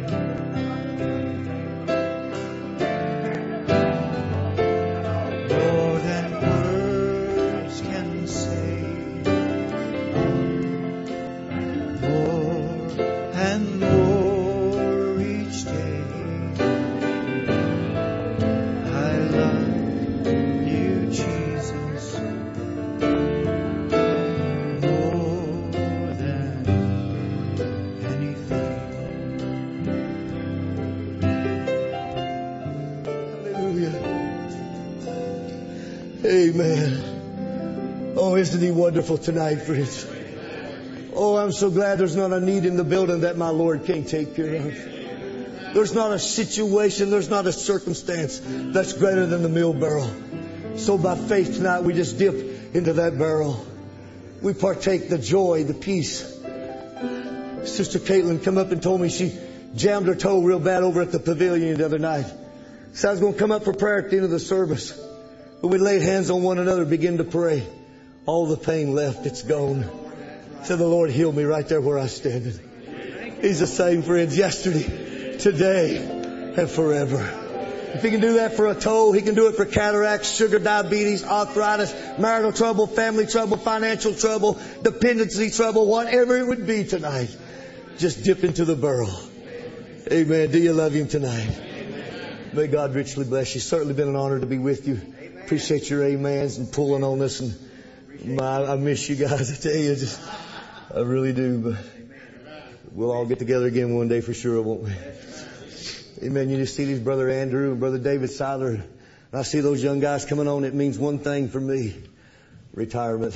Amen. Oh, isn't He wonderful tonight, friends? Oh, I'm so glad there's not a need in the building that my Lord can't take care of. There's not a situation, there's not a circumstance that's greater than the meal barrel. So by faith tonight, we just dip into that barrel. We partake the joy, the peace. Sister Caitlin come up and told me she jammed her toe real bad over at the pavilion the other night. So I was going to come up for prayer at the end of the service. But we laid hands on one another, begin to pray. All the pain left, it's gone. So the Lord healed me right there where I stand. He's the same, friends, yesterday, today, and forever. If He can do that for a toe, He can do it for cataracts, sugar, diabetes, arthritis, marital trouble, family trouble, financial trouble, dependency trouble, whatever it would be tonight. Just dip into the barrel. Amen. Do you love Him tonight? May God richly bless you. Certainly been an honor to be with you. Appreciate your amens and pulling on this. And my, I miss you guys. I tell you, just, I really do. But we'll all get together again one day for sure, won't we? Amen. You just see these Brother Andrew and Brother David Seiler. And I see those young guys coming on. It means one thing for me. Retirement.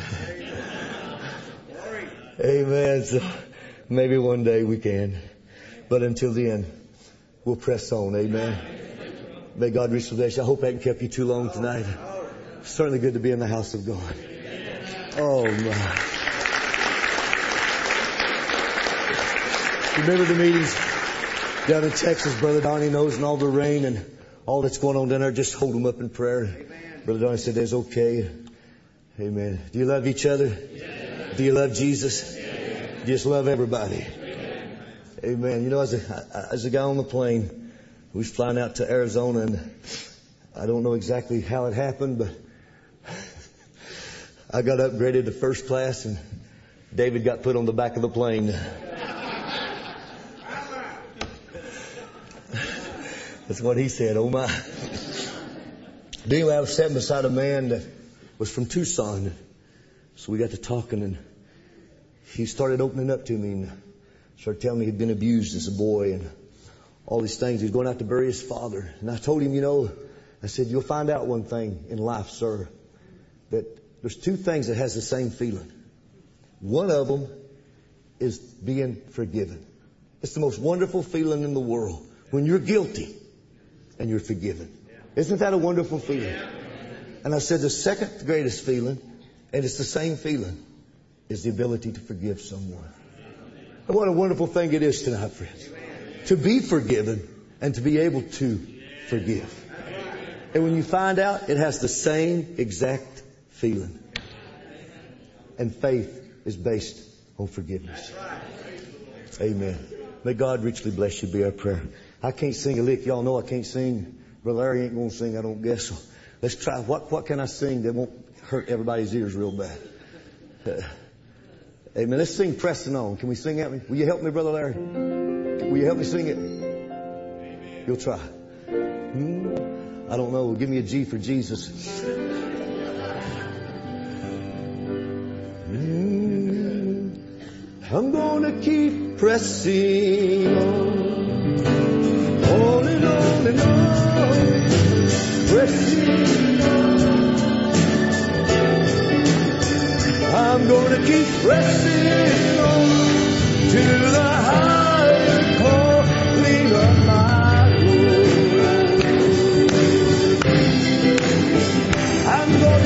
Amen. So maybe one day we can. But until then, we'll press on. Amen. May God richly bless you. I hope I haven't kept you too long tonight. Certainly good to be in the house of God. Oh my. Remember the meetings down in Texas, Brother Donnie knows, and all the rain and all that's going on down there. Just hold them up in prayer. Brother Donnie said that's okay. Amen. Do you love each other? Do you love Jesus? Do you just love everybody? Amen. You know, as a, as a guy on the plane, we was flying out to Arizona, and I don't know exactly how it happened, but I got upgraded to first class, and David got put on the back of the plane. That's what he said. Oh my. But anyway, I was sitting beside a man that was from Tucson, so we got to talking, and he started opening up to me and started telling me he'd been abused as a boy and all these things. He was going out to bury his father. And I told him, you know, I said, you'll find out one thing in life, sir, that there's two things that has the same feeling. One of them is being forgiven. It's the most wonderful feeling in the world when you're guilty and you're forgiven. Isn't that a wonderful feeling? And I said the second greatest feeling, and it's the same feeling, is the ability to forgive someone. And what a wonderful thing it is tonight, friends. To be forgiven and to be able to forgive. And when you find out, it has the same exact feeling. And faith is based on forgiveness. Amen. May God richly bless you, be our prayer. I can't sing a lick. Y'all know I can't sing. Brother Larry ain't going to sing, I don't guess. So let's try. What, what can I sing that won't hurt everybody's ears real bad? Uh, amen. Let's sing Pressing On. Can we sing that? Will you help me, Brother Larry? Will you help me sing it? You'll try. Hmm? I don't know. Give me a G for Jesus. Hmm. I'm going to keep pressing on. On and on and on. Pressing on. I'm going to keep pressing on to the higher calling of my Lord. I'm going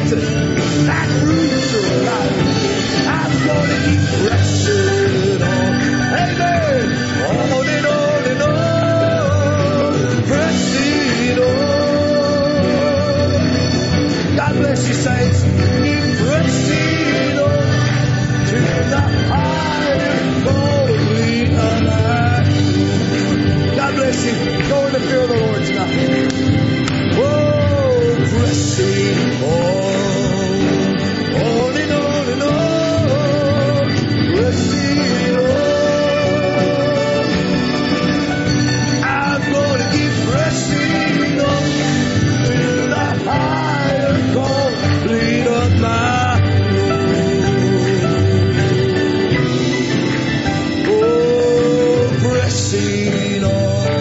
Satan, that proves you're alive. I'm going to keep pressing on. Amen. On and on and on. Pressing on. God bless you, saints. Keep pressing on to the higher calling of life. God bless you. Go in the fear of the Lord tonight. Oh, pressing on, on and on and on, pressing on. I'm going to keep pressing on to the higher calling of my Lord. Oh, pressing on.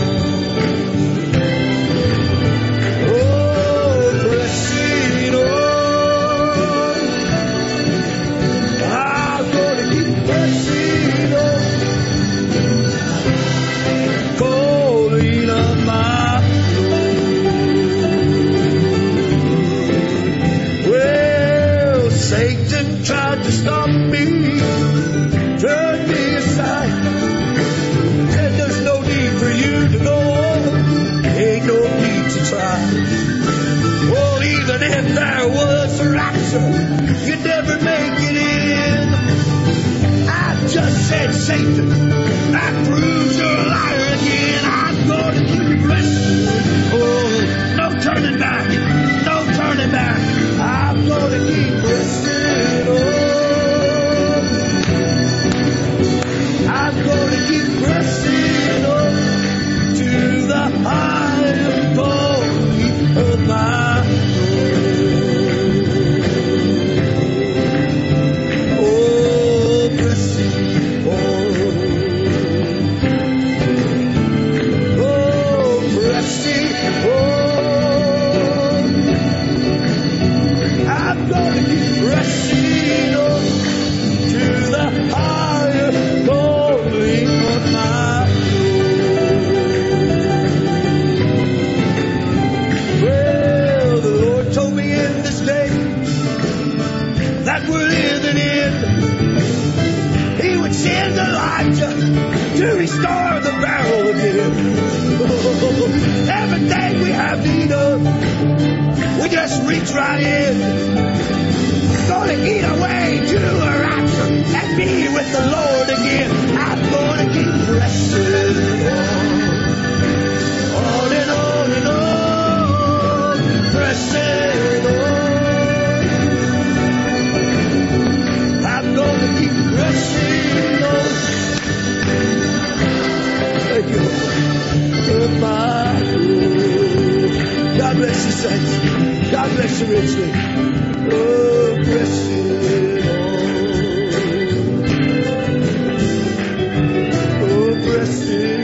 Tried to stop me, turn me aside. Said there's no need for you to go on, ain't no need to try. Well, even if there was a rapture, you'd never make it in. I just said, Satan, that proves you're a liar again. I'm going to keep pressing. Oh, no turning back, no turning back. I'm going to keep pressing. I'm going to keep pressing on to the higher calling of my Lord. Oh, pressing on. Oh, pressing on. I'm going to keep pressing on to the higher calling of my Lord. Well, the Lord told me in this day that we're living in, He would send Elijah to restore the barrel again. Oh, everything we have need of, we just reach right in. Gonna eat away to a rapture and be with the Lord again. I'm gonna keep pressing on, on and on and on, pressing on. I'm gonna keep pressing on. Thank you, Lord. My Lord. God bless you, saints. God bless you richly. Oh, pressing on. Oh, pressing